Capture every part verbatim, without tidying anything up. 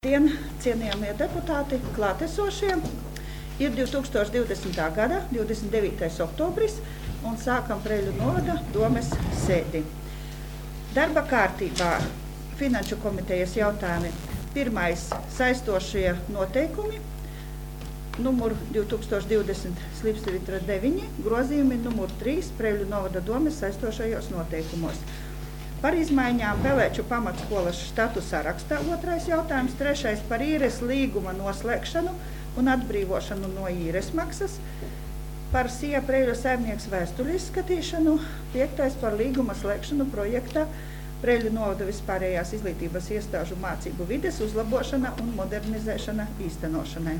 Dien, cienījamie deputāti, klātesošie, ir divi tūkstoši divdesmitā gada divdesmit devītais oktobris un sākam Preļu novada domes sēdi. Darba kārtībā Finanšu komitejas jautājumi. Pirmais – saistošie noteikumi, numur divi tūkstoši divdesmit slīpstvītra deviņi, grozījumi numur trīs Preļu novada domes saistošajos noteikumos. Par izmaiņām Pelēču pamatskolas štatu sarakstā otrais jautājums, trešais par īres līguma noslēgšanu un atbrīvošanu no īres maksas, par Sija Preļu saimnieks vēsturi izskatīšanu, piektais par līguma slēgšanu projektā Preļu novada vispārējās izglītības iestāžu mācību vides uzlabošana un modernizēšana īstenošanai.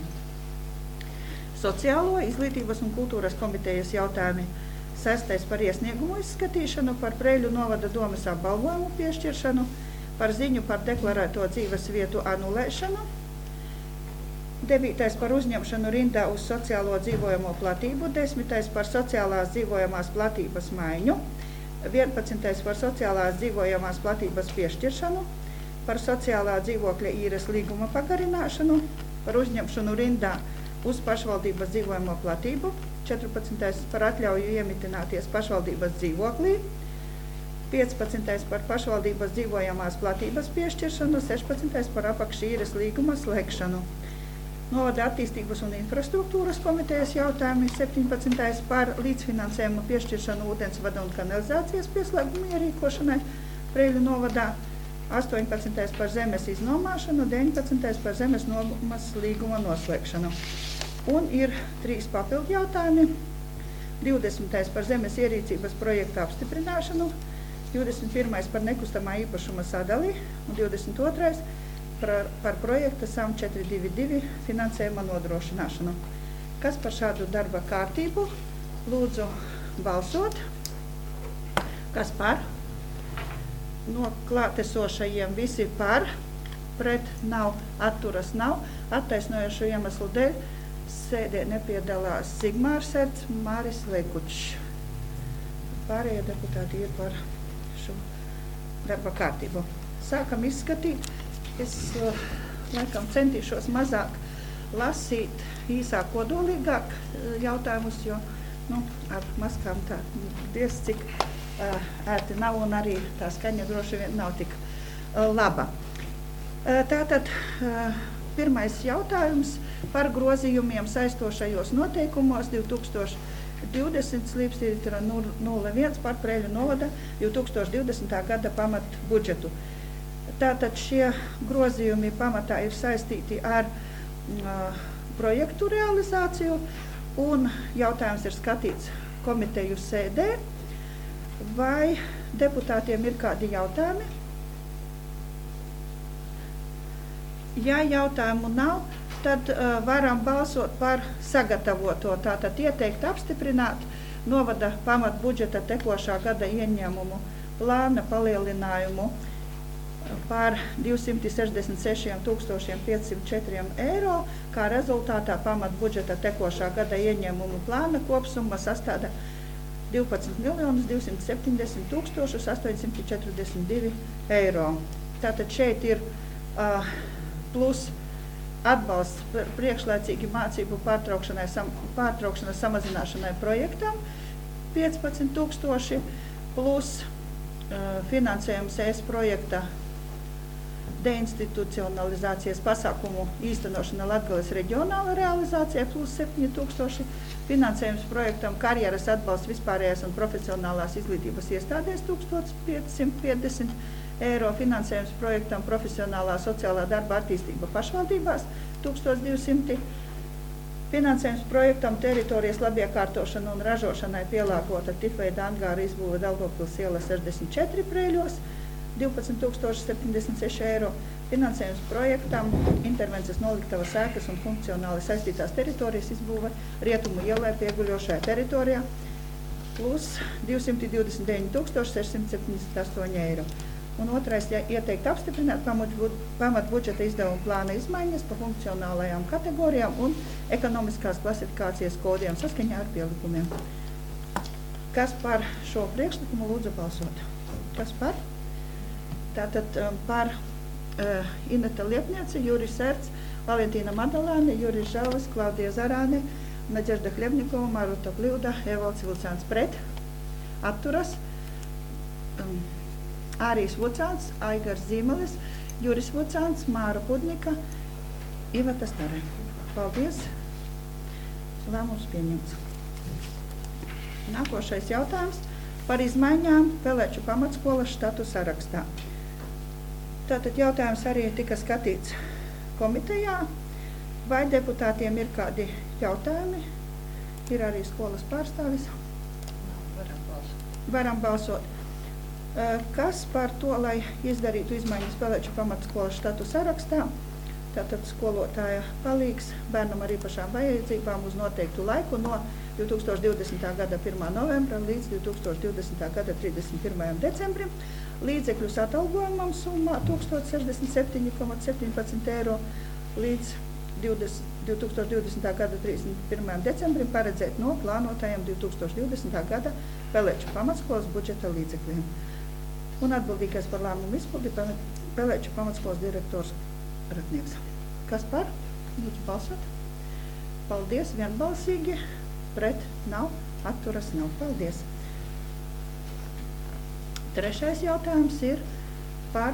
Sociālo, izglītības un kultūras komitejas jautājumi. Sestais par iesniegumu izskatīšanu, par Preļu novada domes apbalvojumu piešķiršanu, par ziņu par deklarēto dzīves vietu anulēšanu, devītais par uzņemšanu rindā uz sociālo dzīvojamo platību, desmitais par sociālās dzīvojamās platības maiņu, vienpadsmitais par sociālās dzīvojamās platības piešķiršanu, par sociālā dzīvokļa īres līguma pagarināšanu, par uzņemšanu rindā uz pašvaldības dzīvojamo platību, četrpadsmitais par atļauju iemitināties pašvaldības dzīvoklī, piecpadsmitais par pašvaldības dzīvojamās platības piešķiršanu, sešpadsmitais par apakšīres līguma slēgšanu. Novada attīstības un infrastruktūras komitejas jautājumi, septiņpadsmitais par līdzfinansējumu piešķiršanu ūdensvada un kanalizācijas pieslēgumu ierīkošanai Preļu novadā, astoņpadsmitais par zemes iznomāšanu, deviņpadsmitais par zemes nomas līguma noslēgšanu. Un ir trīs papildu jautājumi. divdesmitais par zemes ierīcības projekta apstiprināšanu, divdesmit pirmais par nekustamā īpašuma sadali un divdesmit otrais par, par projekta SAM četri divi divi finansējuma nodrošināšanu. Kas par šādu darba kārtību? Lūdzu balsot. Kas par? No klātesošajiem visi par, pret nav, atturas nav, attaisnojošu iemeslu dēļ sēdē nepiedalās Sigmārs Serts, Māris Lekučs. Pārējie deputāti ir par šo darba kārtību. Sākam izskatīt. Es uh, laikam centīšos mazāk lasīt, īsāk, kodolīgāk jautājumus, jo nu, ar maskām tā diez cik uh, ērti nav un arī tā skaņa droši vien nav tik uh, laba. Uh, tātad uh, pirmais jautājums par grozījumiem saistošajos noteikumos divi tūkstoši divdesmit slīpstvītra nulle viens par Preļu novada divi tūkstoši divdesmitā gada pamat budžetu. Tātad šie grozījumi pamatā ir saistīti ar uh, projektu realizāciju un jautājums ir skatīts komiteju sēdē. Vai deputātiem ir kādi jautājumi? Ja jautājumu nav, tad uh, varam balsot par sagatavoto, tātad ieteikt apstiprināt novada pamat budžeta tekošā gada ieņēmumu plāna palielinājumu par divsimt sešdesmit sešiem tūkstošiem piecsimt četriem eiro, kā rezultātā pamat budžeta tekošā gada ieņēmumu plāna kopsumma sastāda divpadsmit miljonus divsimt septiņdesmit tūkstošus astoņsimt četrdesmit divi eiro. Tātad šeit ir uh, plus atbalsts priekšlaicīgi mācību pārtraukšanai, sam, pārtraukšanas samazināšanai projektam piecpadsmit tūkstoši plus uh, finansējums E S projekta deinstitucionalizācijas pasākumu īstenošana Latgales reģionāla realizācija plus septiņi tūkstoši, finansējums projektam karjeras atbalsts vispārējās un profesionālās izglītības iestādēs tūkstoš piecsimt piecdesmit eiro, finansējums projektam profesionālā sociālā darba attīstība pašvaldībās tūkstoš divsimt, finansējums projektam teritorijas labiekārtošana un ražošanai pielāgota tipveida angāra izbūve Daugavpils iela sešdesmit četri Preļos divpadsmit tūkstoši septiņdesmit seši eiro, finansējums projektam intervences noliktavas ēkas un funkcionāli saistītās teritorijas izbūve Rietumu ielai pieguļošajā teritorijā plus divsimt divdesmit deviņi tūkstoši sešsimt septiņdesmit astoņi eiro. Un otrais, ja ieteikt apstiprināt pamat budžeta izdevumu plāna izmaiņas pa funkcionālajām kategorijām un ekonomiskās klasifikācijas kodiem saskaņā ar pielikumiem. Kas par šo priekšlikumu lūdzu balsot? Kas par? Tātad um, par uh, Ineta Liepniece, Juris Erts, Valentīna Madalāne, Juris Žalis, Klaudija Zarāne, Naģežda Hļebņikova, Maruta Bļūda, Evalds Vilcāns pret, atturas, um, Ārijs Vucāns, Aigars Zīmelis, Juris Vucāns, Māra Pudnika, Iveta Stare. Paldies! Lēmums pieņemts. Nākošais jautājums par izmaiņām Peleču pamatskolas štatu sarakstā. Tātad jautājums arī tika skatīts komitejā. Vai deputātiem ir kādi jautājumi? Ir arī skolas pārstāvis. Varam balsot. Varam balsot. Kas par to, lai izdarītu izmaiņas Peleču pamatskolas štatu sarakstā? Tātad skolotāja palīgs bērnam ar īpašām vajadzībām uz noteiktu laiku no divi tūkstoši divdesmitā gada pirmā novembra līdz divi tūkstoši divdesmitā gada trīsdesmit pirmajam decembrim. Līdzekļus atalgojumam summā tūkstoš sešdesmit septiņi komā septiņpadsmit eiro līdz divi tūkstoši divdesmitā gada trīsdesmit pirmajam decembrim paredzēt no plānotajiem divi tūkstoši divdesmitā gada Peleču pamatskolas budžeta līdzekļiem. Un atbildīgais par lēmumu izpildi Peleču pamatskolas direktors Ratnieks. Kas par? Lūdzu balsot. Paldies, vienbalsīgi. Pret nav, atturas nav. Paldies. Trešais jautājums ir par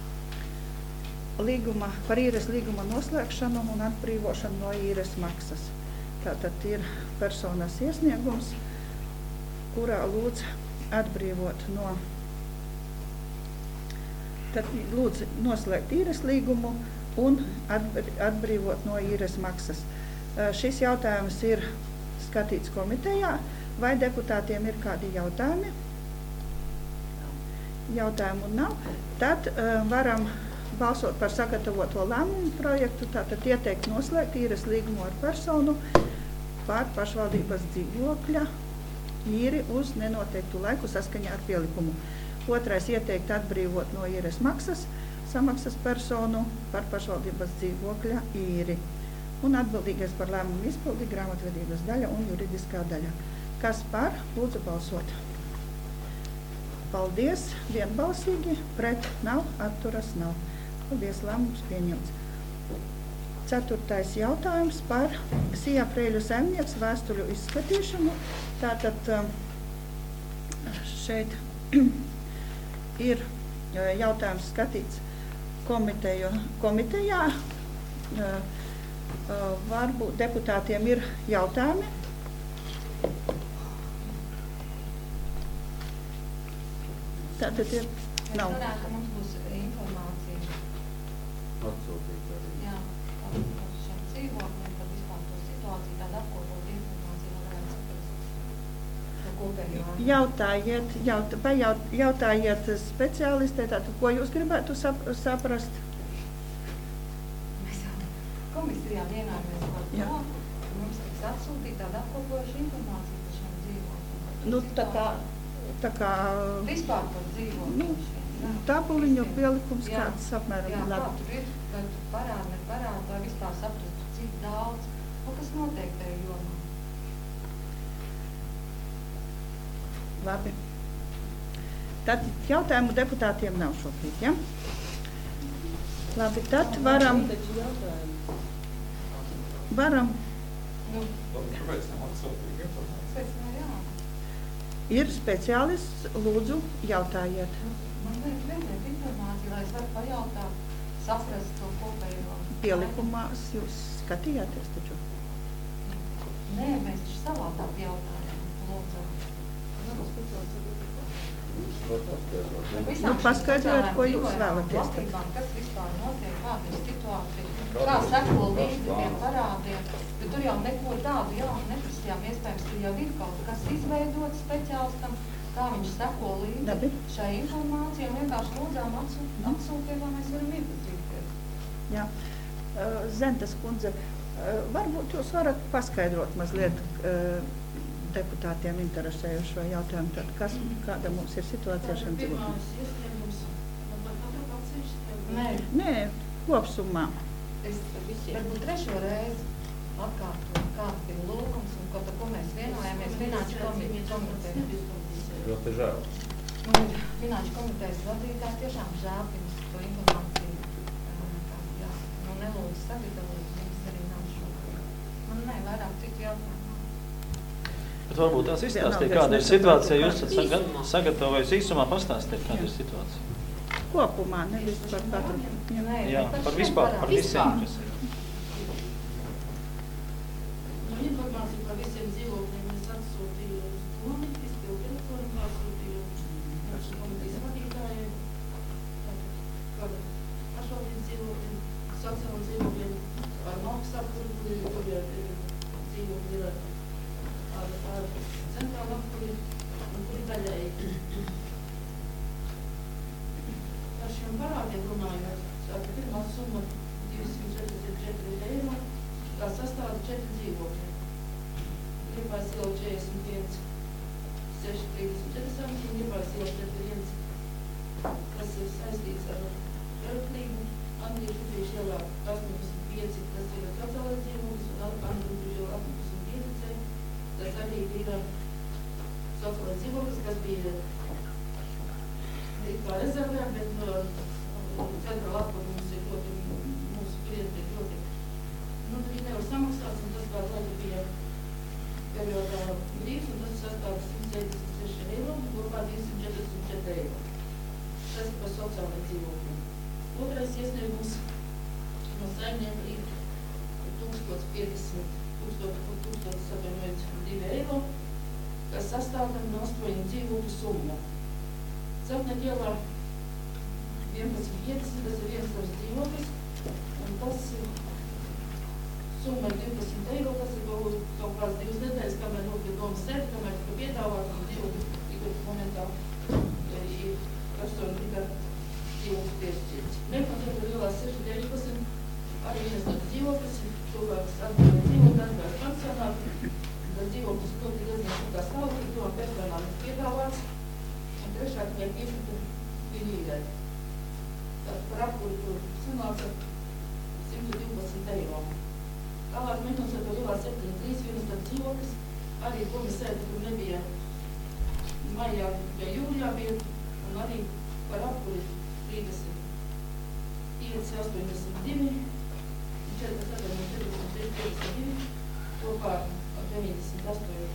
līguma, par īres līguma noslēgšanu un atbrīvošanu no īres maksas. Tātad ir personas iesniegums, kurā lūdz atbrīvot no, tad lūdz noslēgt īres līgumu un atbrīvot no īres maksas. Šis jautājums ir skatīts komitejā. Vai deputātiem ir kādi jautājumi? Jautājumu nav. Tad uh, varam balsot par sagatavoto lēmumu projektu, tātad ieteikt noslēgt īres līgumu ar personu par pašvaldības dzīvokļa īri uz nenoteiktu laiku saskaņā ar pielikumu. Otrais ieteikt atbrīvot no īres maksas samaksas personu par pašvaldības dzīvokļa īri. Un atbildīgais par lēmumu izpildi grāmatvedības daļa un juridiskā daļa. Kas par? Lūdzu balsot. Paldies, vienbalsīgi, pret nav, atturas nav. Paldies, lēmums pieņemts. Ceturtais jautājums par Sijā Preļu saimnieks vēstuļu izskatīšanu. Tātad šeit ir jautājums skatīts komiteju, komitejā. Varbūt deputātiem ir jautājumi. Tātad ir nav. Es varētu, ka mums būs informācija. Atsūtīt arī. Jā, par šiem dzīvokļiem, par vispār to situāciju, tāda apkopot informāciju, lai varētu saprast to kopējo. Jautājiet, jaut, pajaut, jautājiet speciālistē, tātad, ko jūs gribētu sap, saprast? Mēs jau komisijā vienāmies par to, Jā. ka mums tiks atsūtīt tāda apkopojuša informācija par šiem dzīvokļiem. Nu, tā kā, tā kā Vispār par dzīvokļiem nu, šiem. Jā. tabuliņu pielikums Jā. kāds apmēram Jā, kā labi. tur ir, vai tur parāda, neparāda, vai vispār saprastu, cik daudz, nu, kas notiek tajā jomā. Labi. Tad jautājumu deputātiem nav šobrīd, ja? Labi, tad varam, varam, Nu, Kāpēc nav atsūtīt informāciju? pēc tam jā. ir speciālists, lūdzu, jautājiet. Man vajag vienēt informāciju, lai es varu pajautāt, saprast to kopējo. Pielikumās jūs skatījāties taču? Nē, mēs taču savādāk jautājām, lūdzām. Nu, paskaidrojiet, ko jūs vēlaties tad. Platībām, kas vispār notiek, kāda ir situācija, kā seko līdzi tiem parādiem, bet tur jau neko tādu jaunu neprasījām, iespējams, ka jau ir kaut kas izveidots speciālistam, kā viņš seko līdzi Labi. šai informācijai, un vienkārši lūdzām atsūt- atsūtīt, lai mēs varam iepazīties. Jā. Uh, Zentas kundze, uh, varbūt jūs varat paskaidrot mazliet uh, deputātiem interesējušo jautājumu, tad kas, kāda mums ir situācija ar šiem dzīvokļiem? Nē, Nē, kopsumā. es varbūt trešo reizi atkārtoju, kāds ir lūgums un ko, par ko mēs vienojāmies Finanšu komiteja. Ļoti žēl. Nu, Finanšu komitejas vadītājs tiešām žēl, ka mums to informāciju Bet varbūt tās izstāstīt, Vienalga, kāda ir es situācija, nesaprotu, jūs esat saga- sagatavojusi īsumā pastāstīt, kāda Jā. ir situācija. Kopumā, nevis par katru. Jā. Nē, Jā, par par šiem vispār, par parādiem. visiem, kas ir. Nu, informāciju par visiem dzīvokļiem es atsūtīju uz domu, izpildu telefonu, pārsūtīju mūsu komitejas vadītājiem, par pašvaldības dzīvokļiem, sociālajiem dzīvokļiem, par Malkas apkuri, kur ir dzīvokļi ir ar, ar centrālu apkuri, un kuri daļēji. Par šiem parādiem runājot, tātad pirmā summa divsimt četrdesmit četri eiro, tā sastāda četri dzīvokļi. Liepājas iela četrdesmit viens, seši trīsdesmit četri samti, un Liepājas iela četrdesmit viens, kas ir saistīts ar Reutlību, Andrija Šubrīša ielā astoņdesmit pieci, kas ir sociālais dzīvoklis, un Andrija Šubrīša ielā astoņdesmit pieci, tas arī ir sociālais dzīvoklis, kas bija it kā rezervē, bet uh, centrāla apkuri mums ir ļoti, mūsu klienti ir ļoti, nu, viņi nevar samaksāt, un tas kā laika bija periodā brīvs, un tas sastāv simt septiņdesmit seši eiro, un kopā divsimt četrdesmit četri eiro. Tas ir par sociālajiem dzīvokļiem. Otrais iesniegums no saimnieka ir tūkstoš piecdesmit, tūkstoš divi eiro, kas sastāv no astoņu dzīvokļu summu. Celtnieku ielā vienpadsmit piecdesmit, tas ir viens savs dzīvoklis, un tas summa ir divpadsmit eiro, tas ir kaut, kaut kāds divas nedēļas, kamēr nokļūt domas sēdi, kamēr tika piedāvāt, un dzīvokļi tika momentā ir persona tika dzīvokļi piešķirts. Nekontrolu ielā seši deviņpadsmit, arī viens tāds dzīvoklis, cilvēks atbildēja dzīvokļi, atbildēja pensionātu, tas dzīvoklis ļoti diezgan sliktā stāvoklī, domā personām ir piedāvāts. Un trešā tikai piešķirta viņa īrē. Tātad par apkuri tur sanāca simt divpadsmit eiro. Tālāk Mihelsē to ielā septiņi trīs viens tāds dzīvoklis, arī komisēta tur nebija maijā, ja jūlijā bija, un arī par apkuri trīsdesmit pieci astoņdesmit divi, četrdesmit seši piecdesmit divi, kopā ar deviņdesmit astoņi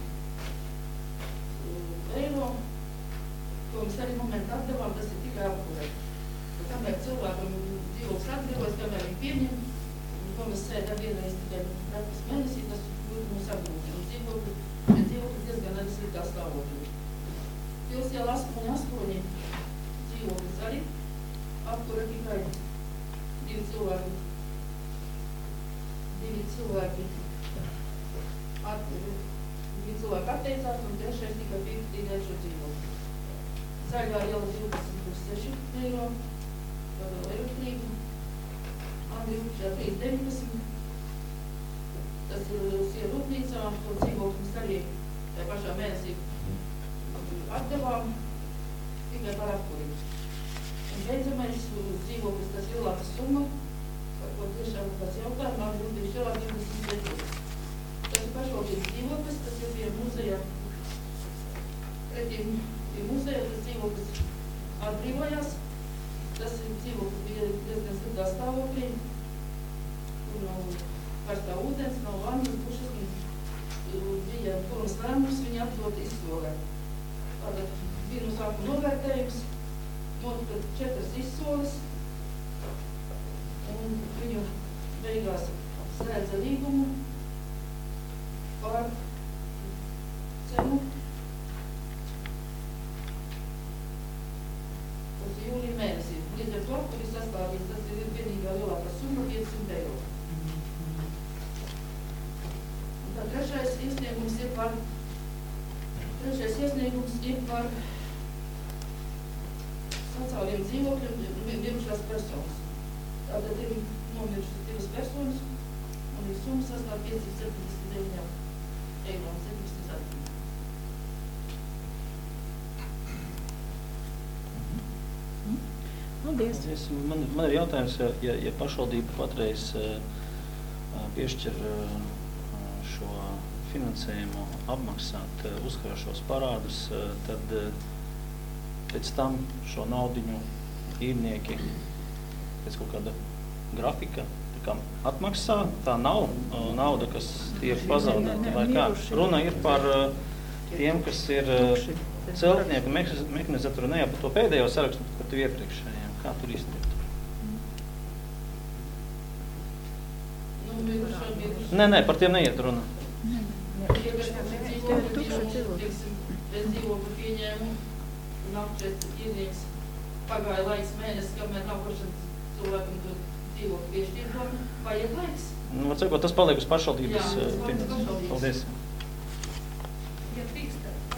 eiro. Ko mēs arī momentu atdevām, tas ir tikai apkurē. Kamēr cilvēkam dzīvoklis atbrīvojas, kamēr viņi pieņem, un ko mēs sēdām vienreiz tikai repas mēnesī, tas būtu mums apgrūti. Un dzīvokļi, bet dzīvokļi diezgan arī sliktā stāvoklī. Pils iela astoņi astoņi dzīvoklis arī apkurē tikai divi cilvēki. Divi cilvēki atkurē. Divi cilvēki atteicās, un trešais tikai piektīdēja šo dzīvokli. Zaļā iela divpadsmit seši eiro, par elektrību, Andrija Šubrīša trīs deviņdesmit, tas ir Sieru rūpnīcā, to dzīvoklis arī tajā pašā mēnesī atdevām, tikai par apkuri. Un beidzamais dzīvoklis, tas ir Ilātas summa, par ko tiešām tas jautājumā, Andrija Šubrīša ielā divdesmit pieci. Tas ir pašvaldības dzīvoklis, tas ir pie muzeja pretīm. Pie muzeja tas dzīvoklis atbrīvojās, tas ir dzīvoklis bija diezgan sliktā stāvoklī, kur nav karstā ūdens, nav vannas, dušas, un bija formas lēmums, viņi atdot izsolē. Tātad bija no sākuma novērtējums, notika četras izsoles, un viņu beigās slēdza līgumu par cenu. Jūlija mēnesī. Līdz ar to, kur ir sastādīts, tas ir vienīgā lielākā summa piecsimt eiro. Un tā trešais iesniegums ir par, trešais iesniegums ir par sociālajiem dzīvokļiem mirušās personas. Tātad ir nomirušas divas personas, un ir summa sastāv piecsimt septiņdesmit deviņi eiro un septiņdesmit centi. Paldies. Man, man ir jautājums, ja, ja pašvaldība patreiz uh, piešķir uh, šo finansējumu apmaksāt uh, uzkrājušos parādus, uh, tad uh, pēc tam šo naudiņu īrnieki pēc kaut kāda grafika tā kā atmaksā. Tā nav uh, nauda, kas tiek pazaudēta vai kā. Runa ir par uh, tiem, kas ir Tukši. celtnieku mehanizatūra, ne jau par to pēdējo sarakstu, bet par to iepriekšējiem. Kā tur īsti ir? Nu, biedrušo, biedrušo. Nē, nē, par tiem neiet runa. Tie, kas mums ir dzīvokļu, teiksim, bez dzīvokļu pieņēmumu, un apčest iedzīgs pagāja laiks mēnesis, kamēr nākošanas cilvēkam to dzīvokļu piešķirto, vajag laiks. Nu, var sakot, tas paliek uz pašvaldības Jā, tas paliek uz finansējumu. pašvaldības. Paldies. Ja drīkstēt.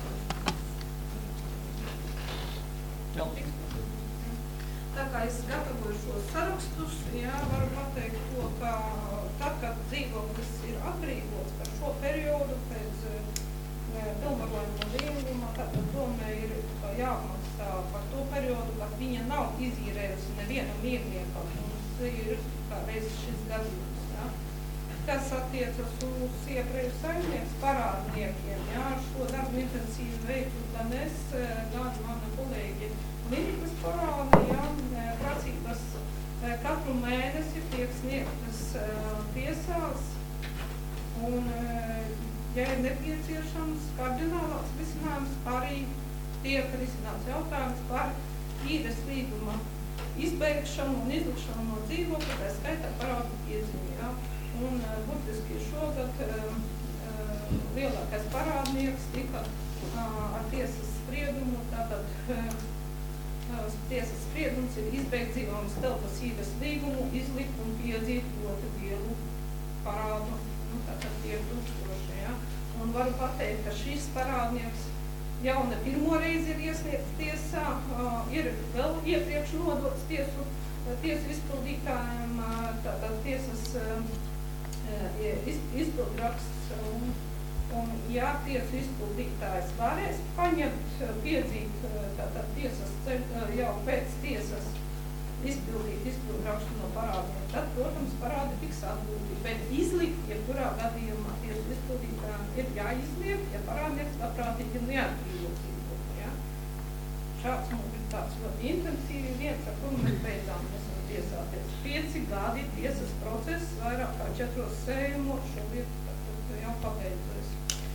Jā. Tā kā es gatavoju šos sarakstus, jā, varu pateikt to, ka tad, kad dzīvoklis ir atbrīvots par šo periodu pēc pilnvarojuma līguma, tad domē ir jāapmaksā par to periodu, kad viņa nav izīrējusi nevienam mīrniekam. Mums ir kā reiz šis gadījums, jā. Kas attiecas uz iepriekš saimnieks parādniekiem, jā, šo darbu intensīvi veicu gan es, gan mana kolēģi Linikas parāda, jā, prasības katru mēnesi tiek sniegtas tiesās, un, ja ir nepieciešams kardinālāks risinājums, arī tiek risināts jautājums par īres līguma izbeigšanu un izlikšanu no dzīvokļa, tā skaitā parādu piezīmi, jā. Un burtiski šogad lielākais parādnieks tika ar tiesas spriedumu, tātad tiesas spriedums ir izbeigt dzīvojumas telpas īres līgumu, izlikt un piedzīt ļoti lielu parādu, nu, tātad tie tūkstoši, ja. Un varu pateikt, ka šis parādnieks jau ne pirmo reizi ir iesniegts tiesā, ir vēl iepriekš nodots tiesu, tiesu izpildītājiem, tātad tiesas izpildraksts. Un, un ja tiesu izpildītājs varēs paņemt, piedzīt tātad tiesas jau pēc tiesas izpildīt izpildrakstu no parādiem, tad, protams, parādi tiks atgūti, bet izlikt, ja kurā gadījumā tiesu izpildītājiem ir jāizliek, ja parādnieks labprātīgi neatbrīvot. Ja? Šāds mums ir tāds ļoti intensīvi viens, ar kuru mēs beidzām esam tiesāties. Pieci gadi tiesas process, vairāk kā četros sējumos, šobrīd jau pabeidzos.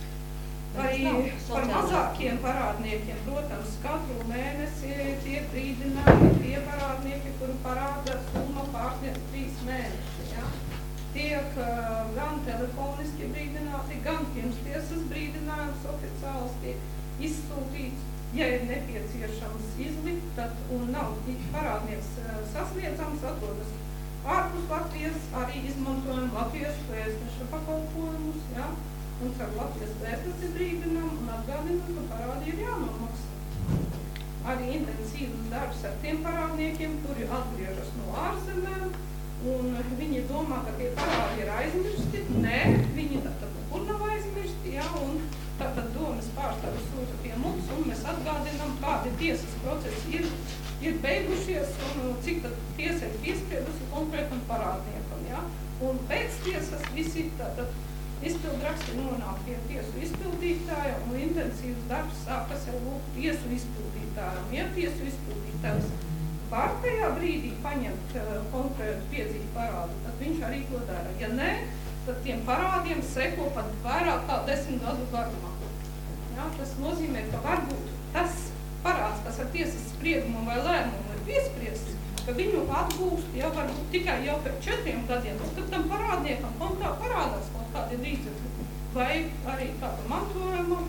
Arī par mazākiem parādniekiem, protams, katru mēnesi tiek brīdināti tie parādnieki, kuru parāda summa pārsniedz trīs mēneši. Ja? Tiek uh, gan telefoniski brīdināti, gan pirms tiesas brīdinājums oficiāls tiek izsūtīts. Ja ir nepieciešams izlikt, tad un nav parādnieks uh, sasniedzams, atrodas ārpus Latvijas, arī izmantojam Latvijas vēstneša pakalpojumus. Ja? Un ar Latvijas vēstnesi brīdinām un atgādinām, ka parādi ir jānomaksā. Arī intensīvs darbs ar tiem parādniekiem, kuri atgriežas no ārzemēm, un viņi domā, ka tie parādi ir aizmirsti. Nē, viņi tātad nekur nav aizmirsti, ja, un tātad domas pārstāvis sūta pie mums, un mēs atgādinām, kādi tiesas procesi ir, ir beigušies, un cik tad tiesa ir piespriedusi konkrētam parādniekam, ja. Un pēc tiesas visi tātad izpildraksti nonāk pie tiesu izpildītāja, un intensīvs darbs sākas jau lūk tiesu izpildītājam. Ja tiesu izpildītājs var tajā brīdī paņemt uh, konkrētu piedzītu parādu, tad viņš arī to dara. Ja nē, tad tiem parādiem seko pat vairāk kā desmit gadu garumā. Ja, tas nozīmē, ka varbūt tas parāds, kas ar tiesas spriedumu vai lēmumu ir piespriests, ka viņu atgūst jau varbūt tikai jau pēc četriem gadiem, tad tam parādniekam kaut kā parādās kaut kādi līdzekļi, vai arī kāda mantojuma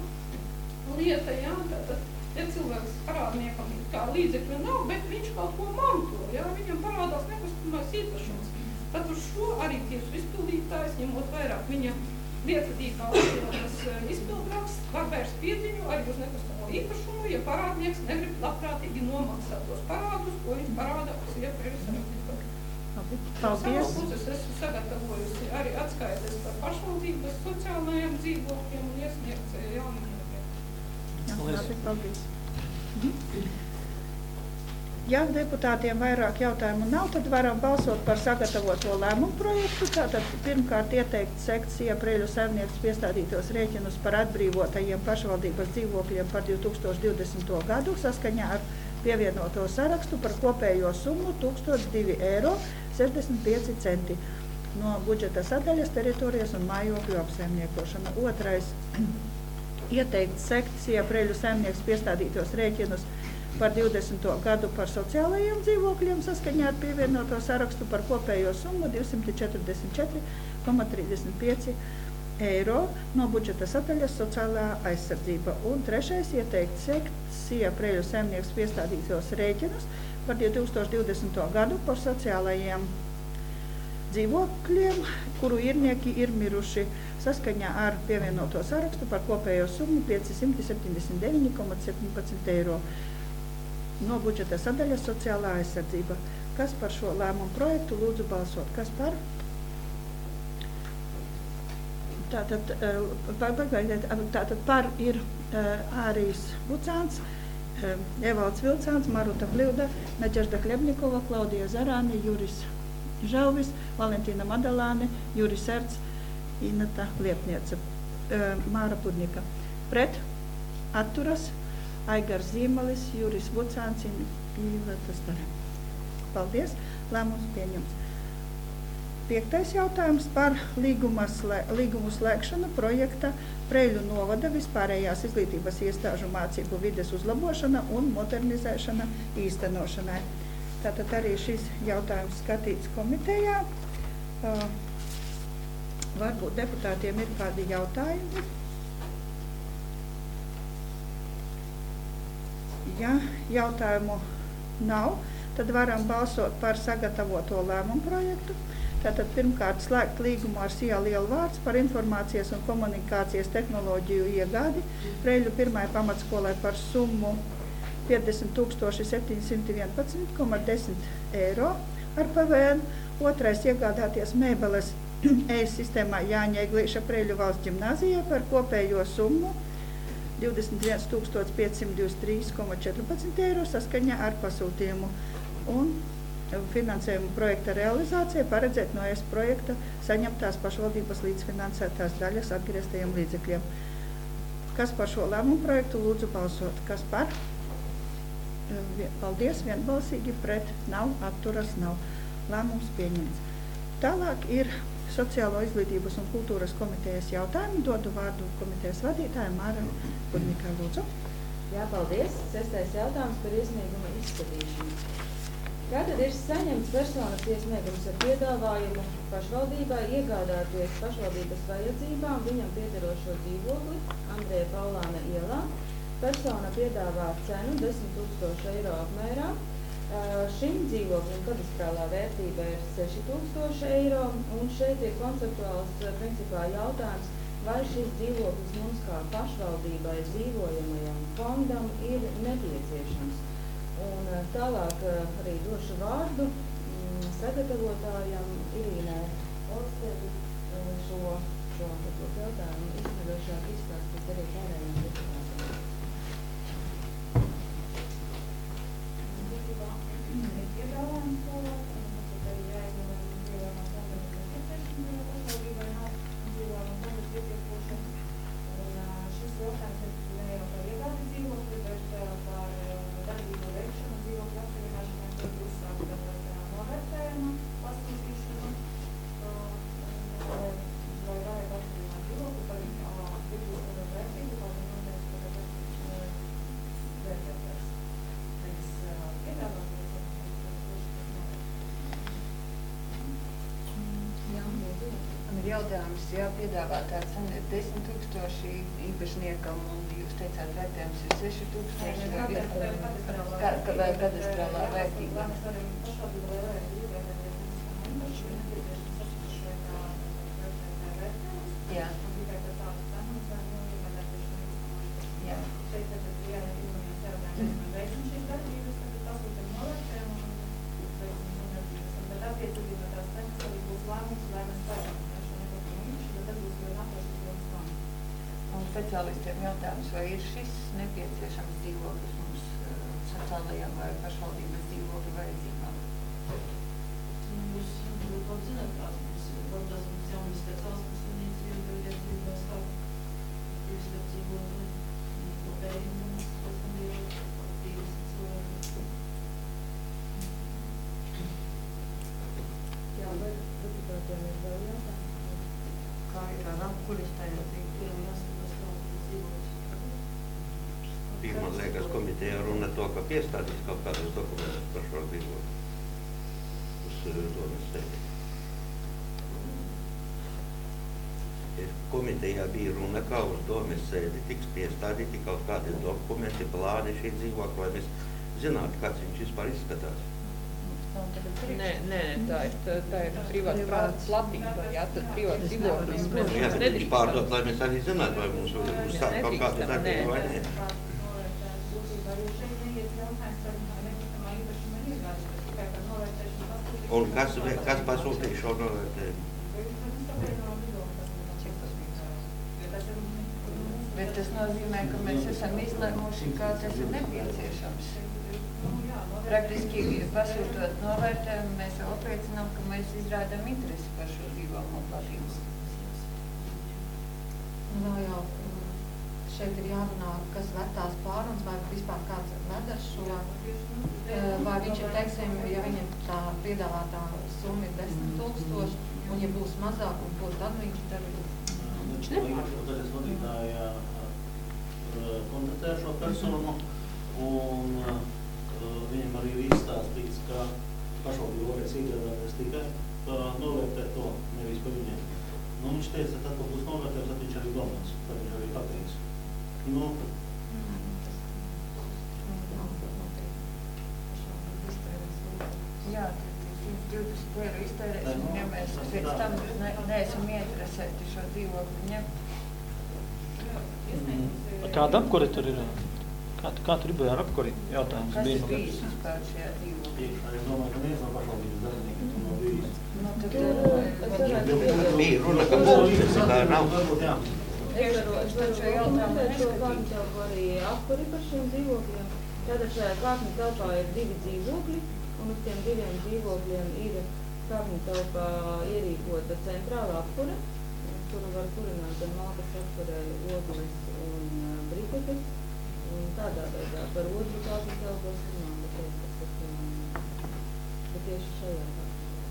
lieta, jā, tātad, ja cilvēks parādniekam kā līdzekļu nav, bet viņš kaut ko manto, jā, viņam parādās nekustamais īpašums, tad uz šo arī tiesu izpildītājs, ņemot vairāk viņa lietvedīgā lietotas izpildraksts, var vērst piedziņu arī uz nekustamo īpašumu, ja parādnieks negrib labprātīgi nomaksāt tos parādus, ko viņš parāda uz iepriekš sarakstīt. Paldies! Puses esmu sagatavojusi arī atskaites par pašvaldības sociālajiem dzīvokļiem un iesniegts jauniem. Jā, labi, paldies. Mhm. Ja deputātiem vairāk jautājumu nav, tad varam balsot par sagatavoto lēmumu projektu. Tātad pirmkārt ieteikt sekciju aprīļu saimnieks piestādītos rēķinus par atbrīvotajiem pašvaldības dzīvokļiem par divi tūkstoši divdesmito gadu saskaņā ar pievienoto sarakstu par kopējo summu tūkstoš divi eiro sešdesmit pieci centi no budžeta sadaļas teritorijas un mājokļu apsaimniekošana. Otrais ieteikts sekt Siepreļu saimnieks piestādītos rēķinus par divdesmito gadu par sociālajiem dzīvokļiem saskaņā ar pievienoto sarakstu par kopējo summu divsimt četrdesmit četri komats trīsdesmit pieci eiro no budžeta sadaļas sociālā aizsardzība. Un trešais ieteikts sekt Siepreļu saimnieks piestādītos rēķinus par divi tūkstoši divdesmito gadu par sociālajiem dzīvokļiem, kuru īrnieki ir miruši saskaņā ar pievienoto sarakstu par kopējo summu piecsimt septiņdesmit deviņi komats septiņpadsmit eiro no budžeta sadaļas sociālā aizsardzība. Kas par šo lēmumu projektu lūdzu balsot? Kas par? Tātad, tātad par ir Ārijs Bucāns, Evalds Vilcāns, Maruta Bļuda, Naģežda Kļebnikova, Klaudija Zarāni, Juris Želvis, Valentīna Madalāne, Juris Erts, Inata Liepniece, Māra Pudņika. Pret atturas Aigars Zīmalis, Juris Bucāns, Iveta Stare. Paldies, lēmums pieņems. Piektais jautājums par līgumu slēgšanu projekta Preļu novada vispārējās izglītības iestāžu mācību vides uzlabošana un modernizēšana īstenošanai. Tātad arī šis jautājums skatīts komitejā. Uh, varbūt deputātiem ir kādi jautājumi. Ja jautājumu nav, tad varam balsot par sagatavoto lēmumu projektu. Tātad pirmkārt slēgt līgumu ar Sijā Lielvārds par informācijas un komunikācijas tehnoloģiju iegādi Preļu pirmai pamatskolai par summu piecdesmit tūkstoši septiņsimt vienpadsmit komats desmit eiro ar P V N. Otrais iegādāties mēbeles e-sistēmā Jāņa Eglīša Preļu valsts ģimnāzijā par kopējo summu divdesmit viens tūkstoši piecsimt divdesmit trīs komats četrpadsmit eiro saskaņā ar pasūtījumu. Un finansējumu projekta realizācija paredzēt no E S projekta saņemtās pašvaldības līdzfinansētās daļas atgrieztajiem līdzekļiem. Kas par šo lēmumu projektu lūdzu balsot? Kas par? Paldies, vienbalsīgi, pret nav, atturas nav. Lēmums pieņemts. Tālāk ir Sociālo izglītības un kultūras komitejas jautājumi. Dodu vārdu komitejas vadītājai Māra Pudņikai, lūdzu. Jā, paldies. Sestais jautājums par iesnieguma izskatīšanu. Kātad ir saņemts personas iesniegums ar piedāvājumu pašvaldībai iegādāties pašvaldības vajadzībām viņam piederošo dzīvokli Andreja Paulāna ielā. Persona piedāvā cenu desmit tūkstoši eiro apmērā. Šim dzīvoklim kadastrālā vērtība ir seši tūkstoši eiro, un šeit ir konceptuāls principā jautājums, vai šis dzīvoklis mums kā pašvaldībai dzīvojamajam fondam ir nepieciešams. Un tālāk arī došu vārdu sagatavotājam Irīnai Olsteri šo, šo jautājumu izsmeļošāk izstāstīt arī pārējiem deputātiem. Ir piedāvājums tālāk, un tad arī jāizmanā dzīvojamās fondas nepieciešami, jo pašvaldībai nav dzīvojamās fondas pietiekošana. Un šis jautājums ir ne jau par iegādi dzīvokli, bet par darbību veikšanu, dzīvokļu apstiprināšanai, tad uzsākta novērtējuma pasūtīšanu, vai vajag apstiprināt dzīvokli par pirmstundu vērtību, kā viņi noteikti par vērtētājs. Mēs piedāvājam, Jā, man ir jautājums, jā, piedāvātā cena ir desmit tūkstoši īpašniekam, un jūs teicāt, vērtējums ir seši tūkstoši. Nē, vai kadastrālā vērtība? Mēs varam pašvaldībai varētu iegādāties īpaši nepieciešams atsevišķi vai vērtējums. Jā. Un tikai par tādu cenu mēs varam iegādāties šo īpašumu. Jā. Šeit tad ir jāiemājās sarunājums, mēs veicam šīs darbības, tad pasūtam novērtējumu un veicam novērtības. Un tad attiecīgi no tās cenas arī būs lēmums, lai mēs pērkam šo nekotamo īpašu, bet tad būs vēl nākošais domas lēmums. Un speciālistiem jautājums, vai ir šis nepieciešams dzīvoklis mums sociālajām vai pašvaldības dzīvokļu vajadzībām? Jūs varbūt labi zināt, kāds mums ir, varbūt tās mums jaunas speciālistas un iedzīvot, vai iedzīvotās kā jūs var dzīvot, vai kopējumu, pēc tam ir aktīvas cilvēki. Jā, vai deputātiem ir vēl jautājumi? Kā ir ar apkuļus tajā dzīvokļu? Kurām jāskatās, kā tas dzīvot. bija, man liekas, komitejā runa to, ka piestādīs kaut kādus dokumentus par šo dzīvokli uz domas sēdi. Komitejā bija runa, kā uz domas sēdi tiks piestādīti kaut kādi dokumenti, plāni šī dzīvokļa, lai mēs zinātu, kāds viņš vispār izskatās. Nē, nē, tā ir, tā, tā ir privāta platība, jā, tad privāta dzīvoklis. Jā, bet viņš pārdot, lai mēs arī zinātu, vai mums uzsāk kaut kādu darbību vai nē. Un kas, kas pasūtīja šo novērtējumu? Bet tas nozīmē, ka mēs esam izlēmuši, kā tas ir nepieciešams. Praktiski pasūtot novērtējumu, mēs jau apliecinām, ka mēs izrādām interesi par šo dzīvokļu platību. Nu, jau šeit ir jārunā, kas ved tās pārunas, vai vispār kāds ved ar šo, vai viņš ir, teiksim, ja viņam tā piedāvātā summa ir desmit tūkstoši, un ja būs mazāk, un ko tad viņš darīs? Viņš nevar. Tad es vadītāju kontaktēju šo personu, un viņam arī ir izstāstīts, ka pašvaldība varēs iegādāties tikai novērtēt to, nevis par viņiem. Nu, viņš teica, ka tad, kad būs novērtējums, tad viņš arī domās, tad viņš arī pateiks. Nu, Jā, divdesmit eiro iztērēsim, ja mēs pēc tam ne, neesam ieinteresēti šo dzīvokli ņemt. Kāda apkuri tur ir? Kā, kā tur bija ar apkuri jautājums? Kas ir bijis vispār šajā dzīvoklī? Es domāju, ka neviens no pašvaldības darbinieki tur nav bijis. Nu, tad Bija runa, ka mums tā nav. Es varu, es varu komentēt šo kārtņu telpu arī apkuri par šiem dzīvokļiem. Tātad šajā kārtņu telpā ir divi dzīvokļi, un uz tiem diviem dzīvokļiem ir kārtņu telpā ierīkota centrāla apkure, kuru var kurināt gan malkas apkurē, ogles un briketes. Un tādā veidā par otru kārtņu telpu es runāju, bet es bet tieši šajā kārtņu.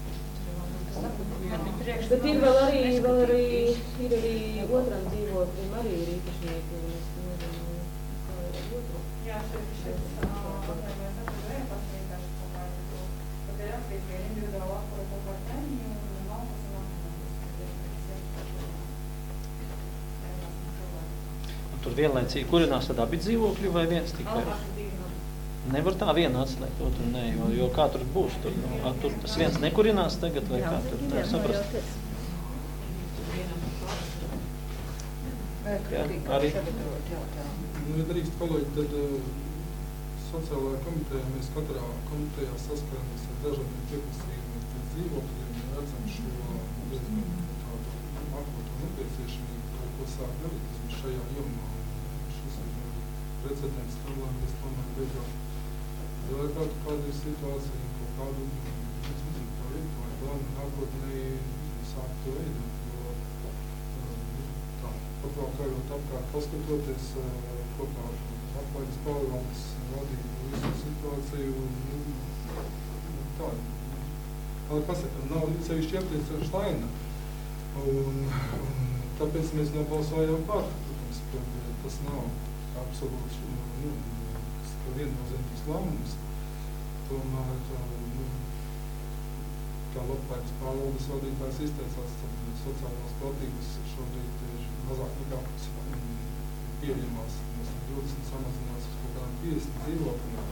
Bet ir vēl arī, vēl arī, ir arī otram dzīvoklim arī ir īpašnieki, un es nezinu, kā ir ar otru. Jā, šeit šeit atvēlēs atvēlēja pasniegāšu kaut kā to, bet ir atkrīt, ka individuāli apkura kaut kā tēmiņu un malkas un apkura. Tur vienlaicīgi kurinās tad abi dzīvokļi vai viens tikai? Nevar tā viena atslēgt, otru ne, jo, jo kā tur būs, tur, nu, tur tas viens nekurinās tagad, vai kā tur, nevar saprast. Jā, arī. Nu, ja drīkst kolēģi, tad uh, sociālajā komitejā mēs katrā komitejā saskaramies ar dažādiem pieprasījumiem pēc dzīvokļiem, ja redzam šo diezgan tādu akūtu nepieciešamību kaut ko sāk darīt šajā jomā. Šis ir precedents tam, lai mēs tomēr beidzot Kādu, kāda ir situācija, kaut kādu, es nezinu, projektu vai plānu nākotnē sākt to veidot, jo tā, paplaukājot apkārt, paskatoties kopā apkārtas pārvaldes vadību visu situāciju, tā, kā pasaka, nav sevišķi iepriecinājuši laina, un, un tāpēc mēs nobalsojām par, protams, ka tas nav absolūts, nu, viennozīmīgs lēmums. Tomēr, nu, kā Labklājības pārvaldes vadītājs izteicās, tad sociālās platības šobrīd ir mazāk nekā pieejamās. Mēs divdesmit samazinās uz kaut kādām piecdesmit dzīvokļiem.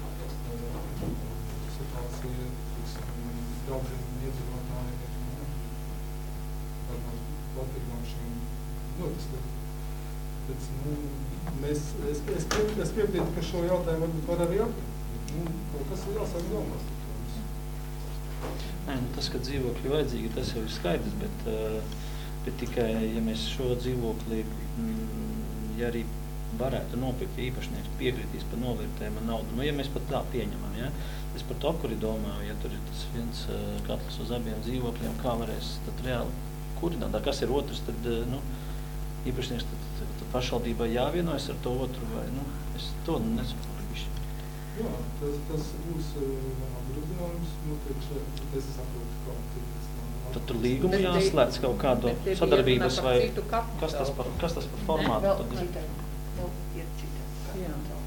Situācija, daudziem iedzīvotājiem ir tādām platībām šīm ļoti slikti. Pēc, nu, mēs, es, es, es piekrītu, ka šo jautājumu varbūt var arī apkārt. Nu, kaut kas ir jāsāk domās. Nē, nu, tas, ka dzīvokļi vajadzīgi, tas jau ir skaidrs, bet, bet tikai, ja mēs šo dzīvokli, ja arī varētu nopirkt, ja īpašnieks piekritīs par novērtējumu naudu, nu, ja mēs pat tā pieņemam, ja, es par to apkuri domāju, ja tur ir tas viens katls uz abiem dzīvokļiem, kā varēs tad reāli kurināt, kas ir otrs, tad, nu, īpašnieks, tad, tad, tad pašvaldībai jāvienojas ar to otru, vai, nu, es to nesaprotu. Jā, tas, tas būs apgrūtinājums, notiek šeit, bet es saprotu, kā tas nav. Tad tur līgumu jāslēdz kaut kādu sadarbības vai kas tas par, kas tas par formātu? Vēl, vēl, vēl, vēl, vēl, vēl, vēl, vēl, vēl, vēl,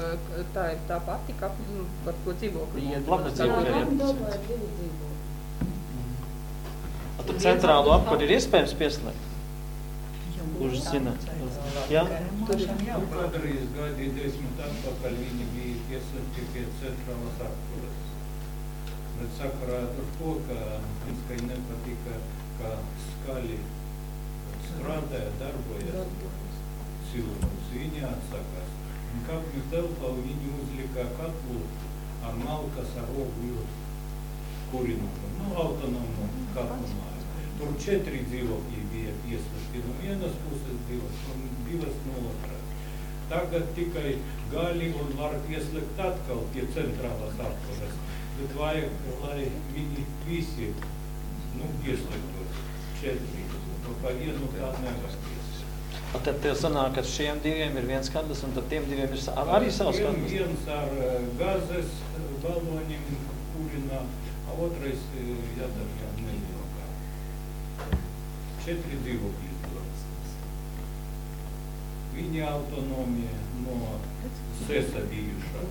tā ir tā pati, ka, nu, par ko dzīvokļi iet. Blakus dzīvokļi Jā, ir. domāju, divi dzīvokļi. Tad centrālo apkuri ir iespējams pieslēgt? Kurš zina? Jā? Nu, kādreiz gadī desmit atpakaļ viņi bija pieslēgti pie centrālas apkuras. Bet sakarā ar to, ka Inskai nepatika, ka skali strādāja, darbojas cilvēks, viņi atsakās. Un kāpņu telpā viņi uzlika katlu ar malkas ar ogļu kurinājumu, nu, autonomu katlu māju. Tur četri dzīvokļi bija pieslēgti no vienas puses, divas, un divas no otras. Tagad tikai gali un var pieslēgt atkal pie centrālas apkuras, bet vajag, lai viņi visi, nu, pieslēgtos četri, no pa vienu tā nevar pieslēgt. Tad tev sanāk, ka šiem diviem ir viens skatlis, un tad tiem diviem ir sa- arī savs Vien, skatlis? viens ar uh, gazes baloniem kurinā, a otrais uh, jādara nezinu kā. Četri dzīvokļi tur. Viņa autonomija no sesa bijušā.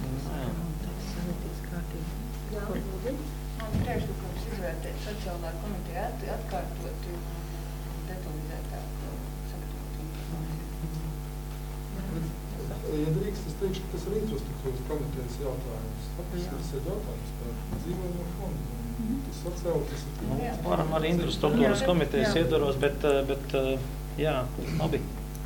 Jā, lūdzu. Man priekšlikums izvērtēt sociālā komiteja at, atkārtot un detalizētāk sagatavot informāciju. Ja drīkst, es teikšu, ka tas ir infrastruktūras komitejas jautājums. Tas ir jautājums par dzīvojumu fondu. Tas sociāli, tas ir... Nu, varam arī infrastruktūras komitejas ietvaros, bet, bet jā, labi.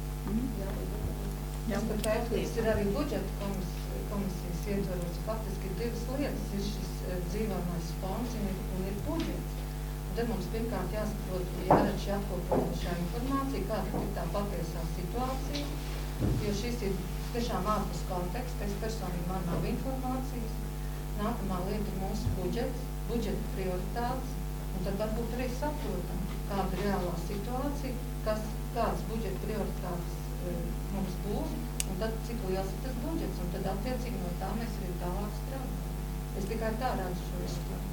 Jā, bet pētījums ir arī budžeta komis, komisijas ietvaros. Faktiski ir divas lietas. Ir šis dzīvojamais fonds un ir, un ir budžets. Un tad mums pirmkārt jāsaprot, jāredz jākopināšā informācija, kāda ir tā patiesā situācija, jo šis ir tiešām ārpus konteksta. Es personīgi man nav informācijas. Nākamā lieta ir mūsu budžets, budžeta prioritātes, un tad varbūt arī saprotam, kāda ir reālā situācija, kas, kādas budžeta prioritātes e, mums būs, un tad cik liels ir tas budžets, un tad attiecīgi no tā mēs arī tālāk strādājam. Es tikai tā redzu šo jautājumu.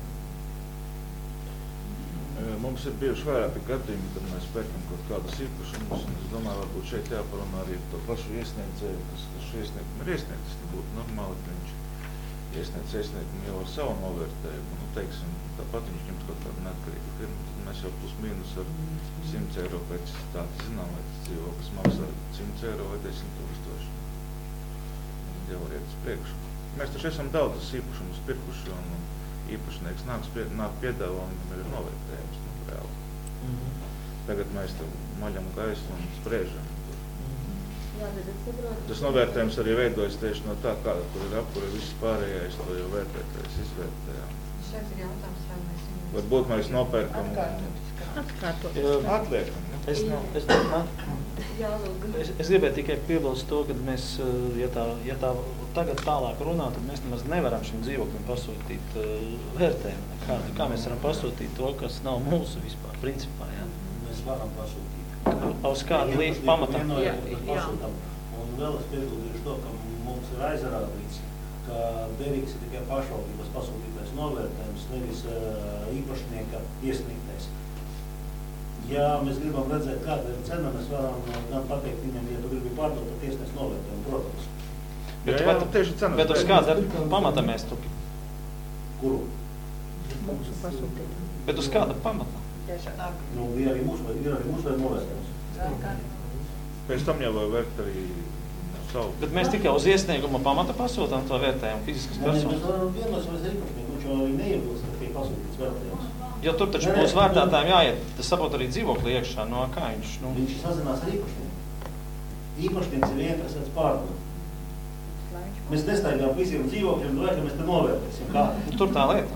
Mums ir bijuši vairāki gadījumi, kad mēs pērkam kaut kādus īpašumus, un es domāju, varbūt šeit jāparunā arī to pašu iesniedzēju, kas, kas šo iesniegumu ir iesniedzis. Tas būtu normāli, ka viņš iesniedz iesniegumu jau ar savu novērtējumu. Nu, teiksim, tāpat viņš ņemt kaut kādu neatkarīgu firmu, tad mēs jau plus mīnus ar simts eiro pēc tāda zinām, vai tas dzīvoklis maksā simts eiro vai desmit tūkstoši. Jau var iet uz priekšu. Mēs taču esam daudzas īpašumus pirkuši, un, un īpašnieks nāk, pie, nāk piedāvā, un viņam ir novērtējums, nu, reāli. Mm-hmm. Tagad mēs tam maļam gaisu un sprēžam. Jā, tad es saprotu. Tas novērtējums arī veidojas tieši no tā, kāda tur ir apkura, viss pārējais, to jau vērtētājs izvērtējām. Šeit ir jautājums, vai mēs viņu... Varbūt mēs nopērkam Atkārtot. un atliekam. Es, es, man, Jā, lūdzu. es, es gribēju tikai piebilst to, ka mēs, ja tā, ja tā tagad tālāk runā, tad mēs nemaz nevaram šim dzīvoklim pasūtīt uh, vērtējumu. Kā, kā mēs varam pasūtīt to, kas nav mūsu vispār, principā, jā? Mēs varam pasūtīt. Uz kādu līdz pamatam? Jā, pasūtam. Un vēl es piebildīšu to, ka mums ir aizrādīts, ka derīgs ir tikai pašvaldības pasūtītais novērtējums, nevis uh, īpašnieka iesniegtais. Ja mēs gribam redzēt, kāda ir cena, mēs varam gan pateikt viņam, ja tu gribi pārdot, tad iesniedz novērtējumu, protams. Bet, Jā, jā, bet, tieši cenas bet uz pēc. kāda pamata mēs tu? Kuru? Mūsu pasūtīt. Bet uz kāda pamata? Nu, ir arī mūsu, ir arī mūsu vai novērtējums. Pēc tam jau var vērkt arī savu. Bet mēs tikai uz iesnieguma pamata pasūtām to vērtējumu fiziskas Nē, mēs personas. varam vienoties ar īpašnieku, viņš jau arī neiebilst, ka tiek pasūtīts vērtējums. Jo tur taču būs vērtētājiem jāiet, tas saprot arī dzīvokli iekšā, no kā viņš, nu... Viņš sazinās ar īpašnieku. Īpašnieks ir ieinteresēts pārdot. Mēs nestaigām visiem dzīvokļiem, vai ka mēs te novērtēsim kā. Tur tā lieta.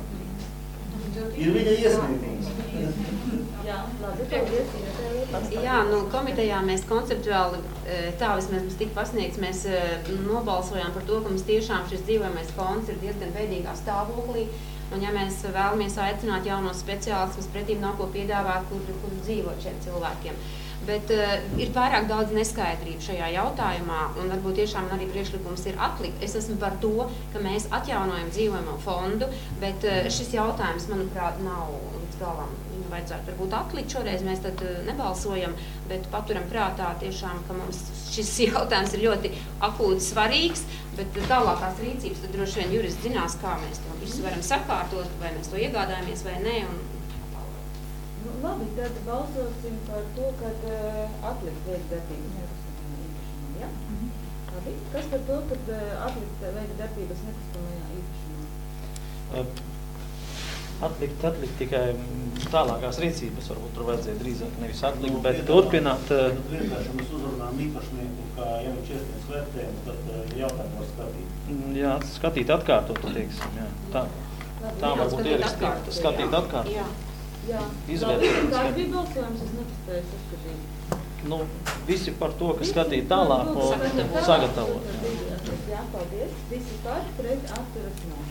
Ir viņa iesniegums. Jā, labi, paldies. Jā, nu, komitejā mēs konceptuāli, tā vismaz mums tika pasniegts, mēs nobalsojām par to, ka mums tiešām šis dzīvojamais fonds ir diezgan veidīgā stāvoklī. Un ja mēs vēlamies aicināt jaunos speciālistus, mums pretīm nav ko piedāvāt, kur, kur dzīvot šiem cilvēkiem. Bet uh, ir pārāk daudz neskaidrību šajā jautājumā, un varbūt tiešām arī priekšlikums ir atlikt. Es esmu par to, ka mēs atjaunojam dzīvojamo fondu, bet uh, šis jautājums, manuprāt, nav līdz galam vajadzētu varbūt atlikt šoreiz, mēs tad nebalsojam, bet paturam prātā tiešām, ka mums šis jautājums ir ļoti akūti svarīgs, bet tālākās rīcības tad droši vien juristi zinās, kā mēs to visu varam sakārtot, vai mēs to iegādājamies vai nē. Un... Nu, labi, tad balsosim par to, kad uh, atlikt veidu darbības nekustamajā īpašumā, ja? Mm-hmm. Labi, kas par to, kad uh, atlikt veidu darbības nekustamajā īpašumā? Uh. Atlikt, atlikt tikai tālākās rīcības, varbūt tur vajadzēja drīzāk nevis atlikt, nu, bet turpināt. Vienkārši mēs uzrunājam īpašnieku, kā ja viņš iesniedz vērtējumu, tad jautājumu var skatīt. Jā, skatīt atkārtot, teiksim, jā. Tā, tā varbūt ierakstīt, skatīt atkārtot. Jā, jā. Izvērtēt. Kā bija balsojums, es nepaspēju saskatīt. Nu, visi par to, ka skatīt tālāk un sagatavot. Jā, paldies. Visi par pret atturas nav.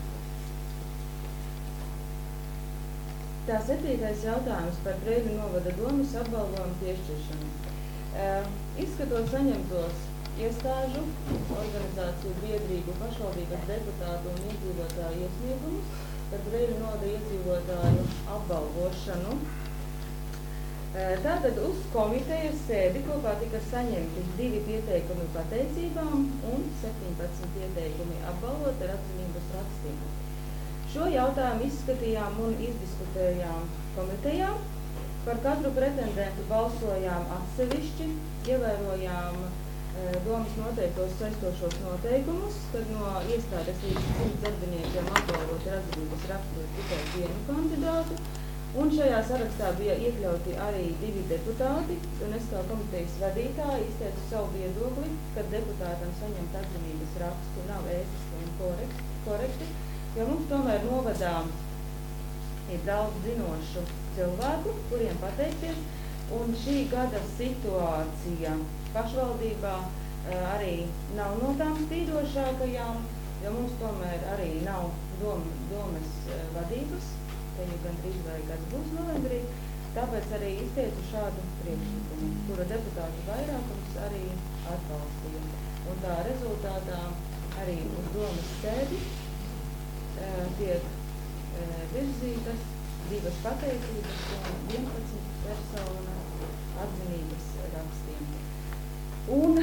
Tā septītais jautājums par Breiļu novada domas apbalvojumu piešķiršanu. Uh, izskatot saņemtos iestāžu, organizāciju biedrību, pašvaldības deputātu un iedzīvotāju iesniegumus par Breiļu novada iedzīvotāju apbalvošanu. Uh, tātad uz komitejas sēdi kopā tika saņemti divi pieteikumi pateicībām un septiņpadsmit pieteikumi apbalvot ar atzinības rakstiem. Šo jautājumu izskatījām un izdiskutējām komitejā. Par katru pretendentu balsojām atsevišķi, ievērojām e, domas noteiktos saistošos noteikumus, kad no iestādes līdz simts darbiniekiem apbalvot ar atzinības rakstu tikai vienu kandidātu. Un šajā sarakstā bija iekļauti arī divi deputāti, un es kā komitejas vadītāja izteicu savu viedokli, ka deputātam saņemt atzinības rakstu nav ētiski un korekti. korekti Jo mums tomēr novadā ir daudz zinošu cilvēku, kuriem pateikties, un šī gada situācija pašvaldībā uh, arī nav no tām spīdošākajām, jo mums tomēr arī nav dom, domas uh, vadības, te jau gandrīz vai gads būs novembrī, tāpēc arī izteicu šādu priekšlikumu, kura deputātu vairākums arī atbalstīja. Un tā rezultātā arī uz domas sēdi tiek virzītas divas pateicības un vienpadsmit personas atzinības rakstiem. Un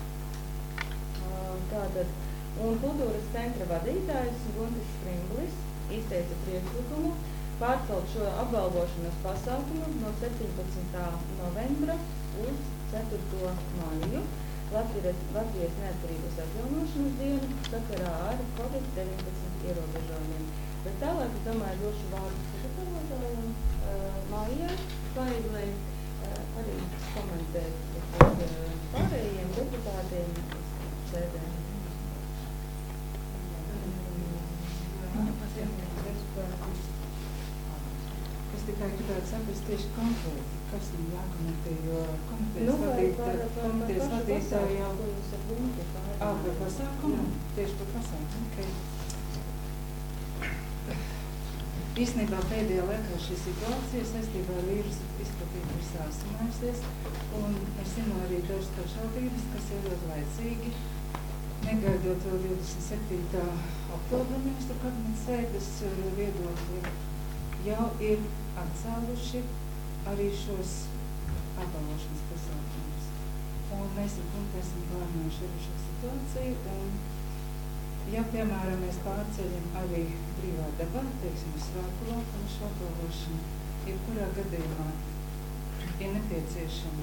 tātad, un kultūras centra vadītājs Guntis Krimblis izteica priekšlikumu pārcelt šo apbalvošanas pasākumu no septiņpadsmitā novembra uz ceturto māju. Latvijas, Latvijas neatkarības atjaunošanas dienu sakarā ar covid deviņpadsmit ierobežojumiem. Bet tālāk, es domāju, došu vārdu sagatavotājiem uh, Mājai Paidlei uh, arī komentēt par uh, pārējiem deputātiem sēdēm. Es tikai gribētu saprast tieši konkrēti, kas ir jākomentē, jo komitejas nu, vadītāja jau... Ah, par pasākumu? Tieši par pasākumu, okay. Īstenībā pēdējā laikā šī situācija saistībā ar vīrusu izplatību ir sāsinājusies, un es zinu arī dažas pašvaldības, kas ir ļoti laicīgi, negaidot vēl divdesmit septītā oktobra ministru kabineta sēdes viedokli, jau ir atcēluši arī šos apbalvošanas pasākumus. Un mēs ar punktu esam plānojuši arī šo situāciju, un ja, piemēram, mēs pārceļam arī brīvā dabā, teiksim, svētku laukumu šo apbalvošanu, jebkurā gadījumā ir nepieciešama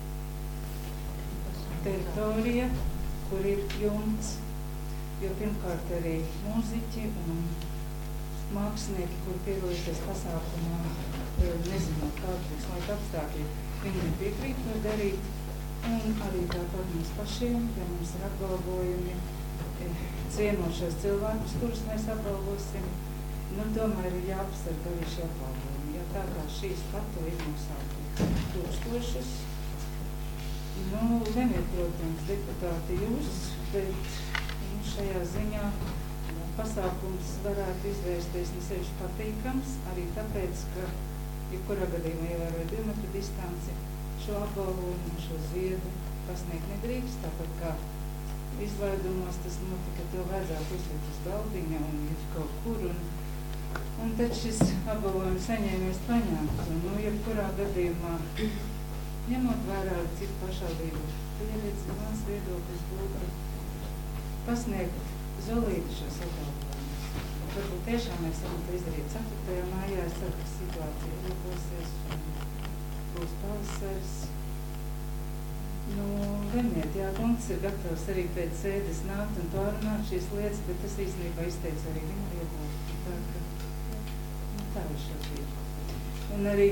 teritorija, kur ir jumts, jo pirmkārt arī mūziķi un mākslinieki, kuri piedalīties pasākumā, nezinot kādas laika apstākļi, viņi nepiekrīt to darīt, un arī tāpat mums pašiem, ja mums ir apbalvojumi, cienošos cilvēkus, kurus mēs apbalvosim, nu, tomēr ir jāapsarg arī šie apbalvojumi, jo tā kā šīs skatu ir nosauti tūkstošus, nu, nemiet, protams, deputāti jūs, bet nu, šajā ziņā pasākums varētu izvērsties ne sevišķi patīkams, arī tāpēc, ka jebkurā gadījumā ievēroja divu metru distanci, šo apbalvojumu, šo ziedu pasniegt nedrīkst, tāpat kā izlaidumos tas notika, to vajadzētu uzlikt uz galdiņa un iet kaut kur, un Un tad šis apbalvojums saņēmies paņemt. Nu, jebkurā gadījumā, ņemot vērā citu pašvaldību pieredzi, mans viedoklis būtu pasniegt Zolīti šos apbalvojumus. Varbūt tiešām mēs varam to izdarīt ceturtajā mājā. Es ceru, ka situācija uzlabosies un būs pavasaris. Nu, lemjiet, jā, Gunts ir gatavs arī pēc sēdes nākt un pārunāt šīs lietas, bet es īstenībā izteicu arī viņa viedokli. Tā ka, nu, tā ir šobrīd. Un arī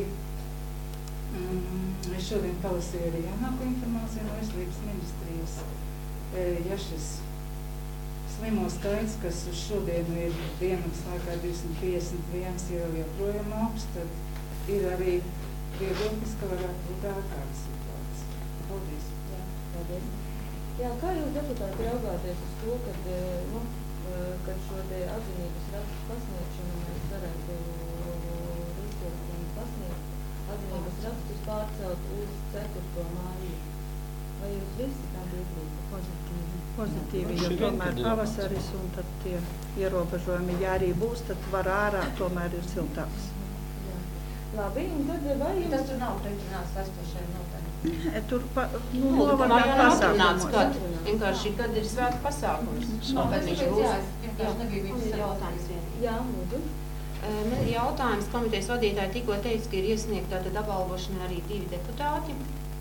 mm, es šodien palasīju arī jaunāko informāciju no Veselības ministrijas. E, ja šis slimo skaits, kas uz šodienu ir dienas laikā divsimt piecdesmit viens, ir vēl joprojām augsts, tad ir arī viedoklis, ka varētu būt ārkārtas situācija. Paldies. Jā, paldies. Jā, kā jūs deputāti raugāties uz to, kad, nu, kad šo te atzinības rakstu pasniegšanu mēs varētu riskot un pasniegt atzinības rakstus pārcelt uz ceturto māju? Vai jūs visi tam piekrītat? Pozitīvi. Pozitīvi, jo tomēr pavasaris un tad tie ierobežojumi, ja arī būs, tad var ārā tomēr ir siltāks. Jā. Labi, un tad vai jums... Tas tur nav pretrunāts esošajiem noteikumiem. Tur pa, nu, Nu, novadā pasākumos. Kad, vienkārši, kad ir svētku pasākums. No, Kad viņš būs. jā, vienkārši nebija viņas jautājums. Jā, lūdzu. Man ir jautājums, komitejas vadītāji tikko teica, ka ir iesniegta tātad apbalvošana arī divi deputāti.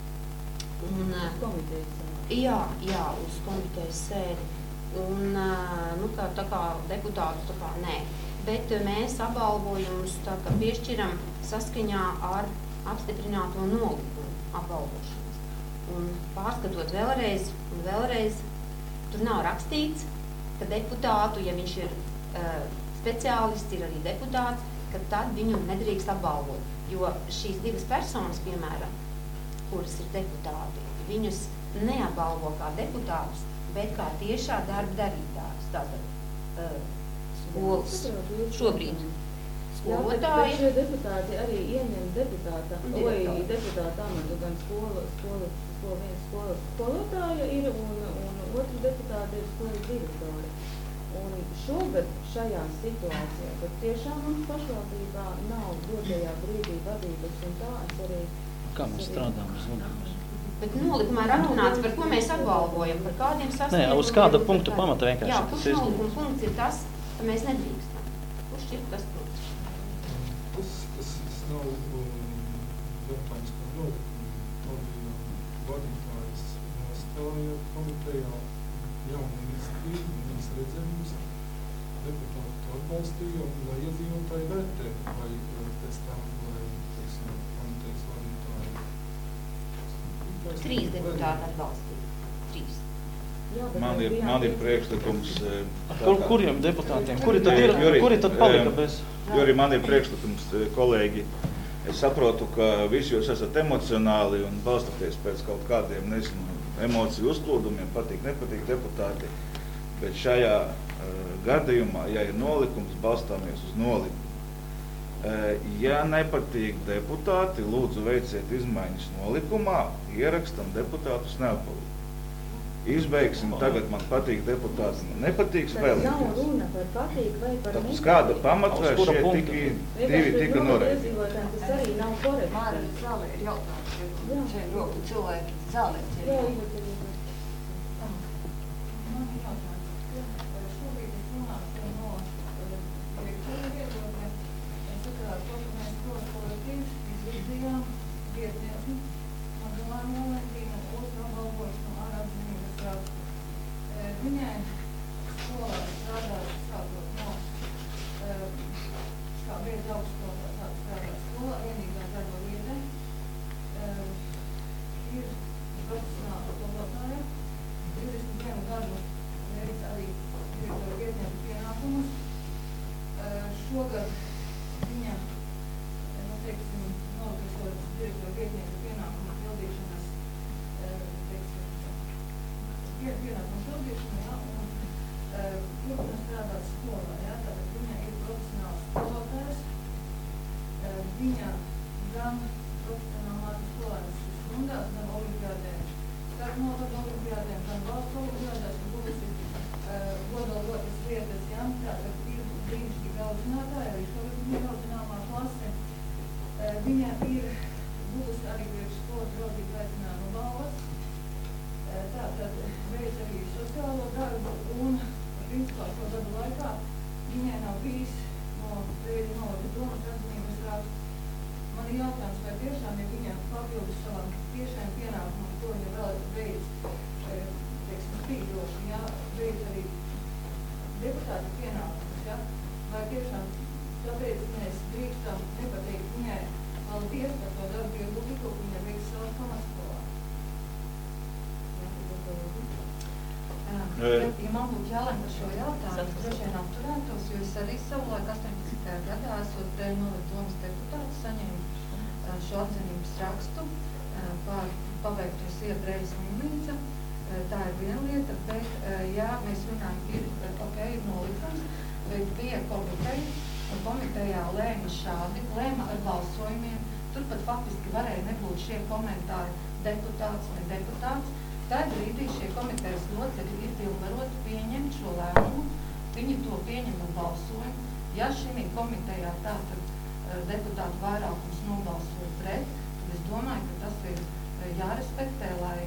Un, komitejas. Jā, jā, uz komitejas sēdi. Un, nu, kā, tā kā deputātus, tā kā nē. Bet mēs apbalvojumus tā kā piešķiram saskaņā ar apstiprināto nolikumu apbalvošanas. Un pārskatot vēlreiz un vēlreiz, tur nav rakstīts, ka deputātu, ja viņš ir uh, speciālists, ir arī deputāts, ka tad viņu nedrīkst apbalvot. Jo šīs divas personas, piemēram, kuras ir deputāti, viņus neapbalvo kā deputātus, bet kā tiešā darba darītājus. Tātad uh, skolas šobrīd skolotāji. Jā, bet šie deputāti arī ieņem deputāta, vai deputāta amatu, gan skola, skola, skola viens skola, skolotāja ir un, un otru deputāti ir skolas direktori. Un šogad šajā situācijā, kad tiešām mums pašvaldībā nav dotajā brīdī vadības un tā, es arī... Kā mēs strādājam uz nolikums? Bet nolikumā ir atrunāts, par ko mēs apbalvojam, par kādiem sasniegumiem. Nē, uz kāda punktu pamata vienkārši. Jā, kurš nolikuma punkts ir tas, ka mēs nedrīkstam. Kurš ir tas punkts? Tas, tas, tas nav jautājums par nolikumu. Pavadījā vadītājs nostāja komitejā jaunu iniciatīvu, viņas redzējums, deputātu atbalstīja, un lai iedzīvotāji vērtē, vai pēc tam, lai, teiksim, komitejas vadītāji. Trīs deputāti atbalstīja. Trīs. Jā, Man ir, man ir priekšlikums... Kur, kuriem deputātiem? Kuri tad ir? Juri, Kuri tad palika bez? Juri, man ir priekšlikums, kolēģi. Es saprotu, ka visi jūs esat emocionāli un balstoties pēc kaut kādiem, nezinu, emociju uzplūdumiem, patīk, nepatīk deputāti. Bet šajā uh, gadījumā, ja ir nolikums, balstāmies uz nolikumu. Uh, ja nepatīk deputāti, lūdzu veiciet izmaiņas nolikumā, ierakstam deputātus neapbalvot. Izbeigsim, tagad man patīk deputāti, man nepatīk spēlēt. Tad nav runa par patīk vai par nepatīk. Kāda pamatvēr šie tiki, divi tika noraidīti? Tas arī nav korekti. Māra, zālē ir jautājums, ja šeit roku cilvēki zālē ir jautājums. Man ir jautājums. Šobrīd es runāšu no direktora viedokļa. Es sapratu, ka mēs tos kolektīvus izvirzījām vietnieci Magalāna Valentīna otru apbalvošanu ar atzinības rakstu. Viņai skolā strādāt sākot no kā beidz augstskolā sāk strādāt skolā, vienīgā darba vieta ir profesionāla skolotāja. divdesmit vienu gadu veic arī direktora vietnieku pienākumus. Šogad viņa, nu, teiksim, nolikšot direktora vietnieku pienākumu pildīšanas, teiksim, pienākumu pildīšanu, jā, un turpina strādāt skolā, jā, tātad viņa ir profesionāls skolotājs. Viņa gan profesionālās skolājas stundās, gan olimpiādēm, starp novada olimpiādēm, gan valsts olimpiādēs, un būsi godalotas vietas, jā, tātad ir brīnišķīga audzinātāja, arī šogad viņa ir audzināmā klase. Viņa ir būs arī priekš skolu draudzību aicinājumu balvas. Tātad veic arī sociālo darbu un, principā, šo gadu laikā viņai nav bijis no Vēļa novada domas atzinības raksts. Man ir jautājums, vai tiešām, ja viņa papildus savam tiešām pienākumam, ko viņa vēl veic, teiksim, spīdoši, ja, veic arī deputāta pienākumus, ja, vai tiešām tāpēc mēs drīkstam nepateikt viņai paldies par to darbu ieguldīto, ka viņa veic savu pamatskolā. Ja man būtu jālēm par šo jautājumu, droši vien apturētos, jo es arī savulaik astoņpadsmitajā gadā esot Vēļa novada domas deputāts saņēmu šo atzinības rakstu par paveikto sievu Reiz slimnīca. Tā ir viena lieta, bet, ja mēs runājam, ir, ok, ir nolikums, bet bija komiteja, un komitejā lēma šādi, lēma ar balsojumiem, turpat faktiski varēja nebūt šie komentāri deputāts, ne deputāts. Tad brīdī šie komitejas locekļi ir pilnvaroti pieņemt šo lēmumu, viņi to pieņem ar balsojumu. Ja šī komitejā tātad deputātu vairākums nobalsoja pret, tad es domāju, ka tas ir jārespektē, lai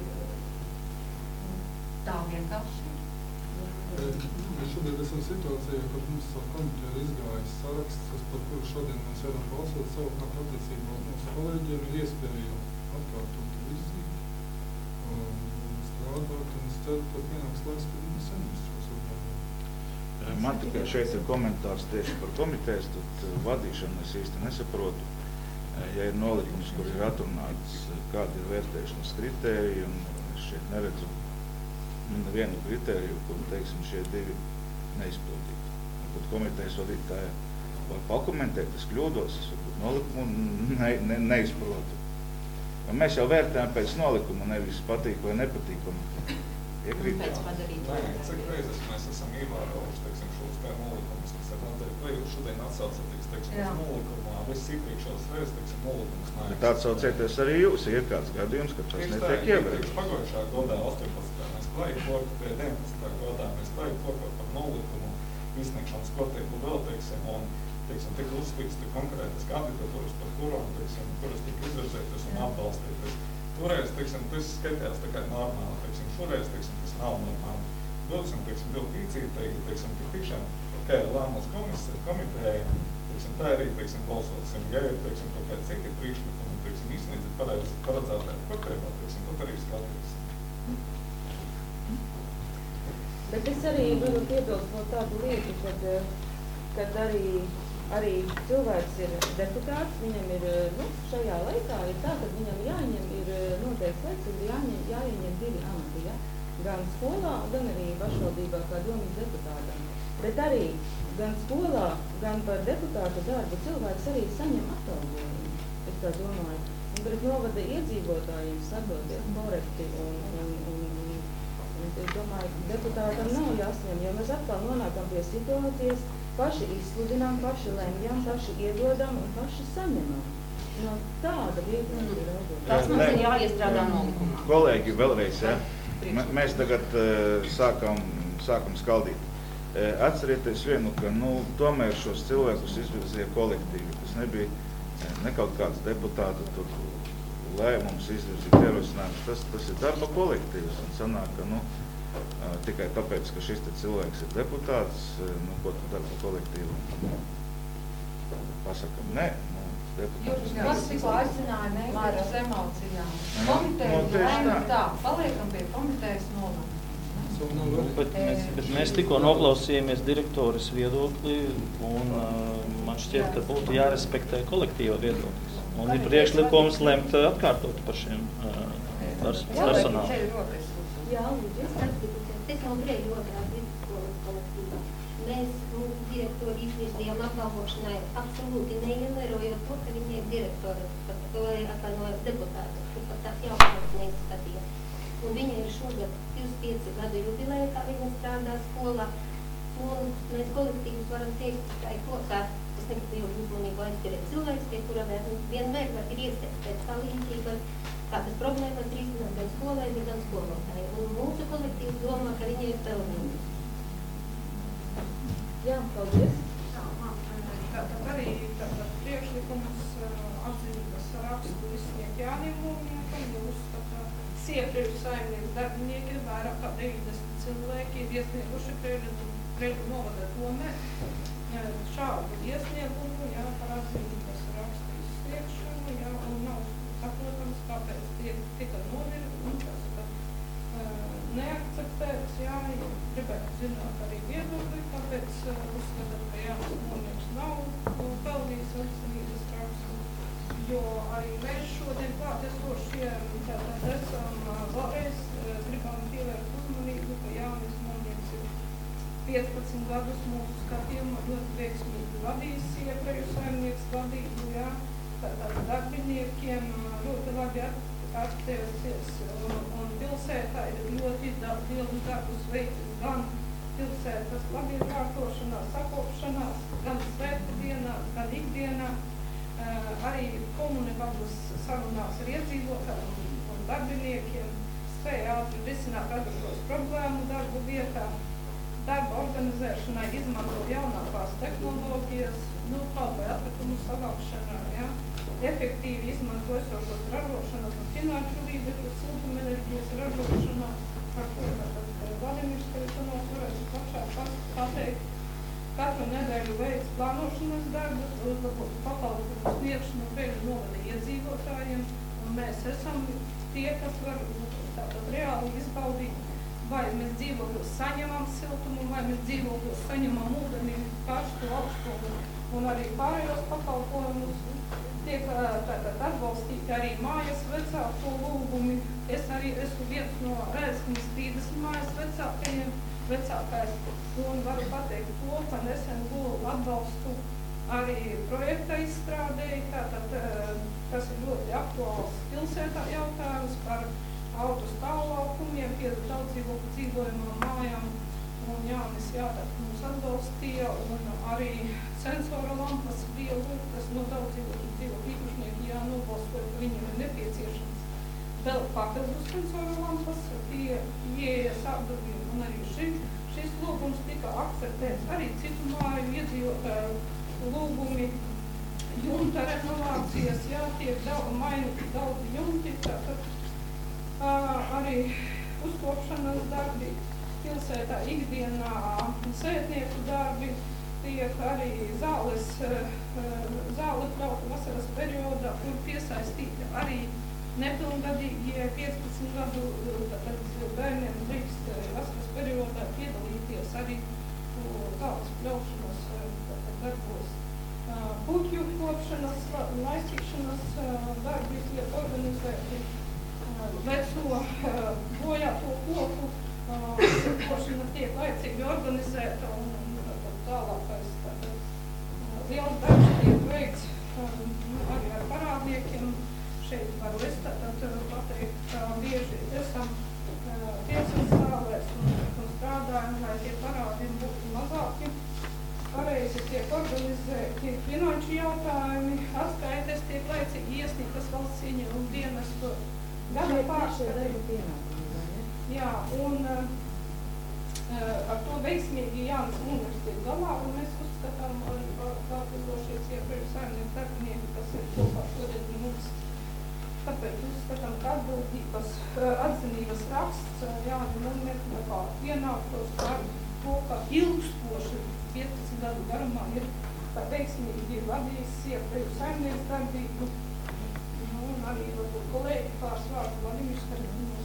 tā vienkārši ir. Mēs šobrīd esam situācijā, kad mums ar komiteju ir izgājis saraksts, par kuru šodien mēs varam balsot, savukārt attiecībā uz mūsu kolēģiem ir iespēja atkārtot vizīt. Strādāt, un es ceru, ka pienāks laiks, kad viņi saņems šos atbildījumus. Man tikai šeit ir komentārs tieši par komitejas, tad vadīšanu es īsti nesaprotu. Ja ir nolikums, kur ir atrunāts, kāda ir vērtēšanas kritērija, un es šeit neredzu nevienu kritēriju, kur, teiksim, šie divi neizpildīti. Varbūt komitejas vadītāja var pakomentēt, es kļūdos, es varbūt nolikumu ne, ne, neizprotu. Mēs jau vērtējam pēc nolikuma, nevis patīk vai nepatīk. Iekrīt. Cik reizes mēs esam ievērojuši, teiksim, šos kā nolikumus, kas ir noteikti, vai jūs šodien atsaucaties, teiksim, uz nolikumā, viss iepriekšos reizes, teiksim, nolikums nāks. Bet atsaucieties arī jūs, ir kāds gadījums, ka tas netiek ievērts. Pagājušā gadā, astoņpadsmitajā mēs klāju porku, pie deviņpadsmitajā gadā mēs klāju porku par nolikumu izsniegšanas kārtību vēl, teiksim, un teiksim, tika uzspīts konkrētas kandidatūras, par kurām, teiksim, kuras tika izvirzētas un atbalstītas. Toreiz, teiksim, tas skatījās tikai normāli, teiksim, šoreiz, teiksim, tas nav normāli. Dosim, teiksim, ļoti īcītīgi, teiksim, ka tiešām, ka ir lēmums komisija, komiteja, teiksim, tā arī, teiksim, balsosim, ja ir, teiksim, kaut kādi citi priekšlikumi, teiksim, izsniedzot pareizi paredzētāju kārtībā, teiksim, tad arī skatīsim. Bet es arī varu piebilst no tādu lietu, kad, kad arī, arī cilvēks ir deputāts, viņam ir, nu, šajā laikā ir tā, ka viņam jāņem ir noteikts laiks, ir jāņem, jāieņem divi amati, ja? Gan skolā, gan arī pašvaldībā kā domas deputātam. Bet arī gan skolā, gan par deputātu darbu cilvēks arī saņem atalgojumu, es tā domāju. Un pret novada iedzīvotājiem sadoties korekti un, un, un, un, un es domāju, deputātam nav jāsņem, jo mēs atkal nonākam pie situācijas, paši izsludinām, paši lemjam, paši iedodam un paši saņemam. No tāda viedokļa ir augot. Tas mums ir jāiestrādā nolikumā. Kolēģi, vēlreiz, ja? Mēs tagad uh, sākam, sākam skaldīt. Uh, atcerieties vienu, ka, nu, tomēr šos cilvēkus izvirzīja kolektīvi. Tas nebija uh, ne kaut kāds deputātu tur lēmums izvirzīt ierosinājumus. Tas, tas ir darba kolektīvs un sanāk, ka, nu, uh, tikai tāpēc, ka šis te cilvēks ir deputāts, uh, nu, ko tu darba kolektīvu pasakam, ne, nu, deputāts. Jūs kas tikko aicināja neizdarīt uz emocijām. Komiteja lēma tā, paliekam pie komitejas nolēma. Nu, bet, mēs, bet mēs tikko noklausījāmies direktoras viedokli un uh, man šķiet, ka būtu jārespektē kolektīva viedoklis. Un ir priekšlikums lemt atkārtot par šiem uh, pers personālu. Jā, es vēl grēju otrās vidusskolas kolektīvā. Mēs, nu, direktori izvirzījām apbalvošanai absolūti neievērojot to, ka viņi ir direktori, vai atvainojas deputāti, kur pat tās jautājums neizskatīja. Un viņa ir šogad divdesmit pieci gadu jubileja, kā viņa strādā skolā. Un mēs kolektīvus varam teikt tikai to, ka es negribu jau uzmanību aizķerēt cilvēks, pie kura vienmēr var ir iesniegt pēc palīdzības, kādas problēmas risināt gan skolai, gan skolotāji. Un mūsu kolektīvs domā, ka viņi ir pelnīgi. Jā, paldies. tātad arī tātad priekšlikums atzinības rakstu izsniegt Jānim Mūrniekam, jo uzskata Siepreļu saimnieku darbinieki ir vairāk kā deviņdesmit cilvēki ir iesnieguši Preļu novada domē šādu iesniegumu, jā, par atzinības rakstu izsniegšanu, jā, un nav saprotams, kāpēc tiek tika novirzīts, neakceptēts, jā, gribētu zināt arī viedokli, kāpēc uzskatāt, ka Jānis Mūrnieks nav pelnījis atzinības rakstu, jo arī mēs šodien klātesošie tātad esam vēlreiz gribam pievērst uzmanību, ka Jānis Mūrnieks ir piecpadsmit gadus mūsu skatījumā ļoti veiksmīgi vadījis Siepreļu saimnieks vadību, jā, tātad darbiniekiem ļoti labi attiecies, un, un pilsētā ir ļoti lielus darbus veicis gan pilsētas labiekārtošanās, sakopšanās, gan svētku dienās, gan ikdienā, arī komunikācijas sarunās ar iedzīvotājiem un darbiniekiem, spēja ātri risināt radušos problēmu darbu vietā, darba organizēšanai izmanto jaunākās tehnoloģijas, nu, kaut vai atkritumu savākšanā, ja, efektīvi izmanto esošos ražošanas un finanšu līdzekļus, siltumenerģijas ražošanā, par ko tātad Vladimirs Karisonovs varētu plašāk pateikt. Katru nedēļu veids plānošanas darbus, uzlabot pakalpojumu sniegšanu Preļu novada iedzīvotājiem, un mēs esam tie, kas var tātad reāli izbaudīt, vai mēs dzīvokļos saņemam siltumu, vai mēs dzīvokļos saņemam ūdeni, karstu, augstu un arī pārējos pakalpojumus. Tiek tātad atbalstīti arī mājas vecāko lūgumi. Es arī esmu viens no Rēzknis Tīdas mājas vecākajiem, vecākais, un varu pateikt to, ka nesen lūgu atbalstu arī projekta izstrādēji, tātad tas ir ļoti aktuāls pilsētā jautājums par auto stāvlaukumiem, piedu daudz dzīvokļu dzīvojumām mājām, un Jānis Jātāk mums atbalstīja, un arī sensora lampas bija lūgtas no daudz dzīvokļu dzīvokļu īpašnieki jānobalstoja, ka viņiem ir nepieciešams vēl papildus sensora lampas pie ieejas apdurvīm, un arī šis, šis lūgums tika akceptēts, arī citu māju iedzīvotāju lūgumi, jumta renovācijas, jā, tiek daudz, mainīti daudz jumti, tātad arī uzkopšanas darbi, pilsētā ikdienā sētnieku darbi, tiek arī zāles, zāle pļauta vasaras periodā, kur piesaistīti arī nepilngadīgie piecpadsmit gadu tātad bērniem drīkst vasaras periodā piedalīties arī zāles pļaušanas tātad darbos. Puķu kopšanas, laistīšanas darbi tiek organizēti, veco bojāto koku košana tiek laicīgi organizēta un, un tālākais tātad, liels darbs tiek veikts nu, arī ar parādniekiem. Šeit varu es tātad pateikt, ka bieži esam tiesas zālēs un, un strādājam, lai tie parādījumi būtu mazāki. Pareizi tiek organizēti finanšu jautājumi, atskaites tiek laicīgi iesniegtas valsts ieņēmuma dienestu. Gada pārskati. Jā, un uh, ar to veiksmīgi Jānis Mūrnieks tiek galā, un mēs uzskatām arī klātesošie Siepreļu saimnieku darbinieki, kas ir kopā šodien mums. Tāpēc uzskatām, ka atbildības uh, atzinības raksts uh, Jānis Mūrnieks kā pienāktos par to, ka ilgstoši piecpadsmit gadu garumā ir veiksmīgi vadījis Siepreļu saimnieku darbību. Nu, un arī varbūt kolēģi pāris vārdu Vladimirs Karisonovs.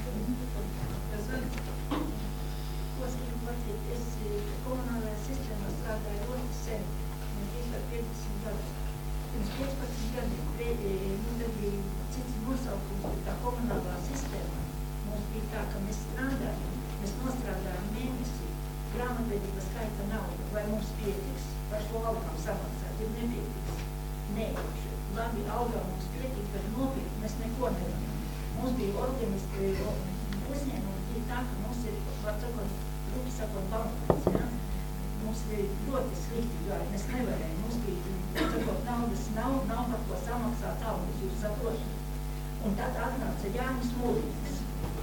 Ko es gribu pateikt, es komunālajā sistēmā strādāju ļoti sen, mēs par piecdesmit gadus. Pirms piecpadsmit gadiem mums bija cits nosaukums, bet tā komunālā sistēma mums bija tā, ka mēs strādājam, mēs nostrādājam mēnesi, grāmatvedība skaita naudu, vai mums pietiks par šo algām samaksāt, ja nepietiks. Nē, labi, algām mums pietiks, bet nopietni mēs neko nevaram. Mums bija organiski uzņēmumi, ir tā, ka mums ir, var sakot, rupi sakot, bankrots, ja? Mums ir ļoti slikti gāja, mēs nevarējām, mums bija, var sakot, naudas nav, nav par ko samaksāt algas, jūs saprotat. Un tad atnāca Jānis Mūrnieks.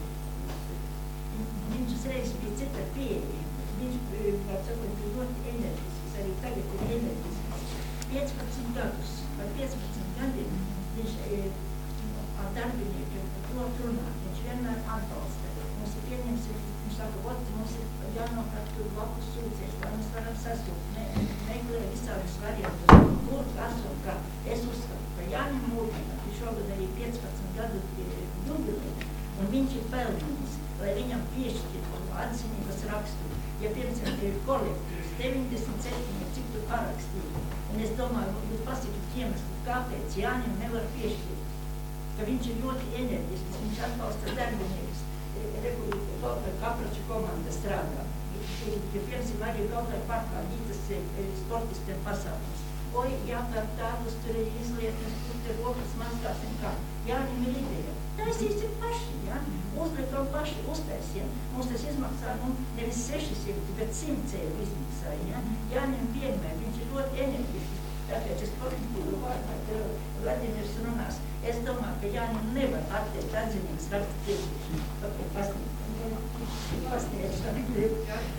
Viņš uzreiz bija cita pieeja. Viņš, var sakot, bija ļoti enerģisks, arī tagad ir enerģisks. piecpadsmit gadus, par piecpadsmit gadiem viņš ar darbiniekiem par to runā, viņš vienmēr atbalsta. Mums ir pieņems, viņš saka, ot, mums ir jānoprat tur blakus sūcies, lai mēs varam sasūt, ne, meklē visādus variantus, kur, kas un kā. Es uzskatu, ka Jānim Mūrniekam, viņš šogad arī piecpadsmit gadu jubilēja, un viņš ir pelnījis, lai viņam piešķirtu atzinības rakstu. Ja, piemēram, ir kolektīvs, deviņdesmit septiņi, cik tu parakstīji. Un es domāju, jūs pasakāt iemeslu, kāpēc Jānim nevar piešķirt. Ka viņš ir ļoti enerģisks, viņš atbalsta darbiniekus. Kapraču komanda strādā. Ja, piemēram, arī Gautai parkā ģitas sportistiem pasākums. Oi, jāpēr tādus, tur ir izlietnes, tur te rokas mazgāsim kā. Jānim ir ideja. Taisīsim paši, ja? Uzliekam paši, uztaisiem. Mums tas izmaksā, nu, nevis seši simti, bet simts eiro izmaksāja, ja? Jānim vienmēr, viņš ir ļoti enerģisks. Tāpēc es pozitīvu vārdā, ka Vladimirs runās. Es domāju, ka Jānim nevar atteikt atzinības rakstu tiesību. Pasniegšanu. Pasniegšanu.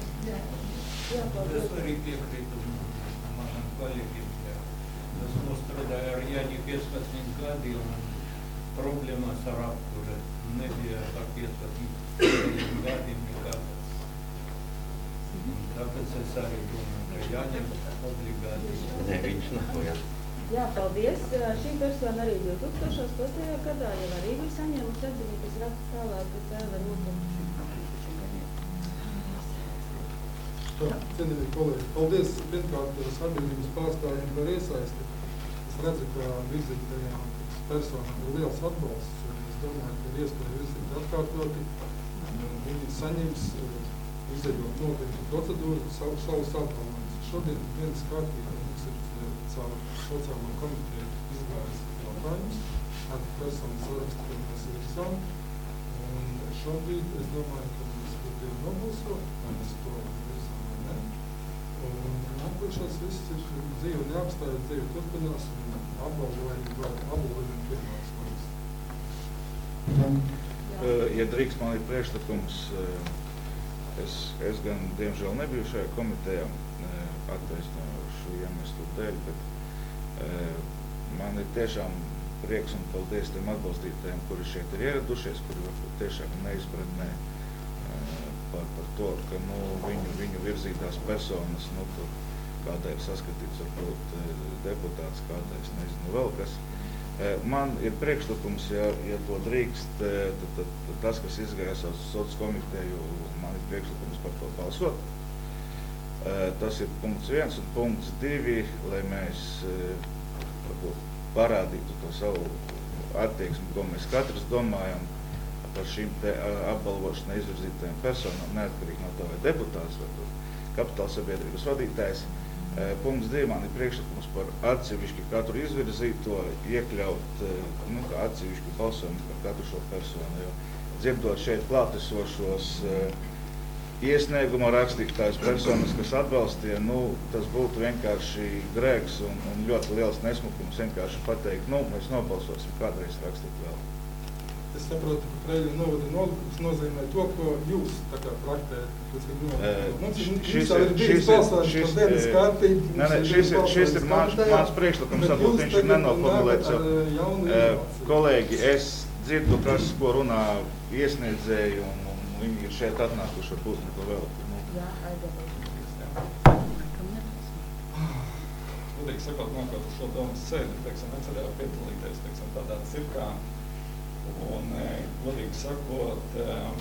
Es arī piekrītu manam kolēģim. Es nostrādāju ar Jāņi piecpadsmit gadi un problēmas ar apkuri nebija ar piecpadsmit gadiem nekādas. Tāpēc es arī domāju, ka Jāņem obligāti. Nē, viņš nav, jā. Jā, paldies. Šī persona arī divtūkstoš astotajā gadā jau arī bija saņēmusi atzinības rakstu tālāk, kas vēl roku. Cienījamie kolēģi, paldies pirmkārt sabiedrības pārstāvjiem par iesaisti. Es redzu, ka virzītajām personām ir liels atbalsts, un es domāju, ka ir iespēja virzīt atkārtoti. Viņi saņems, izējot noteikti procedūru, savu, savus atbalstus. Šodien dienas kārtībā mums ir caur sociālo komiteju izgājis jautājums ar personas sarakstu, ko mēs virzām. Un šobrīd es domāju, ka mēs būtu jau nobalsot, vai mēs to virzām vai ne. Un nākošais viss ir dzīve neapstājot, dzīve turpinās un apbalvojumi vēl apbalvojumi pirmās manis. Ja drīkst, man ir priekšlikums, es, es gan diemžēl nebiju šajā komitejā attaisnojušu iemeslu dēļ, bet man ir tiešām prieks un paldies tiem atbalstītājiem, kuri šeit ir ieradušies, kuri varbūt tiešām neizpratnē par, par to, ka nu, viņu, viņu virzītās personas, nu, tur kādai ir saskatīts varbūt deputāts, kādai, es nezinu, vēl kas. Man ir priekšlikums, ja, ja to drīkst, tad, tad, tad tas, kas izgājās uz soc komiteju, man ir priekšlikums par to balsot. Tas ir punkts viens un punkts divi, lai mēs varbūt parādītu to savu attieksmi, ko mēs katrs domājam par šīm te apbalvošanai izvirzītajām personām, neatkarīgi no to, vai deputāts, vai kapitāla sabiedrības vadītājs. Punkts divi man ir priekšlikums par atsevišķi katru izvirzīto iekļaut, nu, kā atsevišķi balsojumu par katru šo personu, jo dzirdot šeit klātesošos iesnieguma rakstītājus personas, kas atbalstīja, nu, tas būtu vienkārši grēks un, un ļoti liels nesmukums vienkārši pateikt, nu, mēs nobalsosim kādreiz rakstīt vēl. Es saprotu, ka Preļu novada nolikums nozīmē to, ko jūs tā kā praktējat. Mums ir bijis balsājums par dienas kārtību. Nē, nē, šis ir, šis ir mans, mans priekšlikums, varbūt viņš ir nenoformulēts. Kolēģi, es dzirdu, kas, ko runā iesniedzēji, un, un viņi ir šeit atnākuši ar būtu neko vēl. Nu. Jā, Godīgi sakot, nokāt uz šo domas sēdi, teiksim, necerēju piedalīties, teiksim, tādā cirkā. Un, godīgi sakot,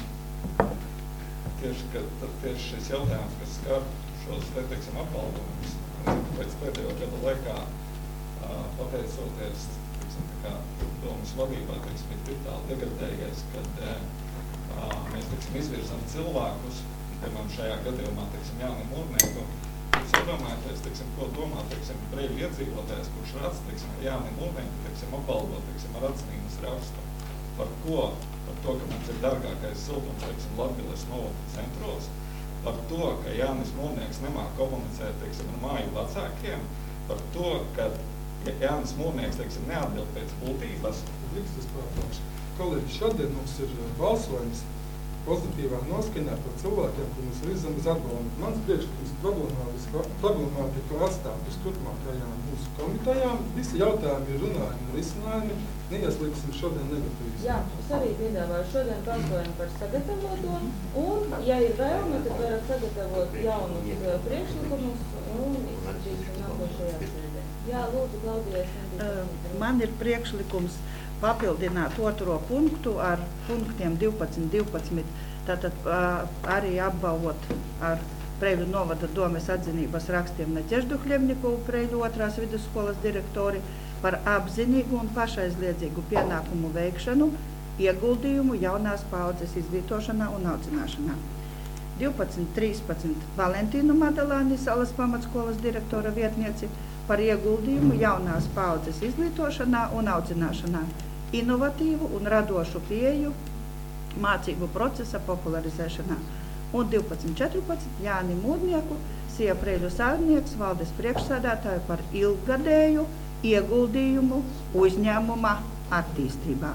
tieši, ka, tieši šis jautājums, kas skar šos, teiksim, apbalvojumus, pēc pēdējo gadu laikā, pateicoties, teiksim, tā kā domas vadībā, teiksim, ir vitāli degradējies, kad mēs, teiksim, izvirzam cilvēkus, piemēram, šajā gadījumā, teiksim, Jānim Mūrniekam. Es iedomājos, teiksim, ko domā, teiksim, Preļu iedzīvotājs, kurš redz, teiksim, Jānim Mūrniekam, teiksim, apbalvot, teiksim, ar atzinības rakstu. Par ko? Par to, ka mums ir dārgākais siltums, teiksim, Latviles novada centros, par to, ka Jānis Mūrnieks nemāk komunicēt, teiksim, ar māju vecākiem, par to, ka ja Jānis Mūrnieks, teiksim, neatbild pēc būtības. Drīkst es pārtraukšu. Kolēģi, šodien mums ir balsojums pozitīvā noskaņā par cilvēkiem, kur mums ir zemes atbalsta. Mans priekšlikums problemātiku atstāt uz turpmākajām mūsu komitejām. Visi jautājumi ir runājumi un risinājumi. Neieslīgsim šodien negatīvs. Jā, es arī piedāvāju šodien balsojumu par sagatavoto, un, ja ir vēlme, tad varat sagatavot jaunus priekšlikumus un izskatīsim nākošajā sēdē. Jā, lūdzu, Klaudija. Man ir priekšlikums papildināt otro punktu ar punktiem divpadsmit, divpadsmit, tātad arī apbalvot ar Preiļu novada domes atzinības rakstiem Nadeždu Hļebņikovu, Preiļu otrās vidusskolas direktori, par apzinīgu un pašaizliedzīgu pienākumu veikšanu, ieguldījumu jaunās paaudzes izglītošanā un audzināšanā. divpadsmit, trīspadsmit Valentīnu Madalāni, Salas pamatskolas direktora vietnieci, par ieguldījumu jaunās paaudzes izglītošanā un audzināšanā, inovatīvu un radošu pieeju mācību procesa popularizēšanā. Un divpadsmit, četrpadsmit Jāni Mūrnieku, Sija Preiļu saimnieks, valdes priekšsēdētāju par ilggadēju ieguldījumu uzņēmuma attīstībā.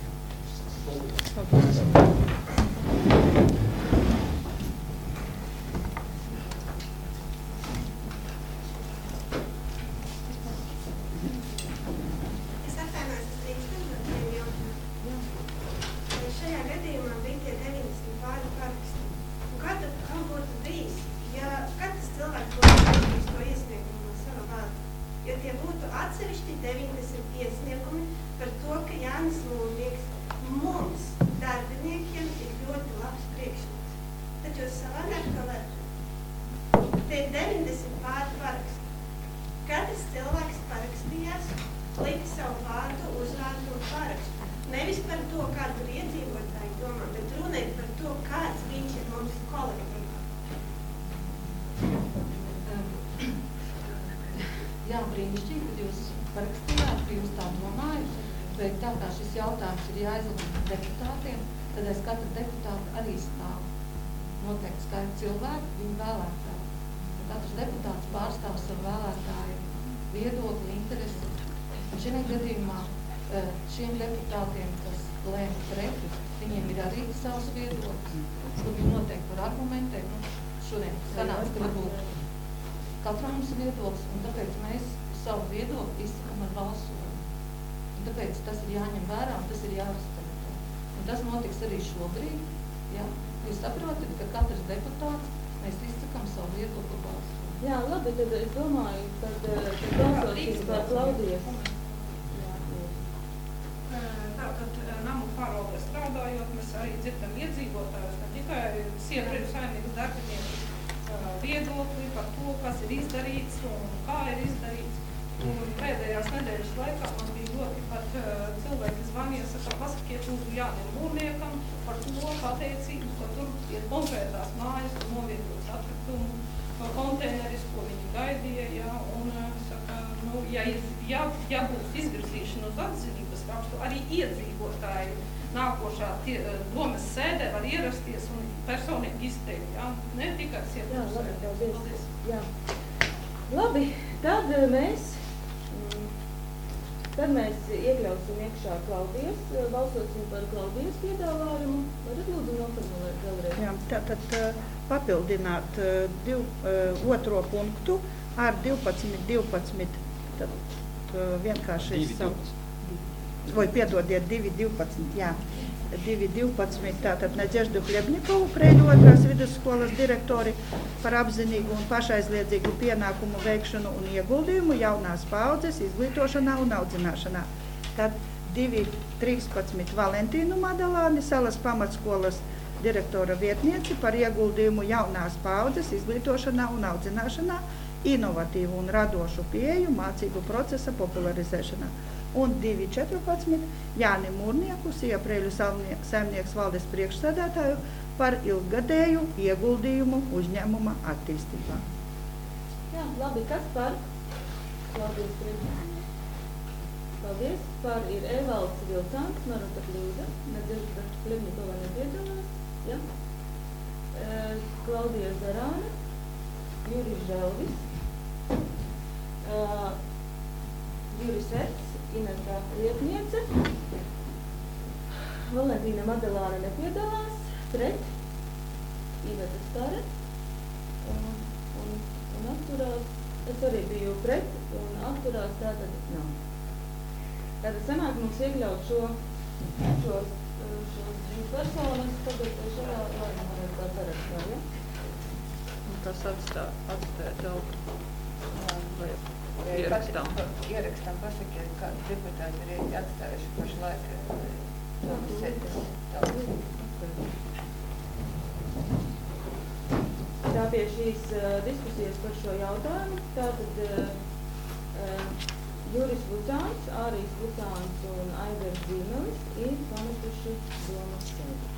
Jā, brīnišķīgi, kad jūs parakstījāt, ka jūs tā domājat, bet tā kā šis jautājums ir jāizlūdz deputātiem, tad aiz katra deputāta arī stāv noteikti skaita cilvēku, viņu vēlētāju. Katrs deputāts pārstāv savu vēlētāju viedokli, interesi. Un šajā gadījumā šiem deputātiem, kas lēma pret, viņiem ir arī savs viedoklis, kur viņi noteikti var argumentēt. Nu, šodien sanāca, ka varbūt katram mums ir viedoklis, un tāpēc mēs savu viedokli izsakam ar balsojumu. Un tāpēc tas ir jāņem vērā, un tas ir jārespektē. Un tas notiks arī šobrīd. Ja? Jūs saprotat, ka katrs deputāts, mēs izsakam savu viedokli balsojumu. Jā, labi, tad es domāju, kad, kad balsosim par Klaudijas. Tātad namu pārvaldē strādājot, mēs arī dzirdam iedzīvotājus, ne tikai Sieviņu saimnieku darbinieku viedokli par to, kas ir izdarīts un kā ir izdarīts. Un pēdējās nedēļas laikā man bija ļoti pat uh, cilvēki zvanīja, saka, pasakiet lūdzu Jānim Mūrniekam par to pateicību, ka tur ir konkrētās mājas, tur novietots atkritumu konteineris, ko viņi gaidīja, ja, un saka, nu, ja, ja, ja būs izvirzīšana uz atzinības rakstu, arī iedzīvotāji nākošā tie, domes sēdē var ierasties un personīgi izteikt, ja? Ne tikai Jā, labi, paldies. Jā. Labi, tad mēs, tad mēs iekļausim iekšā Klaudijas, balsosim par Klaudijas piedāvājumu. Varat lūdzu noformulēt vēlreiz? Jā, tātad papildināt div, otro punktu ar divpadsmit, divpadsmit, tad vienkārši savu. Vai piedodiet, divi divpadsmit, jā, divi divpadsmit, tātad Nadeždu Hļebņikovu, Preiļu otrās vidusskolas direktori par apzinīgu un pašaizliedzīgu pienākumu veikšanu un ieguldījumu jaunās paaudzes izglītošanā un audzināšanā. Tad divi trīspadsmit Valentīnu Madalāni, Salas pamatskolas direktora vietnieci par ieguldījumu jaunās paaudzes izglītošanā un audzināšanā, inovatīvu un radošu pieeju mācību procesa popularizēšanā. Un divi četrpadsmit Jāni Mūrnieku, Sija Preiļu saimnieks valdes priekšsēdētāju par ilggadēju ieguldījumu uzņēmuma attīstībā. Jā, labi, kas par? Klaudijas priekšsēdētāju. Paldies. Par ir Evalds Vilcāns, Marota Kļūda, Nadežda Hļebņikova nepiedalās. Ja? E, Klaudija Zarāna, Juris Želvis, e, Juris Erts, Ineta Lietniece, Valentīna Madalāna nepiedalās, pret, Iveta Stare, un, un, un atturās, es arī biju pret, un atturās tātad nav. Tātad sanāk mums iekļaut šo, šos, šos divas personas, tagad šajā lēmumā ir tā sarakstā, ja? Un tas atstā, atstāja telpu. Vai Ierakstam. Ierakstam pasakiet, kādi deputāti ir atstājuši pašlaik domas sēdes telpas. Tā pie šīs uh, diskusijas par šo jautājumu, tātad uh, uh, Juris Lucāns, Ārijs Lucāns un Aigars Zīmelis ir pametuši domas sēdi.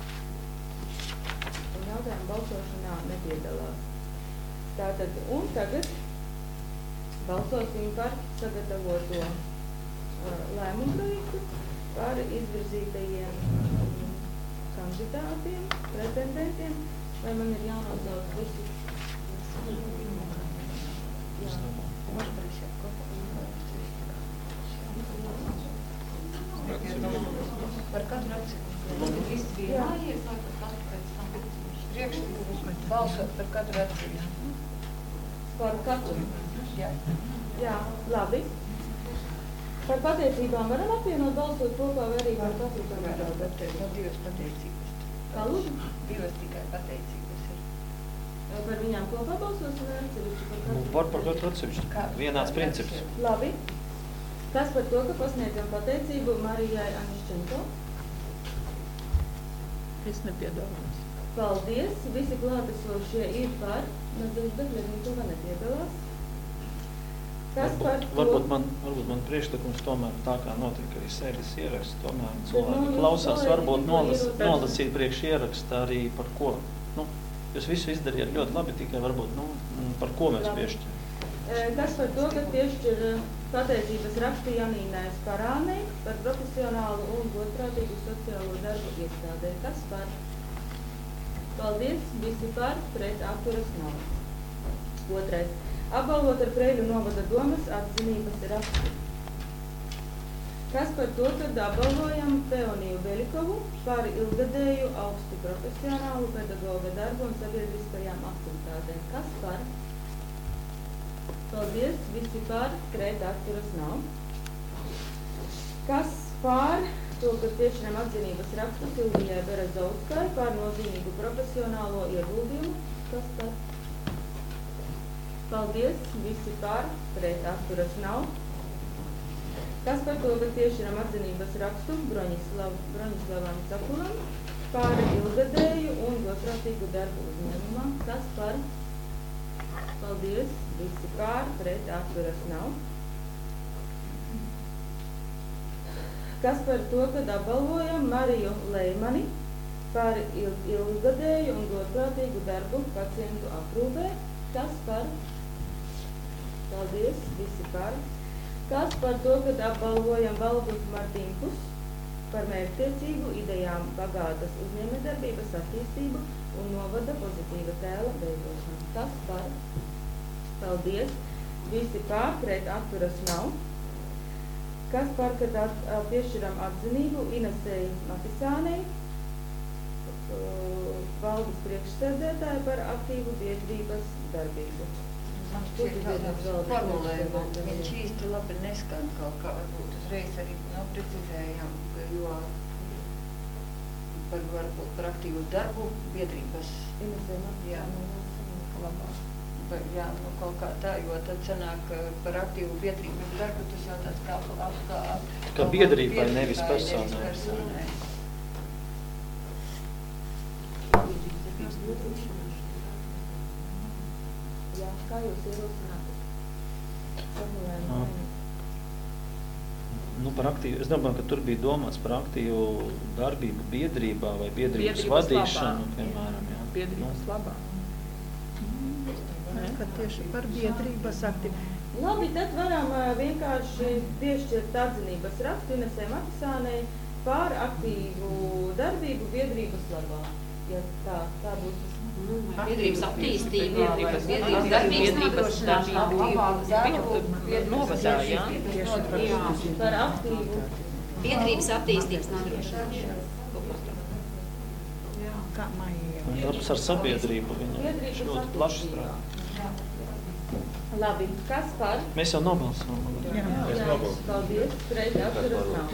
Un jautājumu balsošanā nepiedalās. Tātad, un tagad balsosim par sagatavoto uh, lēmumu projektu par izvirzītajiem um, kandidātiem, pretendentiem, vai man ir jānosauc visi? Jā. Par katru atsevišķi. Viss bija jāiet, vai par katru pēc tam priekšlikumu balsot par katru atsevišķi. Par katru? Jā. Jā, labi. Par pateicībām varam apvienot balsot kopā vai arī par katru kandidātu? No divas pateicības. Kā lūdzu? Divas tikai pateicības ir. Par viņām kopā balsos vai atsevišķi par katru? Var par katru atsevišķi. Vienāds princips. Labi. Kas par to, ka pasniedzam pateicību Marijai Aniščenko? Es nepiedalos. Paldies. Visi klātesošie ir par. Mazliet Begļevīgi to nepiedalās. Kas varbūt, par to? Varbūt man, varbūt man priekšlikums tomēr tā kā notika arī sēdes ieraksts, tomēr cilvēki nu, klausās, varbūt nolas, ierodas. nolasīt priekš ierakstā arī par ko. Nu, jūs visu izdarījāt ļoti labi, tikai varbūt, nu, par ko mēs piešķiram. Kas par to, ka piešķir pateicības rakstu Janīnai Sparānei par profesionālu un godprātīgu sociālo darbu iestādē? Kas par? Paldies, visi par, pret atturas nav. Otrais. Apbalvot ar Preiļu novada domas atzinības rakstu. Kas par to, kad apbalvojam Teoniju Beļikovu par ilgadēju augstu profesionālu pedagoga darbu un sabiedriskajām aktivitātēm? Kas par? Paldies, visi par, pret atturas nav. Kas par to, ka piešķiram atzinības rakstu Silvijai Berezauskai par nozīmīgu profesionālo ieguldījumu? Kas par? Paldies, visi par, pret atturas nav. Kas par to, ka piešķiram atzinības rakstu Broņislav, Broņislavam Cakulam par ilgadēju un godprātīgu darbu uzņēmumam? Kas par? Paldies, visi par, pret atturas nav. Kas par to, kad apbalvojam Mariju Leimani par il ilgadēju un godprātīgu darbu pacientu aprūpē? Kas par? Paldies, visi par. Kas par to, kad apbalvojam Valgus Martinkus par mērķtiecīgu idejām bagātas uzņēmējdarbības attīstību un novada pozitīva tēla veidošanu? Kas par? Paldies, visi par, pret atturas nav. Kas par, kad at, piešķiram atzinību Inesei Matisānei, uh, valdes priekšsēdētāju par aktīvu biedrības darbību? Man šķiet tādās formulējumā, viņš īsti labi neskan kaut kā, varbūt uzreiz arī noprecizējām, jo par, varbūt par aktīvu darbu biedrības. Inesei Matisānei. Labāk. Jā, nu kaut kā tā, jo tad sanāk par aktīvu biedrības darbu, tas jau tāds kā apskā... Kā biedrībai, nevis personai. Nevis personai. Jā, kā jūs ierosināt? Formulējumu. Nu, par aktīvu, es domāju, ka tur bija domāts par aktīvu darbību biedrībā vai biedrības, Biedrības vadīšanu, labā. piemēram. Jā. Biedrības labā. Ka tieši par biedrības aktivitāti. Labi, tad varam uh, vienkārši piešķirt atzinības rakstu Inesei Matisānei par aktīvu darbību biedrības labā. Ja tā, tā būs. Biedrības attīstība, Biedrības biedrības darbības nodrošināšana labā novadā, jā? Par aktīvu. Biedrības attīstības nodrošināšanu. kā maija. Darbs ar sabiedrību viņa Biedrības ļoti plaši attīstībā. strādā. Labi, kas par? Mēs jau nobalsojam. Jā. Mēs nobalsojam. Paldies, pret atturas nav.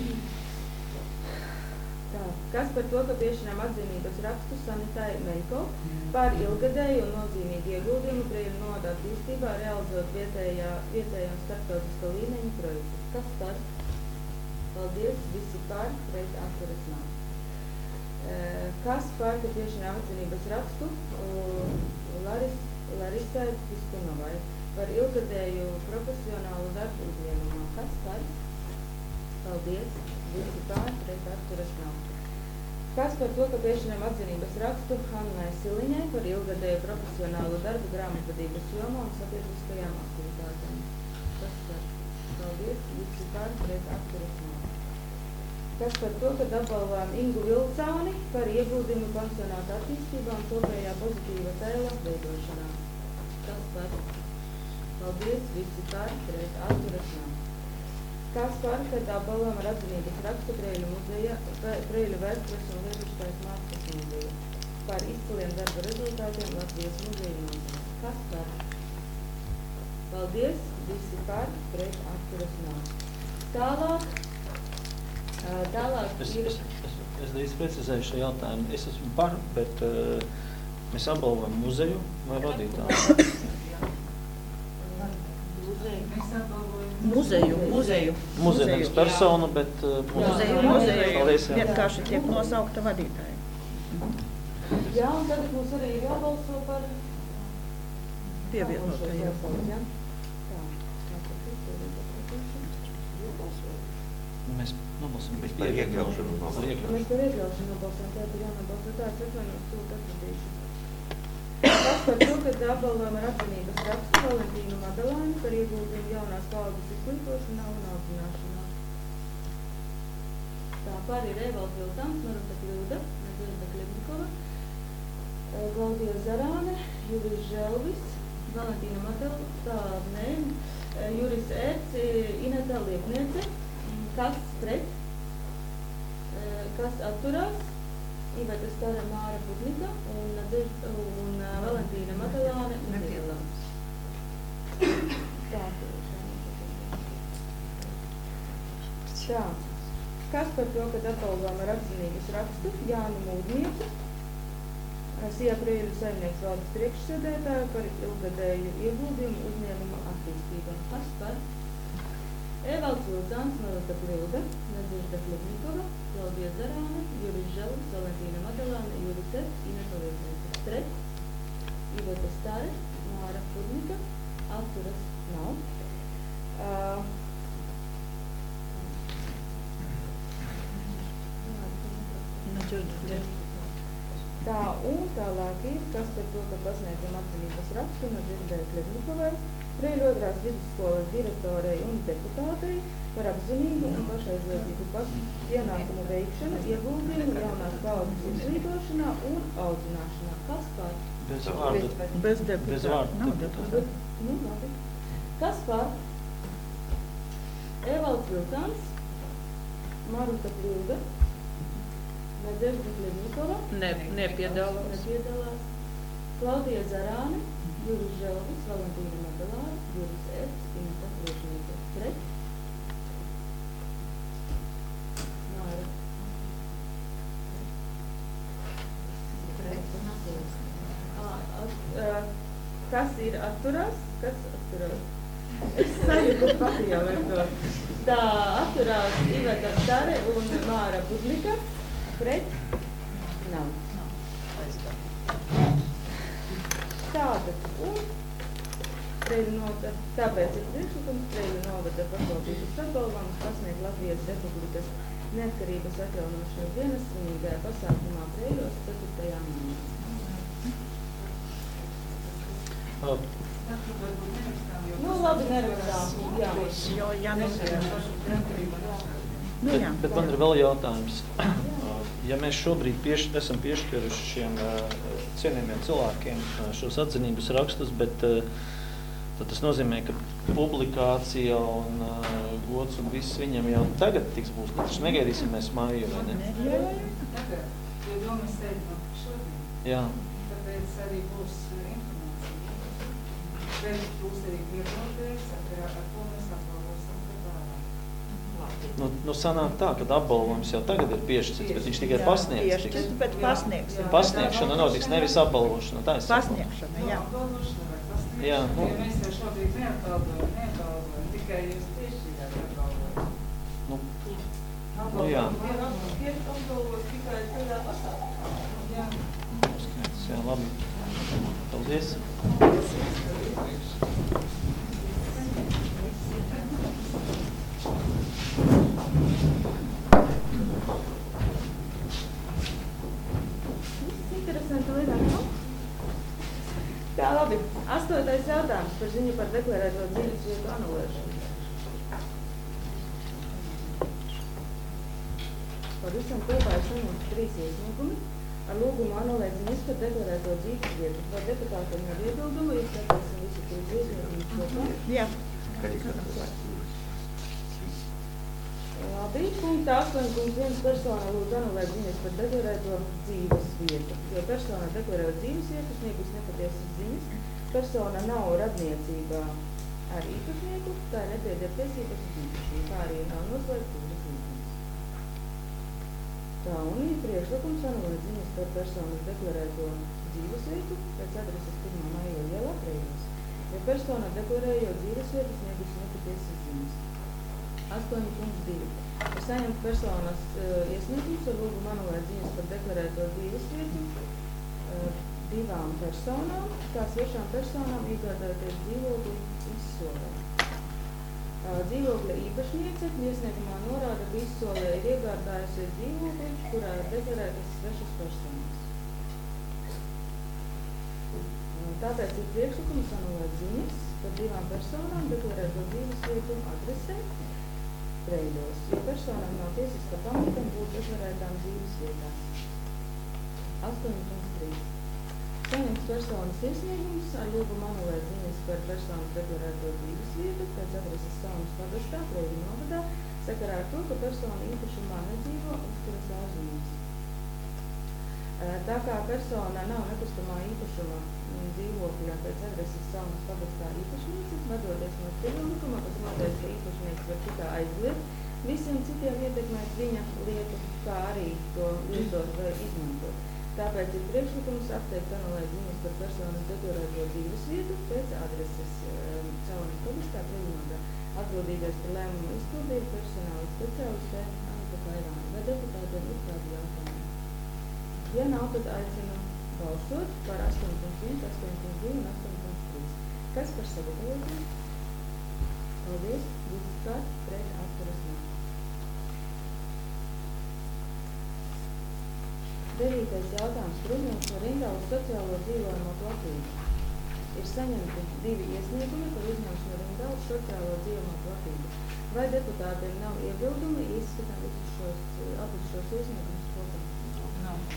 Tā, kas par to, ka piešķiram atzinības rakstu Sanitai Meiko par ilgadēju un nozīmīgu ieguldījumu Brīļu novada attīstībā, realizot vietējā, vietējā un starptautiskā līmeņa projektus. Kas par? Paldies, visi par, pret atturas nav. E, kas par, ka piešķiram atzinības rakstu Laris, Larisai Piskunovai par ilgadēju profesionālu darbu uzņēmumā? Kas par? Paldies, visi par, pret atturas nav. Kas par to, ka piešķiram atzinības rakstu Hannai Siliņai par ilgadēju profesionālu darbu grāmatvedības jomā un sabiedriskajām aktivitātēm? Kas par? Paldies, visi par, pret atturas nav. Kas par to, ka apbalvojam Ingu Vilcāni par ieguldījumu pensionāta attīstībā un kopējā pozitīva tēla veidošanā? Kas par? Paldies, visi par, pret atturas nav. Kas par, kad apbalvojam ar atzinības rakstu Breiļu muzeja, Breiļu vēstures un lietuviskās mākslas muzeja par izciliem darba rezultātiem Latvijas muzeja nozarē? Kas par? Paldies, visi par, pret atturas nav. Tālāk, tālāk Es, ir... es, es, es drīz precizēju šo jautājumu. Es esmu par, bet uh, mēs apbalvojam muzeju vai vadītāju? Muzeju, muzeju. Muzeju, nevis personu, bet uh, Muzeju, muzeju. Paldies, jā. Vienkārši tiek nosaukta vadītāja. Jā, un tagad mums arī ir jābalso par Pievienotajiem. Jā. Tā, Mēs nobalsojam Mēs par iekļaušanu Par nobalsojam. iekļaušanu. Mēs par iekļaušanu nobalsojam, tā ir jānobalso. Tā, es atvainojos, tūlīt atradīšu. Kas par to, ka apbalvojam ar atzinības rakstu Valentīnu Madalāni par ieguldījumu jaunās paudzes izglītošanā un audzināšanā? Tā par ir Evalds Viltams, Maruta Kļūda, Nadžda Kļebnikova, Klaudija Zarāne, Juris Želvis, Valentīna Madalāna, tā ne, Juris Ērts, Ineta Liepniece, kas pret, kas atturās? Iveta Stara, Māra Budnika un, un uh, Valentīna Madalāne nepiedalās. Tā, tā. Kas par to, kad apbalvojam ar apzinības rakstu Jānu Mūdnieku, Sija Prieļu saimnieks valdes priekšsēdētāju par ilgadēju ieguldījumu uzņēmuma attīstībā? Kas par? Evalds Vilcāns, Maruta Kļūda, Nadžda Kļebnikova, Klaudija Zarāne, Juris Želvis, Valentīna Madalāne, Juris Ets, Ineta Liepniece. Pret, Iveta Stare, Māra Budnika, atturas nav. Uh, Tā, un tālāk ir, kas par to, ka pasniedzam atzinības rakstu Nadždai Kļebnikovai, Breiļu otrās vidusskolas direktorei un deputātei par apzinīgu un pašaizliedzīgu pienākumu veikšanu, ieguldījumu jaunās paudzes izglītošanā un audzināšanā. Kas par? Bez vārda. Bez deputāta. Bez vārda Nav deputāta. deputāta. Nu, labi. Kas par? Evalds Vilcāns, Maruta Kļūda, Nadžda Kļebnikova, Ne, nepiedalās. nepiedalās, Klaudija Zarāne, Juris Želvis, Valentīna Madalāne, Juris Ets, Ineta Liepniece. Pret? Māra. Ā, at, ā, kas ir atturās? Kas atturās? Es sajūtu pati jau ar to. Tā, atturās Iveta Stare un Māra Budnika. Pret? Nav. Tātad, un Breiļu novada, tāpēc ir priekšlikums Breiļu novada pašvaldības apbalvojums pasniegt Latvijas Republikas neatkarības atjaunošanas dienas svinīgajā pasākumā Breiļos ceturtajā maijā. Uh, Nu, labi, nerakstām, jā. Jo, ja nu, nu, jā. bet, bet man ir vēl jautājums. Uh, Ja mēs šobrīd pieš, esam piešķiruši šiem uh, cienījumiem cilvēkiem uh, šos atzinības rakstus, bet uh, tad tas nozīmē, ka publikācija un uh, gods un viss viņam jau tagad tiks būs. Nu, taču negaidīsim mēs māju, vai ne? Tagad, jo domas sēdam šodien. Jā. Tāpēc arī būs informācija. Bet būs arī viedokļi, sakarā ar ko mēs apbalvosim par vārā. Nu, nu sanāk tā, ka apbalvojums jau tagad ir piešķirts, bet viņš tikai pasniegs. Piešķirts, bet pasniegsim. Pasniegšana notiks, nevis apbalvošana. Tā es saprotu. Pasniegšana, jā. Apbalvošana vai pasniegšana. Jā, nu. Jo mēs jau šobrīd neapbalvojam, neapbalvojam, tikai jūs piešķirāt apbalvojam. Nu, nu jā. Apbalvot tikai tādā pasākumā. Jā. Jā, labi. Paldies. Interesanti lietā, nu? Tā, labi. Astotais jautājums par ziņu par deklarēto dzīves vietu anulēšanu. Pavisam kopā ir saņemti trīs iesniegumi ar lūgumu anulēt ziņas par deklarēto dzīves vietu. Vai deputātiem nav iebildumu, izskatīsim visu trīs iesniegumus kopā? Jā. Labi, punktā astoņi punkt viens persona lūdz anulēt ziņas par deklarēto dzīves vietu. Jo persona deklarējot dzīves vietu, sniegus nepatiesas ziņas, persona nav radniecībā ar īpašnieku, tā ir nepieder tiesības uz īpašnieku, kā arī nav noslēgts ūdens līgums. Tā un ir priekšlikums anulēt ziņas par personas deklarēto dzīves vietu pēc adreses pirmā maija ielā Reivos, jo persona deklarējot dzīves vietu, sniegus nepatiesas ziņas. astoņi punkt divi. Ir saņemt personas uh, iesniegums ar lūgumu anulēt ziņas par deklarēto dzīves vietu uh, divām personām, kā svešām personām iegādājoties dzīvokli izsolē. Uh, dzīvokļa īpašniece iesniegumā norāda, ka izsolē ir iegādājusies dzīvokli, kurā ir deklarētas svešas personas. Uh, tāpēc ir priekšlikums anulēt ziņas par divām personām deklarēto dzīves vietu adresē Reiļos, jo personām nav tiesiska pamata būt deklarētām dzīves vietās. astoņi punkt trīs. Saņemts personas iesniegums ar lūgumu anulēt ziņas par personas deklarēto dzīves vietu pēc adreses Saunas pagastā, Reiļu novadā, sakarā ar to, ka persona īpašumā nedzīvo uzturas ārzemēs. Tā kā persona nav nekustamā īpašuma dzīvokļa pēc adreses Saunas pagastā īpašniece, vadoties no civillikuma, kas noteikti, ka īpašnieks var tikai aizliegt, visiem citiem ietekmēt viņa lietu, kā arī to lietot vai izmantot. Tāpēc ir priekšlikums apteikt anulēt ziņas par personas deklarēto dzīves vietu pēc adreses Saunas pagastā, Reivinodā. Atbildīgais par lēmumu izpildīja personāla speciāliste Anita Kairāna. Vai deputātiem ir kādi jautājumi? Ja nav, tad aicinu balsot par astoņi punkt viens, astoņi punkt divi un astoņi punkt trīs. Kas par sagatavojumu? Paldies. Visi kārt pret atturas nav. Devītais jautājums par uzņemšanos no rindā uz sociālo dzīvojamo platību. Ir saņemti divi iesniegumi par uzņemšanu no rindā uz sociālo dzīvojamo platību. Vai deputātiem nav iebildumi, izskatām visus šos, abus šos iesniegumus kopā? Nav.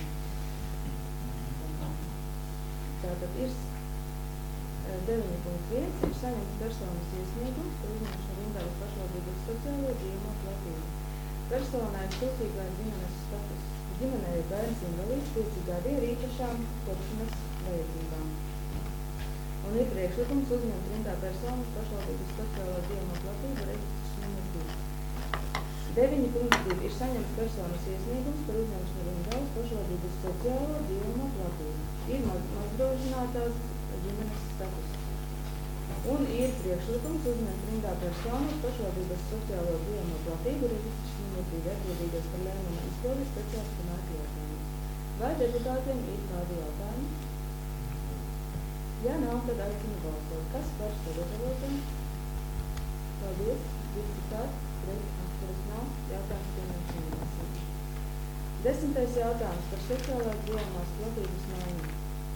Tātad ir deviņi punkt viens, ir saņemts personas iesniegums par uzņemšanu rindā uz pašvaldības sociālo dzīvojamo platību. Personai ir sūtīgais ģimenes status. Ģimenei ir bērns invalīds, pieci gadi ar īpašām kopšanas vajadzībām. Un ir priekšlikums uzņemt rindā personas pašvaldības sociālo dzīvojamo platību reģistrs numur divi. deviņi punkt divi. Ir saņemts personas iesniegums par uzņemšanu rindā uz pašvaldības sociālo dzīvojamo platību. Ir mazdrošinātās ģimenes status. Un ir priekšlikums uzņemt rindā personu uz pašvaldības sociālo dzīvojamo platību reģistrs numur divi. Atbildīgais par lēmumu izpildi speciāls panāk jautājumu. Vai deputātiem ir kādi jautājumi? Ja nav, tad aicinu balsot. Kas par sagatavotam? Paldies. Visi kārt. Pret atturas nav. Jautājums pieņemts nebalsot. Desmitais jautājums par sociālās dzīvojamās platības maiņu.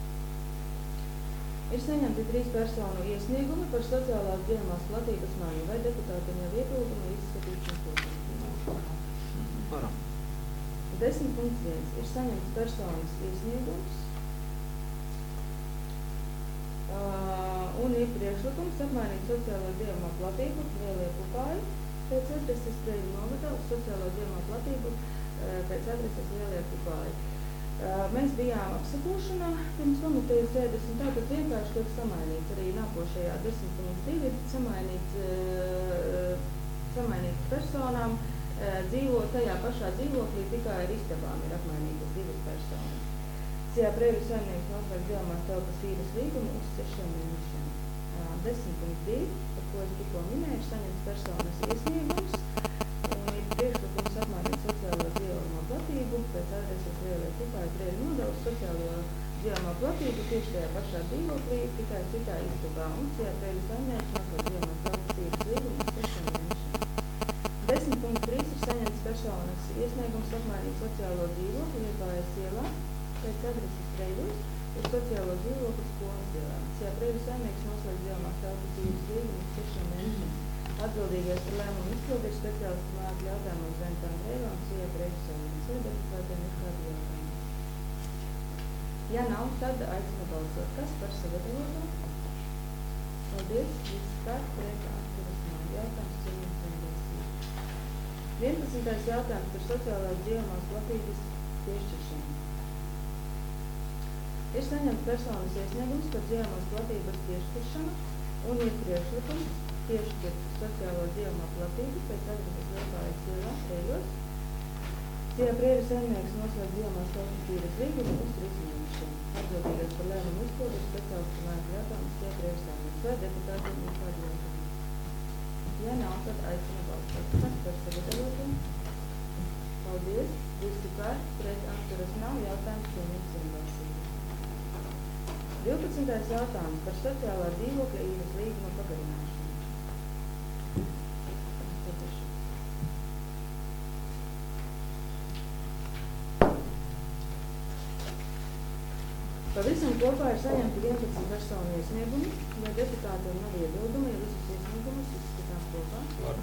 Ir saņemti trīs personu iesniegumi par sociālās dzīvojamās platības maiņu. Vai deputātiem jau iebildumi izskatīšanu kopā? Varam. desmit punkt viens. Ir saņemts personas iesniegums uh, un ir priekšlikums apmainīt sociālo dzīvojamo platību Lielie Pupāji pēc adreses Reiļu novadā uz sociālo dzīvojamo platību uh, pēc adreses Lielie Pupāji. Mēs bijām apsakošanā pirms komitejas sēdes, un tātad vienkārši tiek samainīts arī nākošajā desmit punkts divi ir samainīts, samainīts personām, dzīvo tajā pašā dzīvoklī, tikai ar istabām ir apmainītas divas personas. Cijā prēļu saimnieks noslēdz zilmās telpas īres līgumu uz sešiem mēnešiem. desmit punkts divi, par ko es tikko minēju, ir saņemts personas iesniegums, un ir priekšlikums apmainīt sociālo dzīvojamo platību pēc adreses Lielai Kupai prēļu nodevas sociālo dzīvojamo platību tieši tajā pašā dzīvoklī, tikai citā istabā, un cijā prēļu saimnieks noslēdz zilmās telpas īres līgumu uz sešiem mēnešiem. desmit punkts trīs ir saņemts personas iesniegums apmainīt sociālo dzīvokli Liepājas ielā pēc adreses Prēļos uz sociālo dzīvokli Skolas ielā. Cijā prēļu saimnieks noslēdz zilmās telpas īres līgumu uz sešiem mēnešiem. Atbildīgais par lēmumu izpildi ir speciālists mākļu jautājumos Zentām Rēvā un cijā prēļu saimnieks. Vai deputātiem ir kādi jautājumi? Ja nav, tad aicinu balsot. Kas par sagatavoto? Paldies. Visi par pret atturas nav. Jautājums cienījums vienbalsīgi. vienpadsmitais jautājums par sociālās dzīvojamās platības piešķiršanu. Ir saņemts personas iesniegums par dzīvojamās platības piešķiršanu un ir priekšlikums piešķirt sociālo dzīvojamo platību pēc adreses Liepājas ielā Prēļos. Cijā prēļu saimnieks noslēdz dzīvojamās telpas īres līgumu uz trīs mēnešiem. Atbildīgais par lēmumu izpildi ir speciālists par mākļu jautājumus cijā prēļu saimnieks. Vai deputātiem ir kādi jautājumi? Ja nav, tad aicinu balsot. Kas par sagatavoto? Paldies. Visi par pret atturas nav. Jautājums cienījums vienbalsīgi. divpadsmitais jautājums par sociālā dzīvokļa īres līguma pagarināšanu. Pavisam kopā ir saņemti vienpadsmit personu iesniegumi, ja deputātiem nav iebildumi, ja visus iesniegumus izskatām kopā.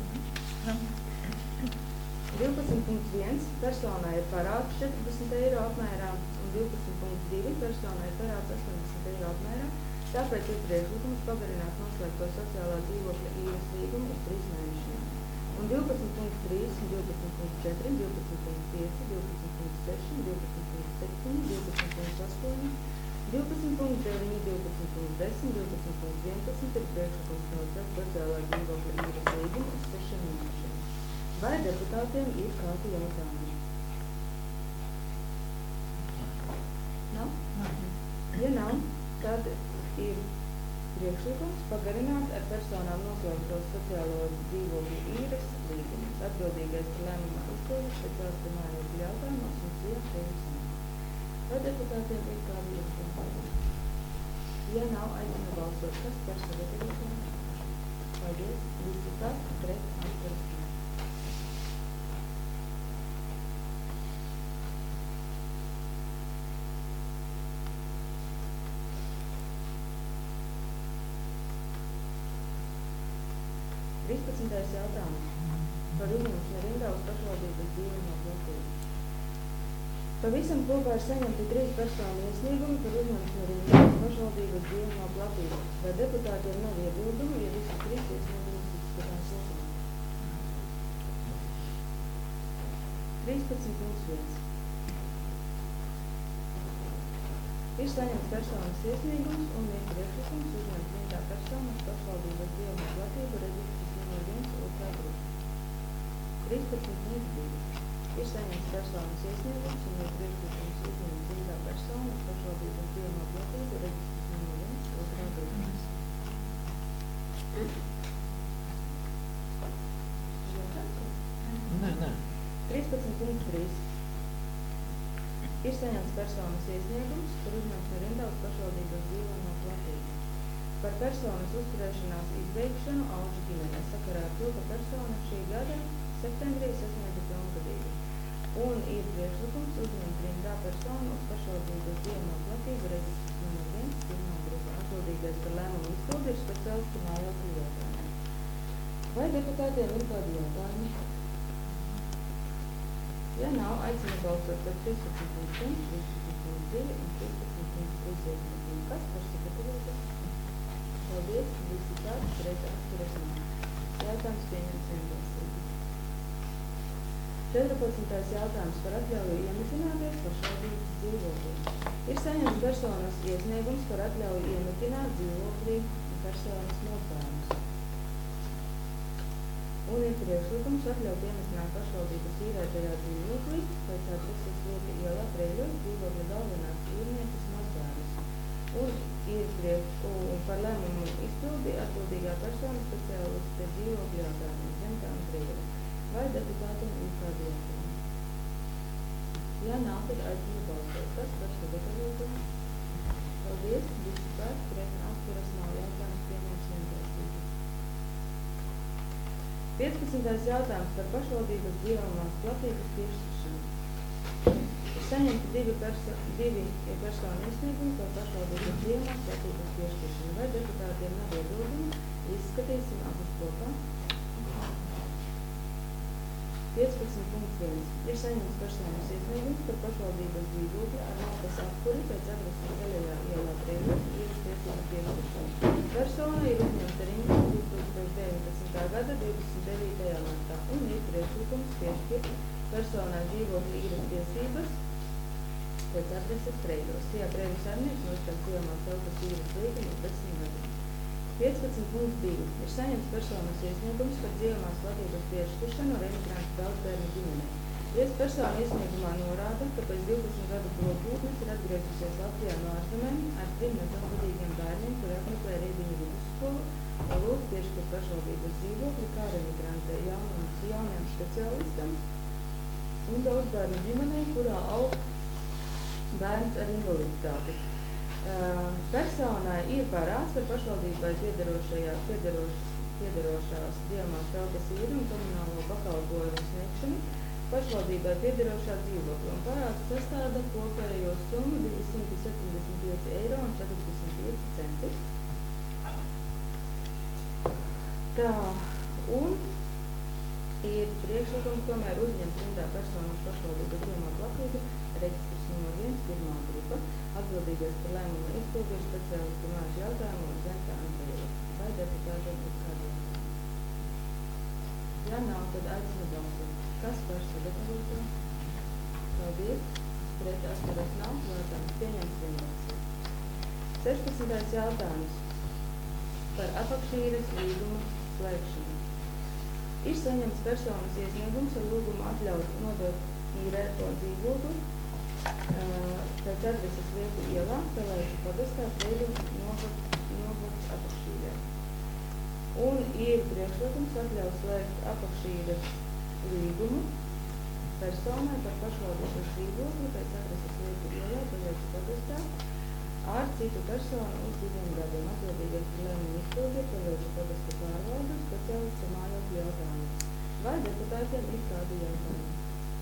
divpadsmit punkts viens personai ir parāds četrdesmit eiro apmērā un divpadsmit punkts divi personai ir parāds astoņdesmit eiro apmērā, tāpēc ir priekšlikums pagarināt noslēgto sociālā dzīvokļa īres līgumu uz trīs mēnešiem. Un divpadsmit punkts trīs, divpadsmit punkts četri, divpadsmit punkts pieci, divpadsmit punkts seši, divpadsmit punkts septiņi, divpadsmit punkts astoņi, divpadsmit punkts deviņi, divpadsmit punkts desmit, divpadsmit punkts vienpadsmit ir priekšlikums noslēgt sociālā dzīvokļa īres līgumu uz sešiem mēnešiem. Vai deputātiem ir kādi jautājumi? Nav? Ja nav, tad ir priekšlikums pagarināt ar personām noslēgtos sociālo dzīvokļu īres līgumu. Atbildīgais par lēmumā izpildi speciālisti mājokļu jautājumos un cijā prēļu saimnieks. Vai deputātiem ir kādi jautājumi? Ja nav, aicinu balsot. Kas par sagatavošanu? Paldies. Visi par pret atturas. trīspadsmitais jautājums par uzņemšanu rindā uz pašvaldības dzīvojamo platību. Pavisam kopā ir saņemti trīs personu iesniegumi par uzņemšanu rindā uz pašvaldības dzīvojamo platību. Vai deputātiem nav iebildumi, ja visus trīs iesniegumus izskatām kopā? trīspadsmit punkts viens. Ir saņemts personas iesniegums un ir priekšlikums uzņemt rindā personas pašvaldības dzīvojamo platību reģistrs numur viens otrā grupa. trīspadsmit punkts divi. Ir saņemts personas iesniegums un ir priekšlikums uzņemt rindā personas pašvaldības dzīvojamo platību reģistrs numur viens otrā grupa. Nē, nē. trīspadsmit punkts trīs. Ir saņemts personas iesniegums par uzņemšanu rindā uz pašvaldības dzīvojamo platību. Par personas uzturēšanās izbeigšanu Aužu ģimenē sakarā ar to, ka persona šī gada septembrī sasniedza pilngadību. Un ir priekšlikums uzņemt rindā personu uz pašvaldības dzīvojamo platību reģistrs numur viens pirmā grupa. Atbildīgais par lēmumu izpildi ir speciālists par mājokļu jautājumiem. Vai deputātiem ir kādi jautājumi? Ja nav, aicinu balsot par trīspadsmit punkts viens, trīspadsmit punkts divi un trīspadsmit punkts trīs iesniegumu. Kas par sagatavotu? Paldies, visi par pret atturas nav. Jautājums pieņemts vienbalsīgi. četrpadsmitais jautājums par atļauju iemetināties pašvaldības dzīvoklī. Ir saņemts personas iesniegums par atļauju iemetināt dzīvoklī personas mozbērnus. Un ir priekšlikums atļaut iemetināt pašvaldības īrētajā dzīvoklī, pēc atveses vieta ielā Preļos dzīvokļa galvenās īrnieces mozbērnus. Un ir priekš, un par lēmumu izpildi atbildīgā persona speciālists pie dzīvokļa jautājumiem Zemtāna Preļos. Vai deputātiem ir kādi jautājumi? Ja nav, tad aicinu balsot. Kas par sagatavotu? Paldies, visi par, pret atturas nav jautājums pieņems vienbalsīgi. piecpadsmitais jautājums par pašvaldības dzīvojamās platības piešķiršanu. Ir saņemti divi, perso divi personu iesniegumi par pašvaldības dzīvojamās platības piešķiršanu. Vai deputātiem nav iebildumi? Izskatīsim abus kopā. piecpadsmit punkts viens. Ir saņemts personas iesniegums par pašvaldības dzīvokļa ar malkas apkuri pēc adreses Zaļajā ielā Preļos īres tiesību piešķiršanu. Persona ir uzņemta rindā divi tūkstoši deviņpadsmitā gada divdesmit devītajā martā un ir priekšlikums piešķirt personai dzīvokļa īres tiesības pēc adreses Preļos. Tajā Preļu saimnieks noslēdz dzīvojamās telpas īres līgumu uz desmit gadiem. piecpadsmit punkts divi. Ir saņemts personas iesniegums par dzīvojamās platības piešķiršanu ar emigrantu daudzbērnu ģimenei. Viens persona iesniegumā norāda, ka pēc divdesmit gadu klopūtnes ir atgriezusies Latvijā no ārzemēm ar trim nepilngadīgiem bērniem, kuri apmeklē Riebiņu vidusskolu, lai lūgtu piešķirt pašvaldības dzīvokli kā ar emigrante jaunam, jauniem speciālistam un daudzbērnu ģimenei, kurā aug bērns ar invaliditāti. Uh, personai ir parāds par pašvaldībai piederošajā, piederoš, piederošās dzīvojamās telpas īri un komunālo pakalpojumu sniegšanu pašvaldībai piederošā dzīvokļa un parāds sastāda kopējo summu divsimt septiņdesmit pieci eiro un četrdesmit pieci centi. Tā, un ir priekšlikums tomēr uzņemt rindā personas pašvaldības dzīvojamā platība, reģistrs numur viens, pirmā grupa, atbildīgais par lēmumu izpildu ir speciālisti māšu jautājumu un Zemtāna Preļos. Vai deputātiem ir kādi jautājumi? Ja nav, tad aicinu balsot. Kas par sagatavoto? Paldies. Pret atturas nav. Jautājums pieņems vienbalsīgi. sešpadsmitais jautājums par apakšīres līguma slēgšanu. Ir saņemts personas iesniegums ar lūgumu atļaut nodot īrēto dzīvokli pēc adreses vietu ielā, Pelēšu pagastā, Preļu novads apakšīrē. Un ir priekšlikums atļaut slēgt apakšīres līgumu personai par pašvaldības dzīvokli pēc adreses vietu ielā, Pelēšu pagastā, ar citu personu uz diviem gadiem. Atbildīgais par lēmumu izpildi ir Pelēšu pagasta pārvaldes speciālists ar mājokļu jautājumus. Vai deputātiem ir kādi jautājumi?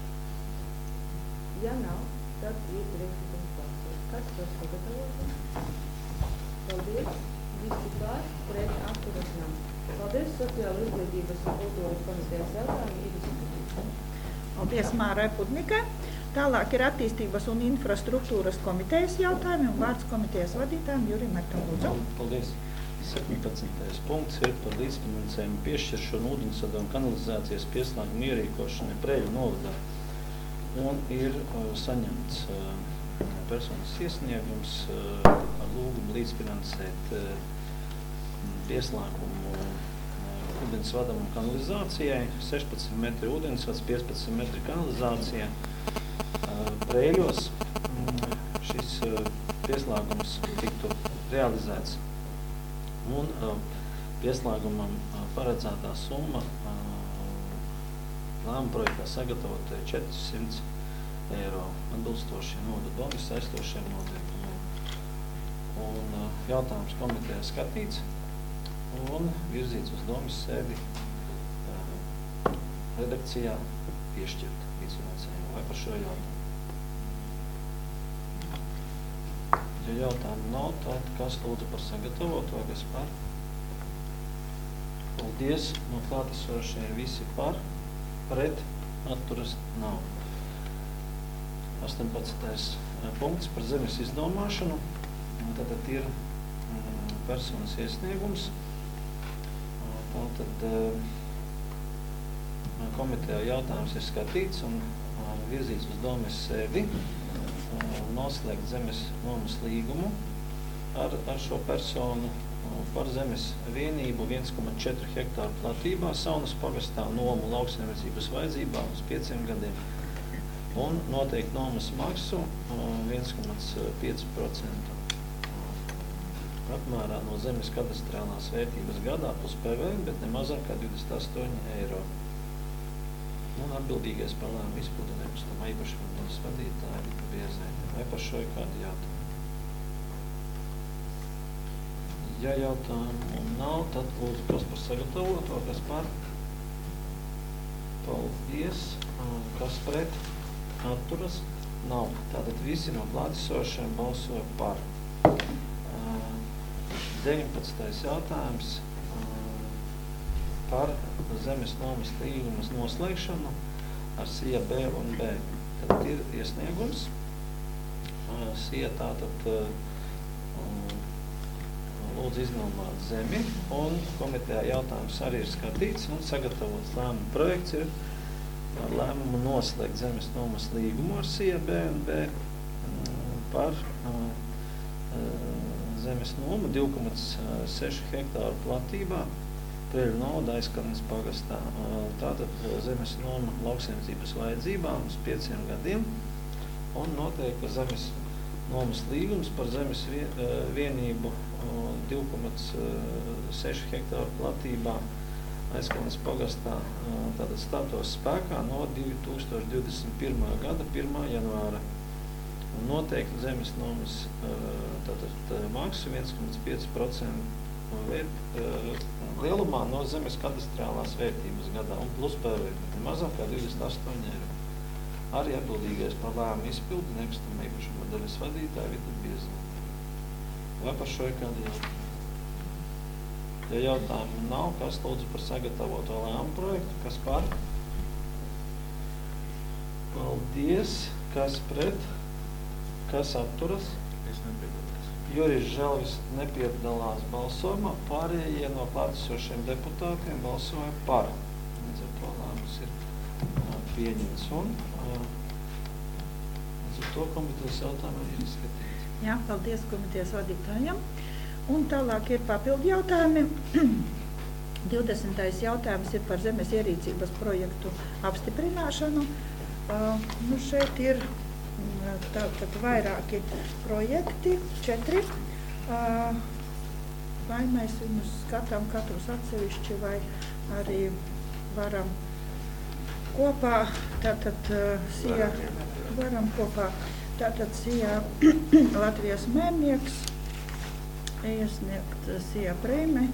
Ja nav, tad ir priekšlikums balsot. Kas par sagatavotu? Paldies. Visi pār, pret atturas nav. Paldies Sociāla izglītības un kultūras komitejas jautājumu ir izskatīts. Paldies Mārai Pudnikai. Tālāk ir attīstības un infrastruktūras komitejas jautājumi un vārds komitejas vadītājiem Jurim Mertam lūdzu. Paldies. septiņpadsmitais punkts ir par līdzfinansējumu piešķiršanu ūdensvada un kanalizācijas pieslēgumu ierīkošanai Preļu novadā. Un ir uh, saņemts uh, personas iesniegums uh, ar lūgumu līdzfinansēt uh, pieslēgumu uh, ūdensvadam un kanalizācijai, sešpadsmit metri ūdensvads, piecpadsmit metri kanalizācija uh, Preļos. Um, šis uh, pieslēgums tiktu realizēts. Un uh, pieslēgumam uh, paredzētā summa uh, lēmuma projektā sagatavot četrsimt eiro atbilstoši nodu domas saistošiem noteikumiem. Un uh, jautājums komitejā skatīts un virzīts uz domas sēdi uh, redakcijā piešķirt līdzfinansējumu. Vai par šo jautājumu? Ja jautājumu nav, tad kas lūdzu par sagatavot vai kas par? Paldies. No klātesošie visi par, pret, atturas nav. astoņpadsmitais punkts par zemes izdomāšanu. Tātad ir personas iesniegums. Tātad komitejā jautājums ir skatīts un virzīts uz domes sēdi noslēgt zemes nomas līgumu ar, ar šo personu par zemes vienību viens komats četri hektāru platībā Saunas pagastā nomu lauksaimniecības vajadzībām uz pieciem gadiem un noteikt nomas maksu viens komats pieci procenti apmērā no zemes kadastrālās vērtības gadā plus P V, bet ne mazāk kā divdesmit astoņi eiro. Un atbildīgais par lēmumu izpildi nekustamā īpašuma dienas vadītāja Rita Biezēņa. Vai par šo ir kādi jautājumi? Ja jautājumu nav, tad lūdzu, kas par sagatavoto, kas par? Paldies. Kas pret? Atturas? Nav. Tātad visi no klātesošiem balsoja par. deviņpadsmitais jautājums par zemes nomas līgumas noslēgšanu ar S I A B un B. Tad ir iesniegums. S I A tātad lūdzu iznomāt zemi un komitejā jautājums arī ir skatīts un sagatavots lēmuma projekts ir ar lēmumu noslēgt zemes nomas līgumu ar S I A B un B par zemes nomu divi komats seši hektāru platībā Preļu nauda Aizkalnes pagastā. Tātad zemes noma lauksaimniecības vajadzībām uz pieciem gadiem un noteikti, ka zemes nomas līgums par zemes vienību divi komats seši hektāru platībā Aizkalnes pagastā tātad stātos spēkā no divi tūkstoši divdesmit pirmā gada pirmā janvāra. Un noteikti zemes nomas tātad maksu viens komats pieci procenti vērt, lielumā no zemes kadastrālās vērtības gadā un plus P V, mazāk kā divdesmit astoņi eiro. Arī atbildīgais par lēmumu izpildi nekustamā īpašuma daļas vadītāja Rita Biezēņa. Vai par šo ir kādi jautājumi? Ja jautājumu nav, kas lūdzu par sagatavoto lēmumu projektu, kas par? Paldies. Kas pret? Kas atturas? Es nepiedalos. Juris Želvis nepiedalās balsojumā, pārējie no klātesošiem deputātiem balsoja par. Līdz ar to lēmums ir pieņemts un līdz ar to komitejas jautājumi ir izskatīti. Jā, paldies komitejas vadītājiem. Un tālāk ir papildu jautājumi. divdesmitais jautājums ir par zemes ierīcības projektu apstiprināšanu. Uh, nu šeit ir tātad vairāki projekti, četri. Uh, vai mēs viņus skatām katrus atsevišķi, vai arī varam kopā, tātad uh, S I A, varam kopā, tātad S I A Latvijas mērnieks, iesniegt S I A prēme,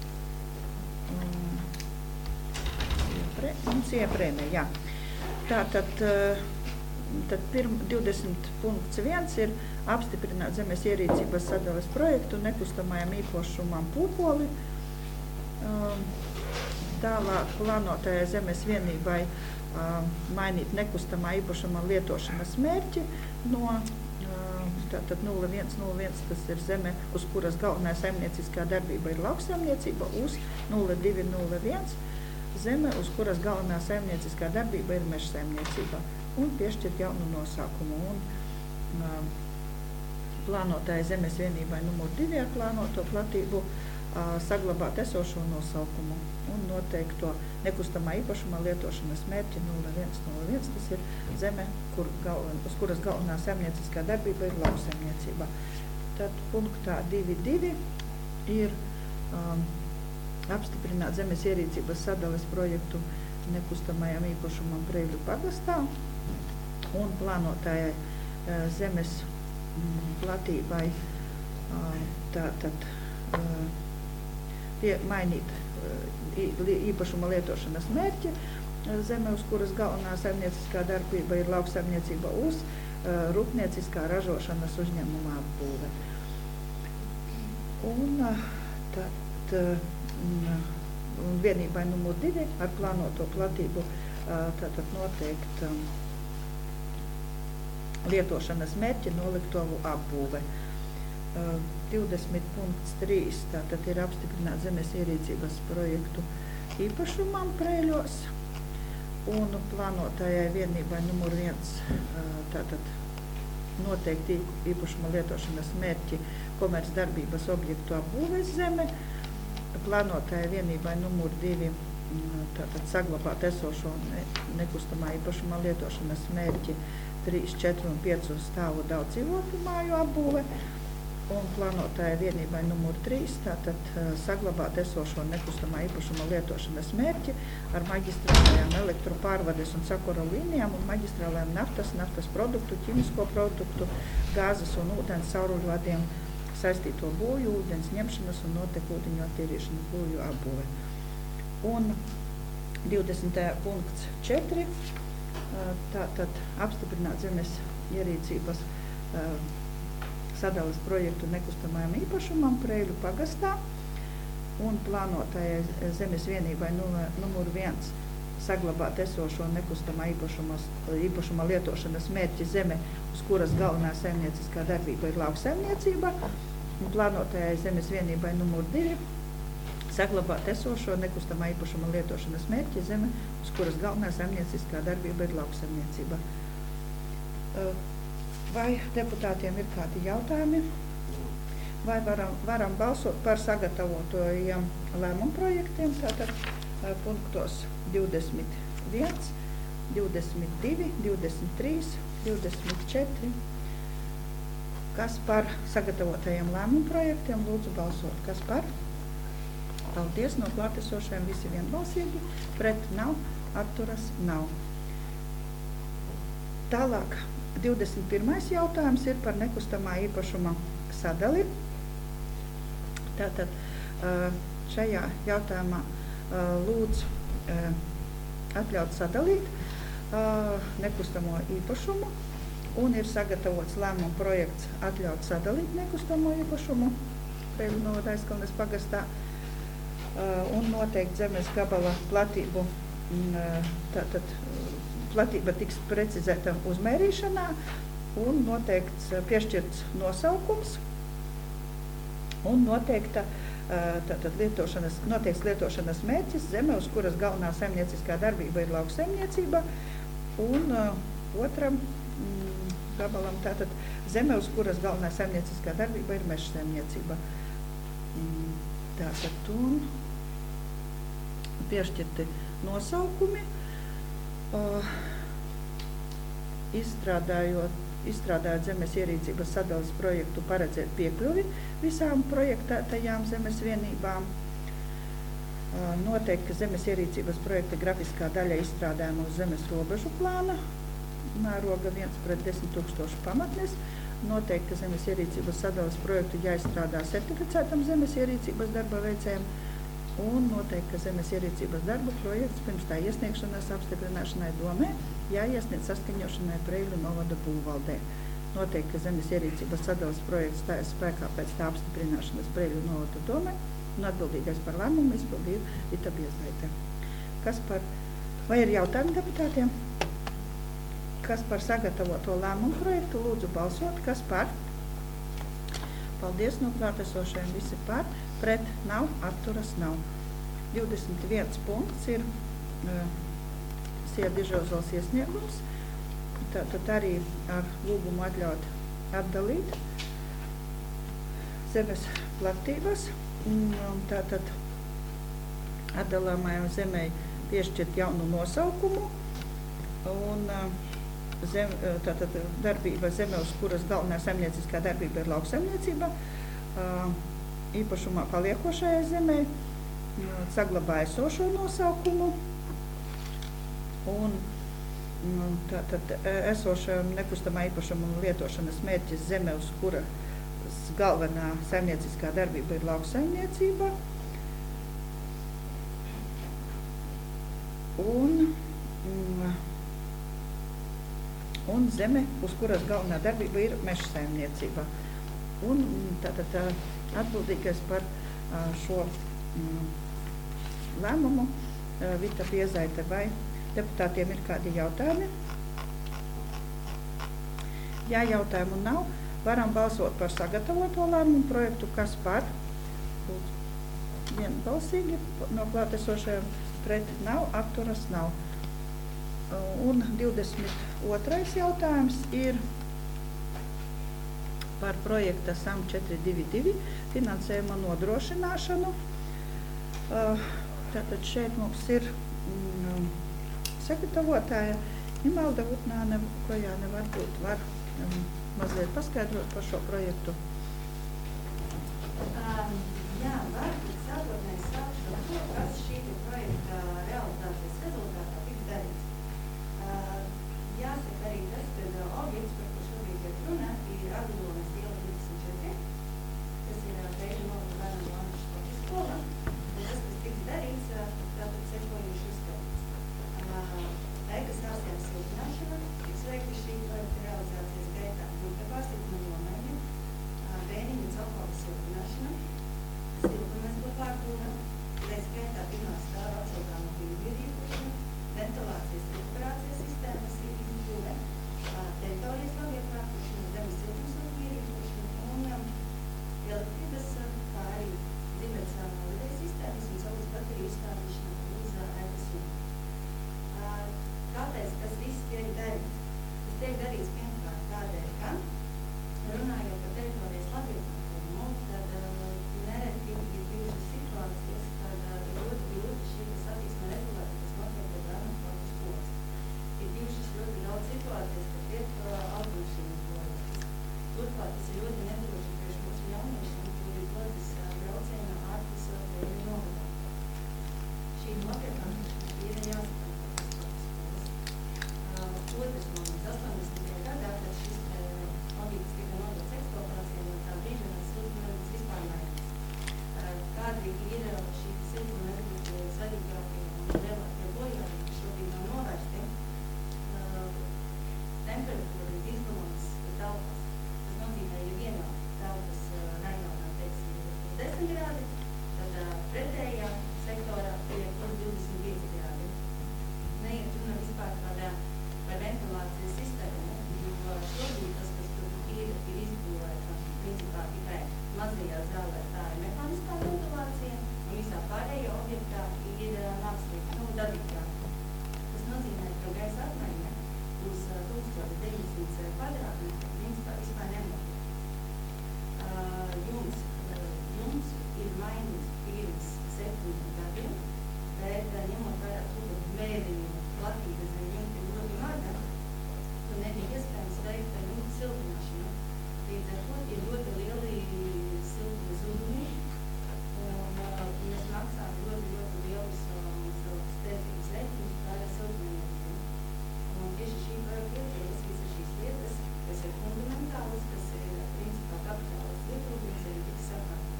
un S I A prēme, jā. Tātad, uh, Tad divdesmit punkts viens ir apstiprināt zemes ierīcības sadales projektu nekustamajam īpašumam Pūpoli. Tālāk plānotajai zemes vienībai mainīt nekustamā īpašuma lietošanas mērķi no tātad nulle viens nulle viens, tas ir zeme, uz kuras galvenā saimnieciskā darbība ir lauksaimniecība, uz nulle divi nulle viens zeme, uz kuras galvenā saimnieciskā darbība ir mežsaimniecība. Un piešķirt jaunu nosaukumu. Un, uh, plānotāja zemes vienībai numur divi ar plānoto platību uh, saglabāt esošo nosaukumu un noteikto nekustamā īpašuma lietošanas mērķi nulle viens nulle viens. Tas ir zeme, kur galven, uz kuras galvenā saimnieciskā darbība ir lauksaimniecība. Tad punktā divi divi ir um, apstiprināt zemes ierīcības sadales projektu nekustamajam īpašumam Preļu pagastā un plānotājai uh, zemes mm, platībai uh, tātad uh, pie, mainīt uh, īpašuma lietošanas mērķi uh, zeme, uz kuras galvenā saimnieciskā darbība ir lauksaimniecība uz uh, rūpnieciskā ražošanas uzņēmuma apbūve. Un uh, tad uh, un vienībai numur divi ar plānoto platību tātad noteikt um, lietošanas mērķi noliktovu apbūve. Uh, divdesmit punkts trīs tātad ir apstiprināt zemes ierīcības projektu īpašumam Preļos. un plānotājai vienībai numur viens tātad noteikti īpašuma lietošanas mērķi komercdarbības objektu apbūves zeme, plānotājai vienībai numur divi tātad saglabāt esošo nekustamā īpašuma lietošanas mērķi trīs, četri un piecu stāvu daudz dzīvokļu māju apbūve, un plānotājai vienībai numur trīs tātad saglabāt esošo nekustamā īpašuma lietošanas mērķi ar maģistrālajām elektropārvades un sakura līnijām un maģistrālajām naftas, naftas produktu, ķimisko produktu, gāzes un ūdens cauruļvadiem saistīto būju, ūdens ņemšanas un notekūdeņu attīrīšanas būju apbūve. Un divdesmitais punkts četri, tātad apstiprināt zemes ierīcības sadalas projektu nekustamajam īpašumam Preiļu pagastā un plānotājai zemes vienībai numur viens saglabāt esošo nekustamā īpašuma, īpašuma lietošanas mērķi zeme, uz kuras galvenā saimnieciskā darbība ir lauksaimniecība, un plānotājai zemes vienībai numur divi saglabāt esošo nekustamā īpašuma lietošanas mērķi zeme, uz kuras galvenā saimnieciskā darbība ir lauksaimniecība. Vai deputātiem ir kādi jautājumi? Vai varam, varam balsot par sagatavotajiem lēmumprojektiem, tātad punktos divdesmit viens, divdesmit divi, divdesmit trīs, divdesmit četri. Kas par sagatavotajiem lēmumprojektiem? Lūdzu balsot. Kas par? Paldies, no klātesošajiem visi vienbalsīgi. Pret nav, atturas nav. Tālāk. divdesmit pirmais jautājums ir par nekustamā īpašuma sadali. Tātad šajā jautājumā lūdzu atļaut sadalīt nekustamo īpašumu un ir sagatavots lēmuma projekts atļaut sadalīt nekustamo īpašumu Preiļu novada Aizkalnes pagastā un noteikt zemes gabala platību. Tātad platība tiks precizēta uzmērīšanā un noteikts piešķirts nosaukums un noteikta tātad lietošanas, noteikts lietošanas mērķis zeme, uz kuras galvenā saimnieciskā darbība ir lauksaimniecība, un otram mm, gabalam tātad zeme, uz kuras galvenā saimnieciskā darbība ir mežsaimniecība. Mm, tātad un piešķirti nosaukumi. Uh, izstrādājot, izstrādājot zemes ierīcības sadalas projektu, paredzēt piekļuvi visām projektētajām zemes vienībām, uh, noteikt, ka zemes ierīcības projekta grafiskā daļa izstrādājama uz zemes robežu plāna, mēroga viens pret desmit tūkstoši pamatnes, noteikt, ka zemes ierīcības sadalas projektu jāizstrādā certificētam zemes ierīcības darba veicējiem, un noteikti, ka zemes ierīcības darba projekts pirms tā iesniegšanas apstiprināšanai domē jāiesniedz saskaņošanai Preiļu novada būvvaldē. Noteikti, ka zemes ierīcības sadalas projekts stājas spēkā pēc tā apstiprināšanas Preiļu novada domē un atbildīgais par lēmumu izpildīja Vita Biezaite. Kas par, vai ir jautājumi deputātiem? Kas par sagatavoto lēmumu projektu? Lūdzu balsot. Kas par? Paldies, no klātesošajiem visi par. Pret nav, atturas nav. divdesmit viens punkts ir uh, Siedi Žozols iesniegums. Tātad arī ar lūgumu atļaut atdalīt zemes platības. Tātad atdalāmajām zemei piešķirt jaunu nosaukumu un uh, zem, tātad darbība zeme, uz kuras galvenā saimnieciskā darbība ir lauksaimniecība. Uh, īpašumā paliekošajai zemē, saglabāja esošo nosaukumu un tātad esošajam nekustamā īpašuma lietošanas mērķis zeme, uz kuras galvenā saimnieciskā darbība ir lauksaimniecība un, un zeme, uz kuras galvenā darbība ir mežsaimniecība. Un tātad tā, atbildīgais par šo mm, lēmumu Vita Biezaite. Vai deputātiem ir kādi jautājumi? Ja jautājumu nav, varam balsot par sagatavoto lēmumu projektu. Kas par? Vienbalsīgi no klātesošajiem pret nav, atturas nav. Un divdesmit otrais jautājums ir par projekta S A M četri divi divi finansējuma nodrošināšanu. Tātad šeit mums ir mm, sagatavotāja Imelda Vutnāne, ko Jāne varbūt var um, mazliet paskaidrot par šo projektu. Um, jā, varbūt sākotnēji sākšu ar to, kas šī projekta realitātes rezultātā tiks darīts. Uh, jāsaka arī tas, ka objekts, par ko šobrīd ir runa, ir Aglonas iela divdesmit četri, kas ir Beiļu novada bērnu Latvijas sporta skola. Un tas, kas tiks darīts, tātad sekojuši uzskatīts. Ēkas ārstiem siltināšana tiks veikta šī projekta realizācijas gaitā. Gulta pārstāvuma nomaiņa, bēniņu celkopas siltināšana, siltumezgla pārkūra, reiz gaitā pirmā stāva atceltāma tīrvīrīkošana, ventilācijas recuperācijas sistēmas izbūve, teritorijas labiekārtošana, zemes siltumsvīrīkošana un elektrības, kā arī zibets lidējas sistēmas un saules bateriju uzstādīšana uz ēkas jumta. Kāpēc tas viss tiek darīts? Tas tiek darīts pirmkārt tādēļ, ka runājot par teritorijas labiekārtojumu, tad nereti ir bijušas situācijas, kad ir ļoti grūti šī satiksme regulēt, kas notiek pie bērnu sporta skolas. Ir bijušas ļoti daudz situācijas, kad tiek automašīnas bojātas. Turklāt tas ir ļoti nedroši priekš mūsu jauniešiem, kuri dodas braucienā ārpus Beiļu novadā. Šī labiekārtošana ir jāsakārto. Otrs moments, astoņdesmitajā gadā, kad šis objekts tika nodots eksploatācijai, no tā brīža mēs siltumnezgas vispār mainās. Kādi ir šī siltumnezgas svarīgākie un lielākie bojājumi, kas šobrīd nav novērsti, temperatūra ir izdomāts telpās. Tas nozīmē, ja vienā telpas rajonā, teiksim, ir desmit grādi, tad pretējā sektorā ir divdesmit pieci grādi. Neiet runa vispār par par ventilācijas sistēmu, jo šobrīd tas, kas tur ir, ir izbūvēta principā tikai mazajā zālē, tā ir mehāniskā ventilācija, un visā pārējā objektā ir mākslīga, nu, dabīgā. Tas nozīmē, ka gaisa apmaiņa uz tūkstoš deviņsimt kvadrātmetru principā vispār nenotiek. Uh, jums, uh, jums ir mainīts pirms septiņiem gadiem, bet uh, ņemot vērā to, ka vēriņu platība zem jumta ir ļoti maza, un nebija iespējams veikt ar jumta siltināšanu. Līdz ar to ir ļoti lieli siltuma zudumi, un uh, mēs maksājam ļoti, ļoti lielus uh, steidzības rēķinus par siltumenerģiju. Un tieši šī projekta ietvaros visas šīs lietas, kas ir fundamentālas, kas ir principā kapitālas ietrūkums, ir tiks sakārtot.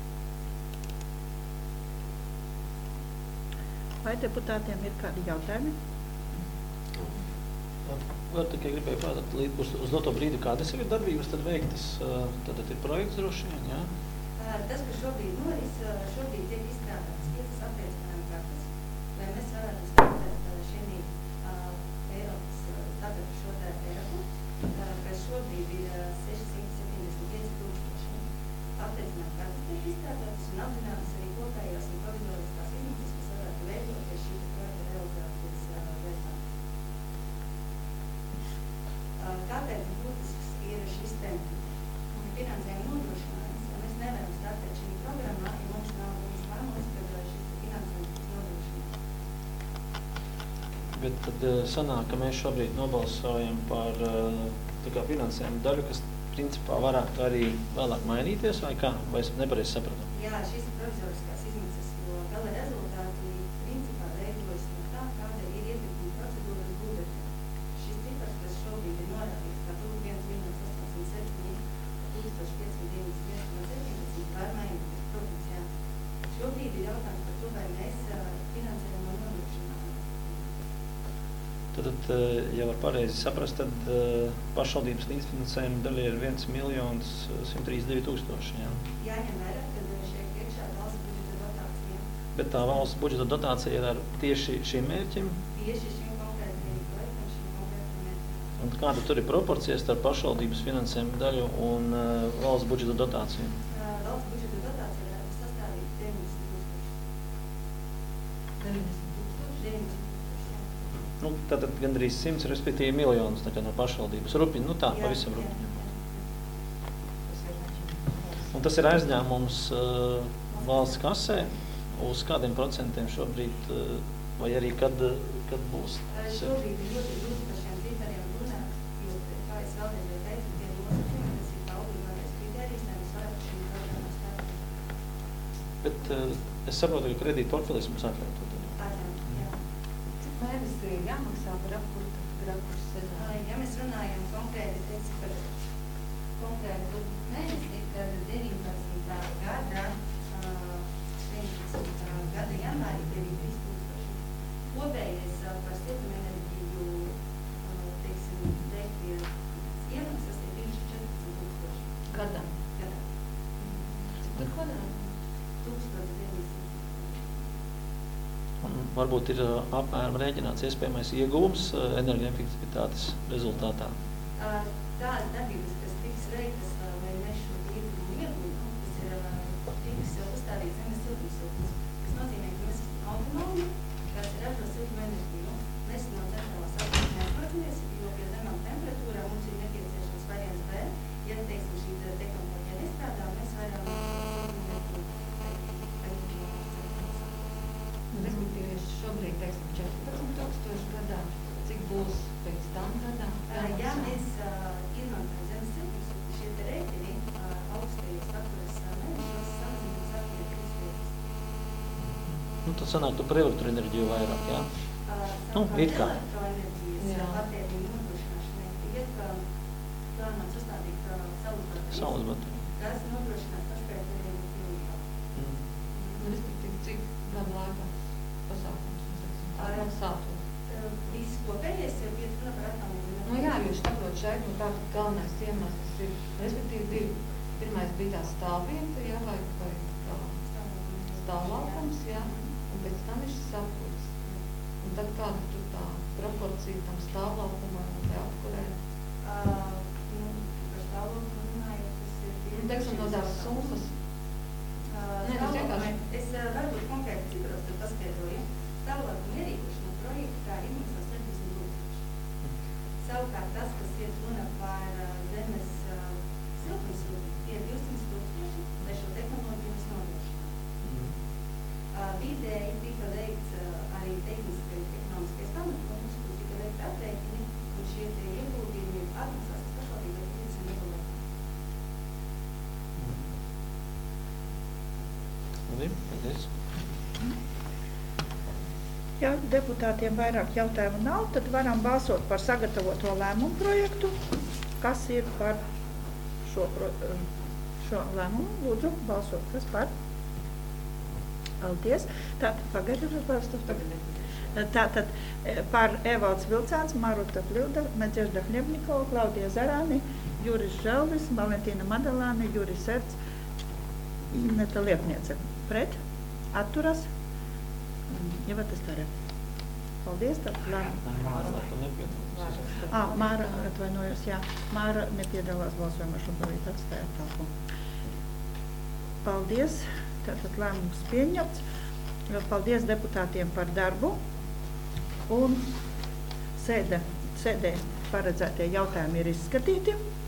Vai deputātiem ir kādi jautājumi? Var tikai gribēju pārādāt, uz, uz doto brīdi, kādas ir darbības tad veiktas, tad ir projekts droši vien, jā? Tas, kas šobrīd noris, šobrīd tiek izstrādātas piecas attiecinājuma kartas, lai mēs varētu startēt šiem Eiropas, tātad šo te Eiropu, kas šobrīd ir sešsimt septiņdesmit pieci tūkstoši. Attiecinājuma kartas tiek izstrādātas un apzinātas arī kopējās un provizoriskās izmaksas, kas varētu veidoties šī projekta realizācijas gaitā. Kāpēc būtisks ir šis te finansējuma nodrošinājums? Mēs nevaram startēt šī programmā, ja mums nav mums lēmums, kad šis finansējums tiks nodrošināts. Bet tad sanāk, ka mēs šobrīd nobalsojam par tā kā finansējumu daļu, kas principā varētu arī vēlāk mainīties, vai kā? Vai es nepareizi sapratu? Jā, šis ir provizoriskās izmaksas, jo gala rezultāti principā veidojas no tā, kāda ir ietekme procedūras budžetā. Šis cipars, kas šobrīd ir norādīts, kā viens miljons astoņsimt septiņi tūkstoši piecsimt deviņdesmit septiņdesmit, var mainīties, protams, jā. Šobrīd ir jautājums par to, vai mēs finansējumu nodrošinām. Tad, ja var pareizi saprast, tad pašvaldības līdzfinansējuma daļa ir viens miljons simt trīsdesmit divi tūkstoši, jā? Jāņem vērā, kad šeit iekšā valsts budžeta dotācija. Bet tā valsts budžeta dotācija ir ar tieši šim mērķim? Tieši šim konkrētajam projektam, šim konkrētajam mērķim. Un kāda tur ir proporcija starp pašvaldības finansējuma daļu un uh, valsts budžeta dotāciju? Uh, valsts budžeta dotācija varētu sastādīt deviņdesmit tūkstoši. deviņdesmit tūkstoši? deviņdesmit tūkstoši, jā. Nu, tātad gandrīz simts, respektīvi miljonus no pašvaldības rupiņu, nu tā, Jā, pavisam jā, rupiņu. jā. Un tas ir aizņēmums uh, valsts kasē, uz kādiem procentiem šobrīd, uh, vai arī kad, kad būs? Šobrīd ir ļoti grūti par šiem cipariem runāt, jo, kā es vēlreiz jau teicu, tie nosacījumi, tas ir kā obligātais kriterijs, lai mēs varētu šīm programmām strādāt. Bet uh, es saprotu, ka kredīta portfelis mums atļauj to darīt. Atļauj, jā. Cik mēnesi ir jāmaksā par apkurta grakus sezonu? Ja mēs runājam konkrēti, teiksim, par konkrētu mēnesi, tad deviņpadsmitā gada, deviņpadsmitā gada janvārī tie bija trīs tūkstoši. Kopējais par siltumenerģiju, teiksim, veiktie iemaksas ir bijuši četrpadsmit tūkstoši. Gadā? Gadā. Cik par kvadrātu? Tūkstoši deviņsimt. Un varbūt ir uh, apmēram rēķināts iespējamais ieguvums uh, energoefektivitātes rezultātā. Uh, Tās darbības, kas tiks veiktas, uh, lai mēs šo ieguvumu iegūtu, tas ir uh, tiks jau uzstādīts zemes siltumsiltums, kas nozīmē, ka mēs esam autonomi, kas ražo siltumenerģiju. Mēs no centrālās apgādes neatmācamies, jo pie zemām temperatūrām mums ir nepieciešams variants B. Ja, teiksim, šī tehnoloģija nestrādā, mēs varam siltumenerģiju Respektīvi, šobrīd, teiksim, četrpadsmit tūkstoši gadā. Cik būs pēc tam gadā? Ja mēs uh, izmantojam zemes siltumsiltumu, šie te rēķini uh, augstajos vasaras uh, mēnešos samazinās apmēram trīs reizes. Nu, tad sanāk, tu par elektroenerģiju vairāk, jā? Uh, Nu, it kā. Elektroenerģijas patēriņa nodrošināšanai tiek uh, plānots uzstādīt uh, saules baterijas, Saules baterijas. kas nodrošinās pašpētējumu pilnībā. Mm. Respektīvi, cik gadu laikā pasākums, un, teiksim, tā Ar- sātu? Uh, Viss kopējais ir iet runa par attālinājumu. Nu jā, jūs saprot šeit, nu tā galvenais iemesls ir, respektīvi, divi. Pirmais bija tā stāvvieta, jā, vai, vai kā stāvlaukums, jā, un pēc tam ir šis apkurs. Un tad kāda tur tā proporcija tam stāvlaukumam un tai apkurē? Uh, nu, par stāvokli runājot, tas ir... Nu, teiksim, no tās summas. Uh, Nē, tas vienkārši- Es uh, varbūt konkrēti cipros tad paskaidroju. Stāvokli ierīkošana projektā izmaksā septiņdesmit tūkstoši. Savukārt tas, kas iet runa par uh, zemes uh, siltumsiltumu, ir divsimt tūkstoši, lai šo tehnoloģiju mēs nodrošinātu. Uh, vidēji tika veikts uh, arī tehniskais, ekonomiskais pamatojums, kur tika veikta aprēķini, un šie te ieguldījumi atmaksās pašvaldībai trīsdesmit gadu laikā. Labi, paldies. Ja deputātiem vairāk jautājumu nav, tad varam balsot par sagatavoto lēmumu projektu. Kas ir par šo, pro, šo lēmumu? Lūdzu, balsot. Kas par? Paldies. Tātad pagaidu balstot. Tātad par Evalds Vilcāns, Maruta Pļilda, Medžežda Hņebnikova, Klaudija Zarāni, Juris Želvis, Valentīna Madalāne, Juris Serts, Neta Liepniece. Pret? Atturas? Iveta Stare. Paldies, tad lēmumu. Māra, tu nepiedalās. Ā, Māra, atvainojos, jā. Māra nepiedalās balsojumā, šobrīd atstāja telpu. Paldies, tātad lēmums pieņemts. Paldies deputātiem par darbu. Un sēde, sēdē paredzētie jautājumi ir izskatīti.